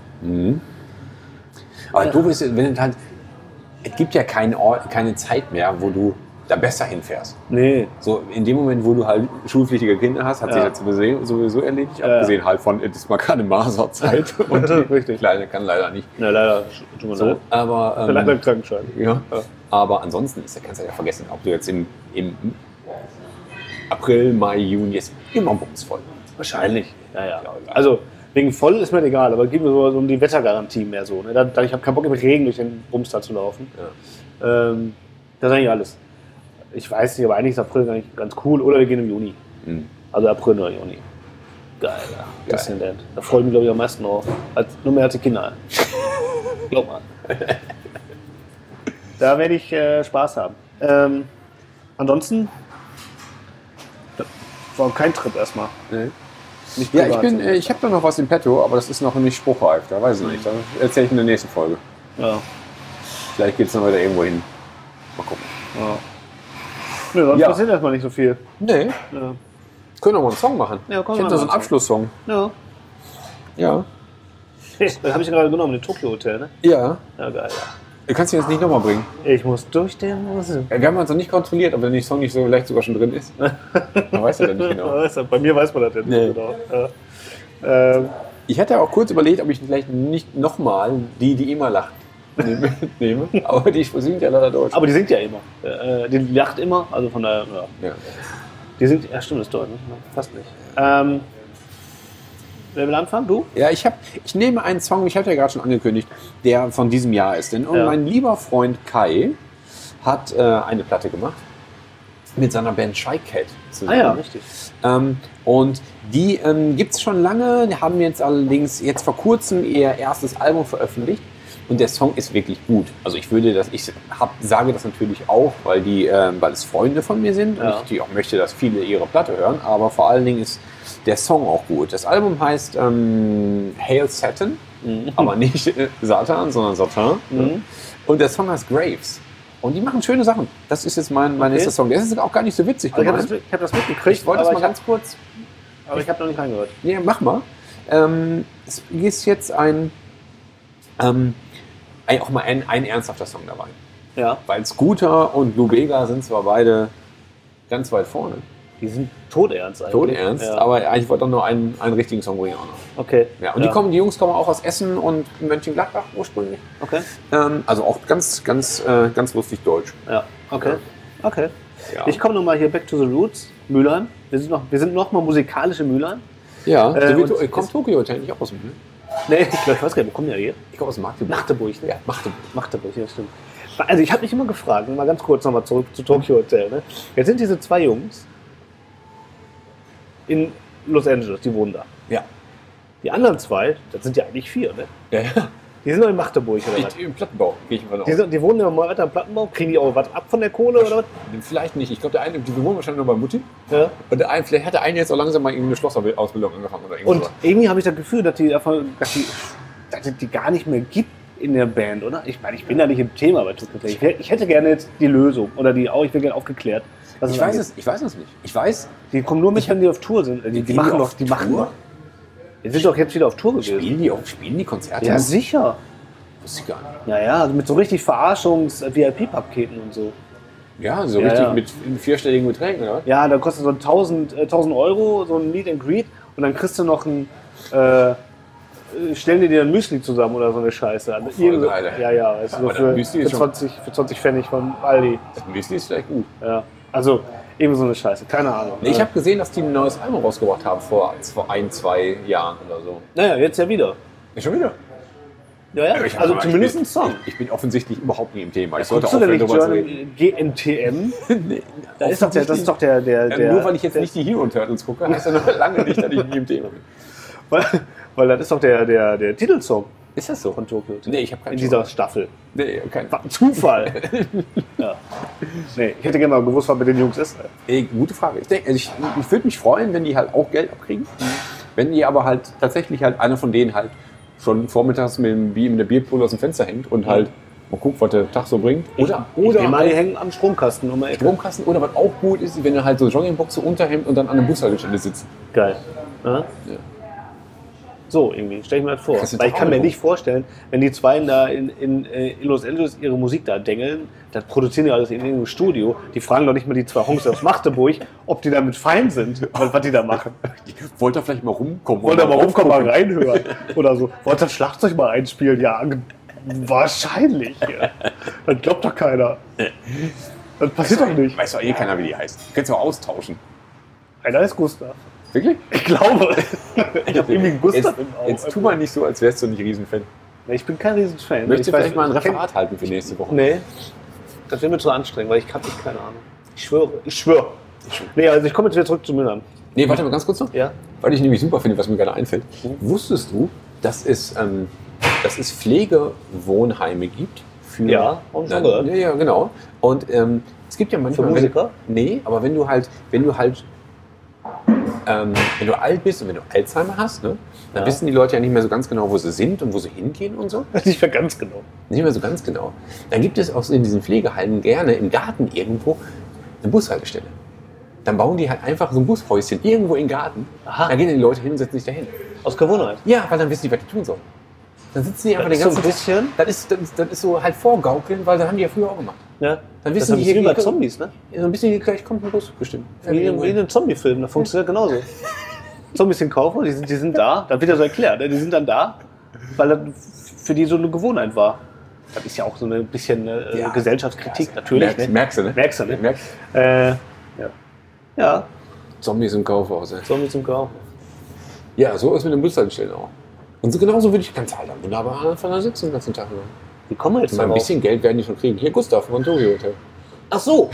Aber du bist, wenn es halt, es gibt ja keinen Ort, keine Zeit mehr, wo du da besser hinfährst.
Nee.
So in dem Moment, wo du halt schulpflichtige Kinder hast, hat
Ja.
sich das sowieso, sowieso erledigt.
Ja.
Abgesehen halt von, es ist mal gerade Maserzeit und die
Richtig.
Kleine kann leider nicht.
Na, leider. Tut mir
So,
leid.
aber,
Leider
ähm,
Krankenschein.
ja. aber ansonsten ist, kannst du ja vergessen, ob du jetzt im, im April, Mai, Juni ist immer bumsvoll.
Wahrscheinlich. Ja, ja. Also wegen voll ist mir egal, aber es geht mir so um die Wettergarantie mehr so. Ne? Da, da, ich habe keinen Bock, im Regen durch den Bumster zu laufen.
Ja.
Ähm, das ist eigentlich alles. Ich weiß nicht, aber eigentlich ist April eigentlich ganz cool. Oder wir gehen im Juni.
Mhm.
Also April oder Juni. Geil, ja. Disneyland. Da freue ich mich, glaube ich, am meisten drauf. Als, nur mehr als die Kinder. Glaub mal. Da werde ich äh, Spaß haben. Ähm, ansonsten das war kein Trip erstmal.
Nee.
Nicht
Ja, ich,
privat.
bin, äh, ich habe da noch was im Petto, aber das ist noch nicht spruchreif. Da weiß ich noch nicht. Das erzähle ich in der nächsten Folge.
Ja.
Vielleicht geht es noch wieder irgendwo hin. Mal gucken.
Ja. Nö, sonst
Ja.
passiert erstmal nicht so viel.
Nee.
Ja.
Können wir mal einen Song machen?
Ja, können
ich
wir
hätte so
mal
einen
einen
Abschlusssong.
Ja.
Ja.
Das habe ich gerade genommen, den Tokyo Hotel, ne?
Ja.
Ja, geil, ja.
Du kannst ihn jetzt nicht nochmal bringen.
Ich muss durch den Museum.
Wir haben uns noch nicht kontrolliert, ob der Song nicht so vielleicht sogar schon drin ist. Man weiß ja dann nicht genau.
Weiß er, Bei mir weiß man das ja nicht
Nee.
genau. Ja. Ähm,
Ich hatte auch kurz überlegt, ob ich vielleicht nicht nochmal die, die immer lacht, nehme. Aber die singt ja leider Deutsch.
aber die singt ja immer. Äh, die lacht immer, also von daher, ja.
ja.
Die singt, ja stimmt, das ist Deutsch, ne? Fast nicht. Ähm, wer will anfangen? Du?
Ja, ich, hab, ich nehme einen Song, ich hatte ja gerade schon angekündigt, der von diesem Jahr ist. Denn
Ja.
mein lieber Freund Kai hat äh, eine Platte gemacht mit seiner Band Shy Cat zusammen.
Ah ja, richtig.
Ähm, und die ähm, gibt es schon lange, die haben jetzt allerdings jetzt vor kurzem ihr erstes Album veröffentlicht. Und der Song ist wirklich gut. Also ich würde das, ich hab, sage das natürlich auch, weil die, ähm, weil es Freunde von mir sind und
Ja.
ich natürlich auch möchte, dass viele ihre Platte hören. Aber vor allen Dingen ist der Song auch gut. Das Album heißt ähm, Hail Satan, aber nicht äh, Satan, sondern Satan.
Mhm.
Und der Song heißt Graves. Und die machen schöne Sachen. Das ist jetzt mein, mein
Okay.
nächster Song. Der ist auch gar nicht so witzig
Also ich habe
gemeint.
das, ich hab das mitgekriegt,
Ich wollte das
aber
mal
ich
ganz kurz.
hab, aber ich habe noch nicht reingehört.
Nee, mach mal. Ähm, es ist jetzt ein, ähm, ein auch mal ein, ein ernsthafter Song dabei.
Ja.
Weil Scooter und Lou Bega sind zwar beide ganz weit vorne.
Die sind todernst eigentlich.
Todernst,
Ja.
aber eigentlich wollte ich nur einen, einen richtigen Song bringen auch noch.
Okay.
Ja, und Die, kommen, die Jungs kommen auch aus Essen und Mönchengladbach ursprünglich.
Okay.
Ähm, also auch ganz, ganz, äh, ganz lustig deutsch.
Ja. Okay. Okay.
Ja.
Ich komme nochmal hier back to the roots. Mülheim. Wir sind noch, wir sind noch mal musikalisch in Mülheim.
Ja,
Äh,
so wie,
und
to-
es-
kommt Tokyo Hotel nicht auch aus dem Müll?
Nee, ich, glaub, ich weiß gar nicht, wo kommen die hier?
Ich komme aus Magdeburg.
Magdeburg, ne?
Ja, Magdeburg.
Magdeburg, ja, stimmt. Also ich habe mich immer gefragt, mal ganz kurz nochmal zurück zu Tokyo Hotel. Ne? Jetzt sind diese zwei Jungs in Los Angeles, die wohnen da.
Ja.
Die anderen zwei, das sind ja eigentlich vier, ne?
Ja, ja.
Die sind doch in Magdeburg, oder was?
Ich, Im Plattenbau gehe ich mal
Die,
aus.
sind, die wohnen immer mal weiter im Plattenbau, kriegen die auch was ab von der Kohle oder was?
Vielleicht nicht. Ich glaube, der eine, die wohnen wahrscheinlich noch bei Mutti.
Ja.
Und der eine, vielleicht hat der eine jetzt auch langsam mal irgendeine Schlossausbildung angefangen oder
Und
irgendwas.
irgendwie habe ich das Gefühl, dass die davon, dass die, dass es die gar nicht mehr gibt in der Band, oder? Ich meine, ich bin da nicht im Thema bei Tooth and Clay. Ich, hätte- ich hätte gerne jetzt die Lösung oder die auch, ich will gerne aufgeklärt. was
Ich
es
weiß
angeht.
es, ich weiß es nicht. Ich weiß,
Die kommen nur mit, wenn die auf Tour sind. Die, die
Gehen
machen
die
doch,
auf
die machen
Tour?
doch. Die sind doch jetzt wieder auf Tour gewesen.
spielen die, auch, spielen die Konzerte?
Ja, sicher.
Wusste ich gar nicht.
Ja, ja, also mit so richtig Verarschungs-V I P-Paketen und so.
Ja, so
Ja,
richtig
ja.
mit vierstelligen Beträgen, oder?
Ja, da kostet so tausend, äh, tausend Euro so ein Meet and Greet und dann kriegst du noch ein, äh, äh, stellen die dir ein Müsli zusammen oder so eine Scheiße. Also
voll
irgendwo-
geil, ey.
ja, ja, weißt du, so
Aber
für,
das Müsli ist
für,
schon-
zwanzig, für zwanzig Pfennig von Aldi.
Das Müsli ist vielleicht gut.
Ja, also irgendwie so eine Scheiße, keine Ahnung.
Nee, ich
Äh,
habe gesehen, dass die ein neues Album rausgebracht haben vor vor ein, zwei Jahren oder so.
Naja, jetzt ja wieder.
Ja, schon wieder.
Ja, ja,
Ich-
also
ich
zumindest
bin-
ein Song.
Ich, ich bin offensichtlich überhaupt nie im Thema. Ich sollte
Guckst du denn
aufhören,
nicht
darüber zu
Journal
reden.
G N T M?
Nee,
Da ist doch der, das ist doch der, der,
Ja,
der
nur weil ich jetzt
der,
nicht die Hero Turtles gucke, heißt ja noch lange nicht, dass ich nie im Thema bin.
weil, weil das ist doch der, der, der Titelsong
Ist das so?
von Tokyo Hotel.
Nee, ich habe keinen
In dieser Staffel.
Nee, kein
War ein Zufall. Ja. Nee, ich hätte gerne mal gewusst, was mit den Jungs ist.
Ey, gute Frage. Ich, denk, also ich, ich würde mich freuen, wenn die halt auch Geld abkriegen. Wenn die aber halt tatsächlich halt einer von denen halt schon vormittags mit dem, wie mit der Bierpulle aus dem Fenster hängt und halt mal guckt, was der Tag so bringt. Oder,
Ich
oder
nehme mal, die
halt
hängen am Stromkasten um die Ecke.
Stromkasten. Oder was auch gut ist, wenn du halt so Joggingboxe, Unterhemd und dann an der Bushaltestelle sitzt.
Geil. Ja?
Ja.
So, irgendwie, stell ich mir das vor.
Das ist
Weil ich
auch
kann mir
gut.
nicht vorstellen, wenn die zwei da in, in, äh, in Los Angeles ihre Musik da dengeln, das produzieren die alles in irgendeinem Studio, die fragen doch nicht mal die zwei Honks aus Magdeburg, ob die damit fein sind, was, was die da machen.
Wollt ihr vielleicht mal rumkommen?
Wollt ihr mal rumkommen, mal
raufgucken?
reinhören? Oder so. Wollt ihr das Schlagzeug mal einspielen? Ja, ge- wahrscheinlich. Ja. Das glaubt doch keiner. Das passiert doch nicht.
Weiß doch eh keiner, wie die heißt. Kannst du auch austauschen.
Einer ist Gustav.
Wirklich?
Ich glaube. Ich habe irgendwie einen Gustav
Jetzt,
im Auge.
jetzt tu mal nicht so, als wärst du nicht Riesenfan.
Nee, ich bin kein Riesenfan.
Möchtest du
Ich weiß-
vielleicht mal ein
ich kenn-
Referat halten für nächste Woche?
Nee, das wäre mir zu anstrengend, weil ich habe nicht keine Ahnung. Ich schwöre, ich schwöre. Nee, also ich komme jetzt wieder zurück zu Müllern.
Nee, warte mal ganz kurz noch.
Ja?
Weil ich nämlich super finde, was mir gerade einfällt. Wusstest du, dass es, ähm, dass es Pflegewohnheime gibt? Für,
Ja, haben wir schon gehört.
Ja, ja, genau. Und ähm, es gibt ja manchmal...
Für Musiker?
Wenn, nee, aber wenn du halt, wenn du halt, ähm, wenn du alt bist und wenn du Alzheimer hast, ne, dann
Ja.
wissen die Leute ja nicht mehr so ganz genau, wo sie sind und wo sie hingehen und so.
Nicht mehr ganz genau.
Nicht mehr so ganz genau. Dann gibt es auch so in diesen Pflegeheimen gerne im Garten irgendwo eine Bushaltestelle. Dann bauen die halt einfach so ein Bushäuschen irgendwo im Garten.
Aha.
Da gehen dann die Leute hin und setzen sich dahin.
Aus Gewohnheit.
Ja, weil dann wissen die, was die tun sollen. Dann sitzen die einfach
Das
den
ist so
ganzen
ein bisschen-
Das ist, das, ist, das ist so halt vorgaukeln, weil das haben die ja früher auch gemacht.
Ja.
Dann
das
wissen
ist
die
wie
hier-
bei
hier-
Zombies, ne?
So ein bisschen gleich kommt ein Bus bestimmt.
Wie in, wie in einem Zombie-Film, das funktioniert genauso. Zombies in Kaufmann, die sind, die sind da, da wird ja so erklärt, ne? Die sind dann da, weil das für die so eine Gewohnheit war. Das ist ja auch so ein bisschen äh,
Ja.
Gesellschaftskritik,
Ja,
natürlich.
merkst-
ne?
merkst du, ne?
Merkst du, ne?
Merkst.
Äh, ja. Ja,
Zombies im Kaufhaus. ey.
Zombies im Kaufmann.
Ja, so ist mit den Bushaltestellen auch. Und so genauso würde ich ganz halt wunderbar einfach da sitzen den ganzen Tag lang.
Wie kommen wir jetzt
Mal ein
darauf?
bisschen Geld werden die schon kriegen. Hier, Gustav von Tokyo Hotel.
Ach so.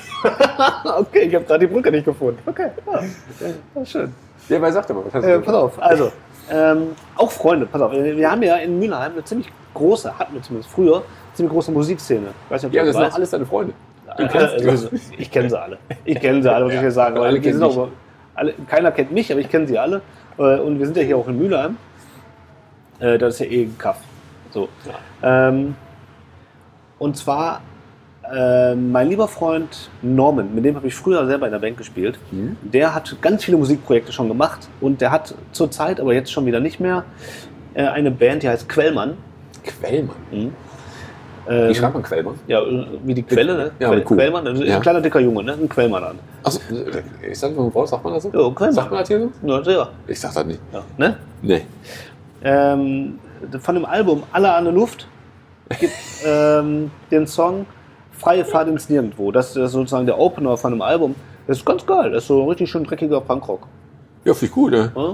Okay, ich habe gerade die Brücke nicht gefunden. Okay, ja. Ja, schön.
Ja, wer sagt aber, was hast du
Äh,
gesagt?
pass auf, also, ähm, auch Freunde, pass auf, wir haben ja in Mülheim eine ziemlich große, hatten wir zumindest früher, eine ziemlich große Musikszene. Ich weiß nicht, ob
Ja,
du
das sind
weißt.
doch alles deine Freunde.
Äh, also, ich kenne sie alle. Ich kenne sie alle, muss ich dir sagen.
Und
Weil
alle
die
kennen
sind
dich.
auch, alle, keiner kennt mich, aber ich kenne sie alle. Äh, Und wir sind ja hier auch in Mülheim. Äh, Das ist ja eh ein Kaff. So. Ähm, und zwar äh, mein lieber Freund Norman, mit dem habe ich früher selber in der Band gespielt.
Mhm.
Der hat ganz viele Musikprojekte schon gemacht und der hat zurzeit, aber jetzt schon wieder nicht mehr, äh, eine Band, die heißt Quellmann.
Quellmann.
Ähm,
Wie schreibt man Quellmann?
Ja, wie die Quelle, ne?
Ja,
Quell,
mit Q.
Quellmann, das ist
Ja.
ein kleiner dicker Junge, ne? Ein Quellmann an.
Achso, ist das ein Wort? Sagt man das so?
Ja, Quellmann.
Sagt man das hier so?
Ja, sehr.
Ich sag das nicht.
Ja, ne?
Nee.
Ähm, von dem Album Alle an der Luft gibt ähm, den Song Freie Fahrt ins Nirgendwo. Das ist sozusagen der Opener von dem Album. Das ist ganz geil. Das ist so ein richtig schön dreckiger Punkrock.
Ja, finde ich gut, ne?
Ja,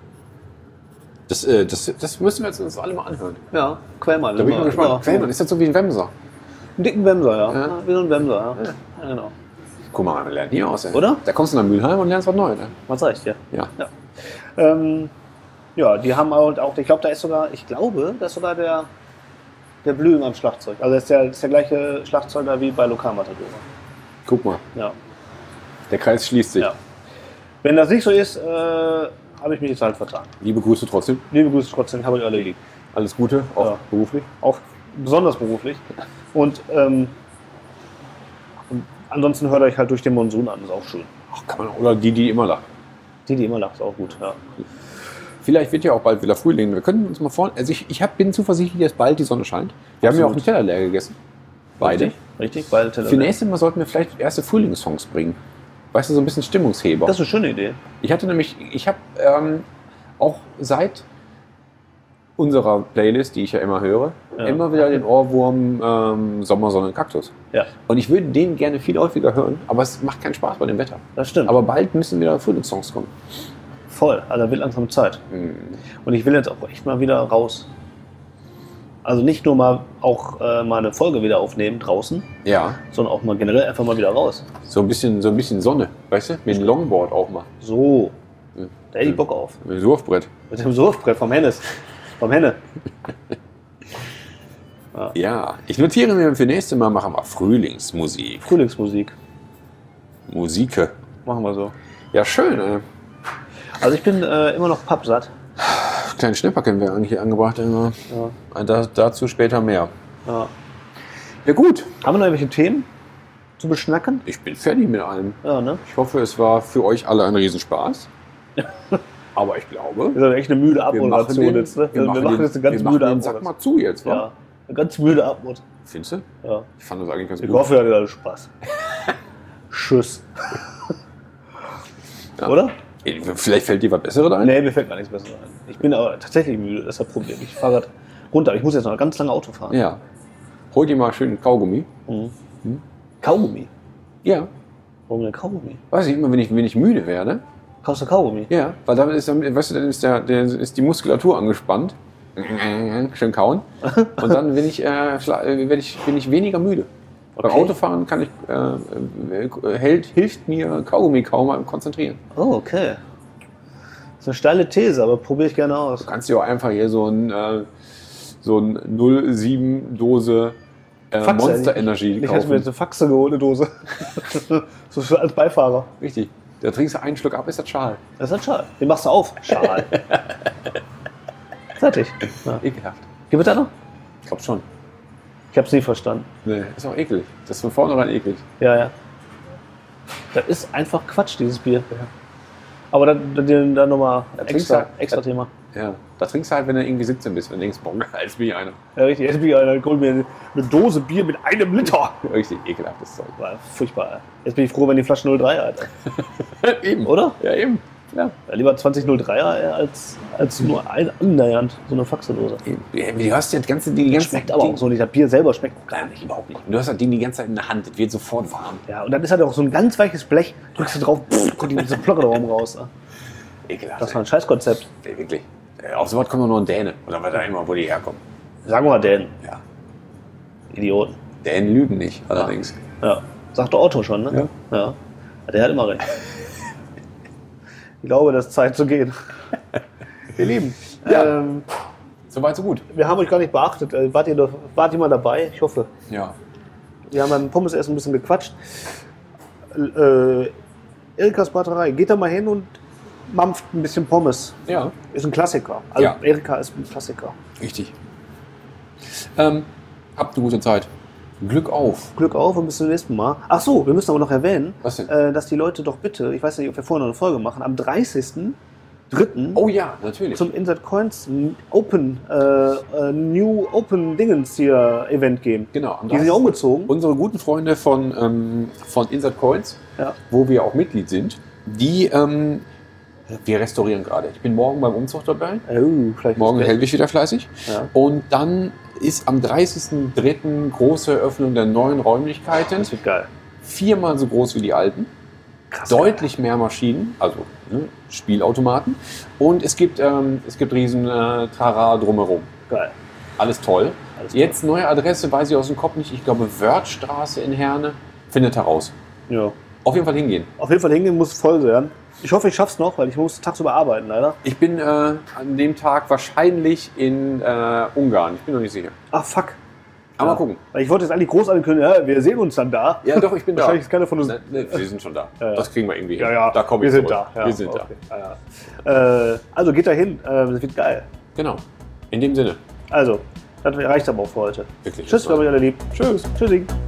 Das, äh, das, das müssen wir jetzt uns alle mal anhören.
ja Quellmann.
Da bin ich mal gespannt.
Ja.
Quellmann, ist das so wie ein Wemser?
Einen dicken Wemser, ja.
Ja.
ja. Wie so ein Wemser, ja. ja genau.
Guck mal, man lernt nie aus, ey.
Oder?
Da kommst du nach Mülheim und lernst was Neues, ne?
Was reicht, ja.
Ja.
Ja. Ähm, ja, die haben halt auch, ich glaube, da ist sogar, ich glaube, da ist sogar der, der Blüm am Schlagzeug. Also das ist der, das ist der gleiche Schlagzeuger wie bei Lokalmatador.
Guck mal,
Ja.
der Kreis schließt sich.
Ja. Wenn das nicht so ist, äh, habe ich mich jetzt halt vertan.
Liebe Grüße trotzdem.
Liebe Grüße trotzdem, habe ich alle lieb.
Alles Gute, auch
Ja.
beruflich.
Auch besonders beruflich. Und, ähm, und ansonsten hört euch halt durch den Monsun an, ist auch schön.
Ach, kann man, oder die, die immer lacht.
Die, die immer lacht, ist auch gut. Ja.
Vielleicht wird ja auch bald wieder Frühling. Wir können uns mal vorne. Also ich, ich hab, bin zuversichtlich, dass bald die Sonne scheint. Wir haben ja auch einen Teller leer gegessen. Beide.
Richtig, richtig, beide Teller.
Für nächstes Mal sollten wir vielleicht erste Frühlingssongs bringen. Weißt du, so ein bisschen Stimmungsheber.
Das ist eine schöne Idee.
Ich hatte nämlich, ich habe ähm, auch seit unserer Playlist, die ich ja immer höre,
Ja.
immer wieder den Ohrwurm ähm, Sommer, Sonne, Kaktus.
Ja,
Und ich würde den gerne viel häufiger hören, aber es macht keinen Spaß bei dem Wetter.
das stimmt.
Aber bald müssen wieder Frühlingssongs kommen.
Voll, also wird langsam Zeit. Und ich will jetzt auch echt mal wieder raus. Also nicht nur mal auch äh, mal eine Folge wieder aufnehmen draußen,
Ja,
sondern auch mal generell einfach mal wieder raus.
so ein bisschen, so ein bisschen Sonne, weißt du? Mit dem Longboard auch mal.
So, da hätte ich Bock auf.
Mit dem Surfbrett.
Mit dem Surfbrett vom Hennes. Vom Henne.
Ja, ich notiere mir für nächstes Mal, machen wir Frühlingsmusik.
Frühlingsmusik.
Musike.
Machen wir so.
Ja, schön. Äh.
Also ich bin äh, immer noch pappsatt.
Kleinen Schnäpperchen wäre eigentlich hier angebracht. Immer.
Ja.
Da, dazu später mehr.
Ja.
Ja gut,
Haben wir noch irgendwelche Themen zu beschnacken?
ich bin fertig mit allem.
Ja, ne?
Ich hoffe, es war für euch alle ein Riesenspaß. Aber ich glaube,
Das ist echt eine müde
wir machen
Abmoderation
den,
jetzt, ne?
wir machen den,
jetzt eine ganz
wir machen
müde
den Sack
Abmoderation.
mal zu jetzt, wa?
Ja, eine ganz müde Abmod.
Findest du?
Ja.
Ich fand das eigentlich ganz
Ich
gut.
hoffe, ihr hattet alle Spaß. Tschüss.
Ja.
Oder?
Vielleicht fällt dir was Besseres ein?
Nee, mir fällt gar nichts Besseres ein. Ich bin aber tatsächlich müde, das ist das Problem. Ich fahre gerade runter, ich muss jetzt noch ganz lange Auto fahren.
Ja. Hol dir mal schön einen Kaugummi.
Kaugummi?
Ja.
Warum denn Kaugummi?
Weiß ich immer, wenn ich, wenn ich müde werde.
Kaufst du Kaugummi?
Ja, weil damit ist, dann- weißt du, dann ist, der, der, ist die Muskulatur angespannt. Schön kauen. Und dann bin ich, äh, schla- äh, werd ich, bin ich weniger müde. Beim
Okay.
Autofahren kann ich, äh, äh, hält, hilft mir Kaugummi kaum mal im Konzentrieren.
Oh, okay. Das ist eine steile These, aber probiere ich gerne aus.
Du kannst dir auch einfach hier so ein, äh, so ein null Komma sieben Dose äh,
Faxe,
Monster Energy
Ich hätte mir
kaufen.
jetzt eine Faxe geholt, eine Dose. So für als Beifahrer.
Richtig. Da trinkst du einen Schluck ab, ist das Schal.
Das ist ein Schal. Den machst du auf. Schal. Fertig. Ja.
Ekelhaft.
Gibt es da noch?
Ich glaub schon.
Ich habe es nie verstanden.
Nee, ist auch eklig. Das ist von vornherein eklig.
Ja, ja. Das ist einfach Quatsch, dieses Bier. Aber dann, dann, dann nochmal
trinkst
extra,
du-
extra Thema.
Ja. Da trinkst du halt, wenn du irgendwie siebzehn bist, wenn du denkst, boah, als bin ich einer.
Ja, richtig. Jetzt bin ich einer, hol mir eine Dose Bier mit einem Liter.
Richtig ekelhaftes Zeug.
War furchtbar. Jetzt bin ich froh, wenn die Flasche null drei hat.
Eben.
Oder?
Ja, eben. Ja.
Ja, lieber zwanzig null dreier als, als nur ein annähernd so eine Faxedose.
Du hast ja das ganze Ding die ganze
Schmeckt aber auch so nicht. Das Bier selber schmeckt auch gar
Nein,
nicht.
überhaupt nicht. Du hast das Ding die ganze Zeit in der Hand. Das wird sofort warm.
Ja, und dann ist halt auch so ein ganz weiches Blech. Drückst du drauf, pff, kommt diese Plocke da oben raus. Ne?
Ekelhaft.
Das war ein Scheißkonzept.
ey. Wirklich. Äh, Auf sowas kommt noch ein Däne. Oder was da immer, wo die herkommen.
Sagen wir mal Dänen.
Ja.
Idioten.
Dänen lügen nicht, allerdings.
Ja. Sagt der Otto schon, ne?
Ja.
Ja. Der hat immer recht. Ich glaube, das ist Zeit zu gehen. Ihr Lieben,
Ja.
ähm,
Soweit, so gut.
wir haben euch gar nicht beachtet. Äh, Wart ihr, doch- wart ihr mal dabei? Ich hoffe.
Ja.
Wir haben beim Pommesessen ein bisschen gequatscht. Äh, Erikas Braterei. Geht da mal hin und mampft ein bisschen Pommes.
Ja.
Ist ein Klassiker. Also
Ja.
Erika ist ein Klassiker.
Richtig. Ähm, habt eine gute Zeit. Glück auf.
Glück auf und bis zum nächsten Mal. Ach so, wir müssen aber noch erwähnen,
Was denn?
äh, dass die Leute doch bitte, ich weiß nicht, ob wir vorher noch eine Folge machen, am dreißigsten dritten
Oh ja, natürlich.
zum Insert Coins Open, äh, äh, New Open Dingens hier Event gehen.
Genau. am
Die sind ja umgezogen.
Unsere guten Freunde von, ähm, von Insert Coins,
Ja.
wo wir auch Mitglied sind, die ähm, wir restaurieren gerade. Ich bin morgen beim Umzug dabei.
Oh, vielleicht
Morgen
ist
hält ich wieder fleißig.
Ja.
Und dann ist am dreißigsten dritten große Eröffnung der neuen Räumlichkeiten.
das wird geil.
Viermal so groß wie die alten.
Krass.
Deutlich mehr Maschinen, also ne, Spielautomaten. Und es gibt, ähm, es gibt riesen äh, Trara drumherum.
Geil.
Alles toll.
Alles toll.
Jetzt neue Adresse, weiß ich aus dem Kopf nicht. Ich glaube Wörthstraße in Herne. Findet heraus.
Ja.
Auf jeden Fall hingehen.
Auf jeden Fall hingehen muss voll sein. Ich hoffe, ich schaff's noch, weil ich muss tagsüber arbeiten, leider.
Ich bin äh, an dem Tag wahrscheinlich in äh, Ungarn. Ich bin noch nicht sicher.
Ach, fuck.
Aber
Ja.
mal gucken.
Weil ich wollte jetzt eigentlich groß ankündigen, ja, wir sehen uns dann da.
Ja, doch, ich bin da.
Wahrscheinlich ist keiner von uns.
Ne, ne, wir sind schon da.
Ja, ja.
Das kriegen wir irgendwie hin.
Ja, ja,
Da komme
wir
ich
sind
zurück.
da. Ja,
Wir sind
okay. Ja, ja. Äh, also geht da hin, äh, das wird geil.
da. Genau. In dem Sinne.
Also, das reicht aber auch für heute.
Wirklich,
Tschüss,
das war-
glaube ich, alle lieb.
Tschüss.
Tschüssi.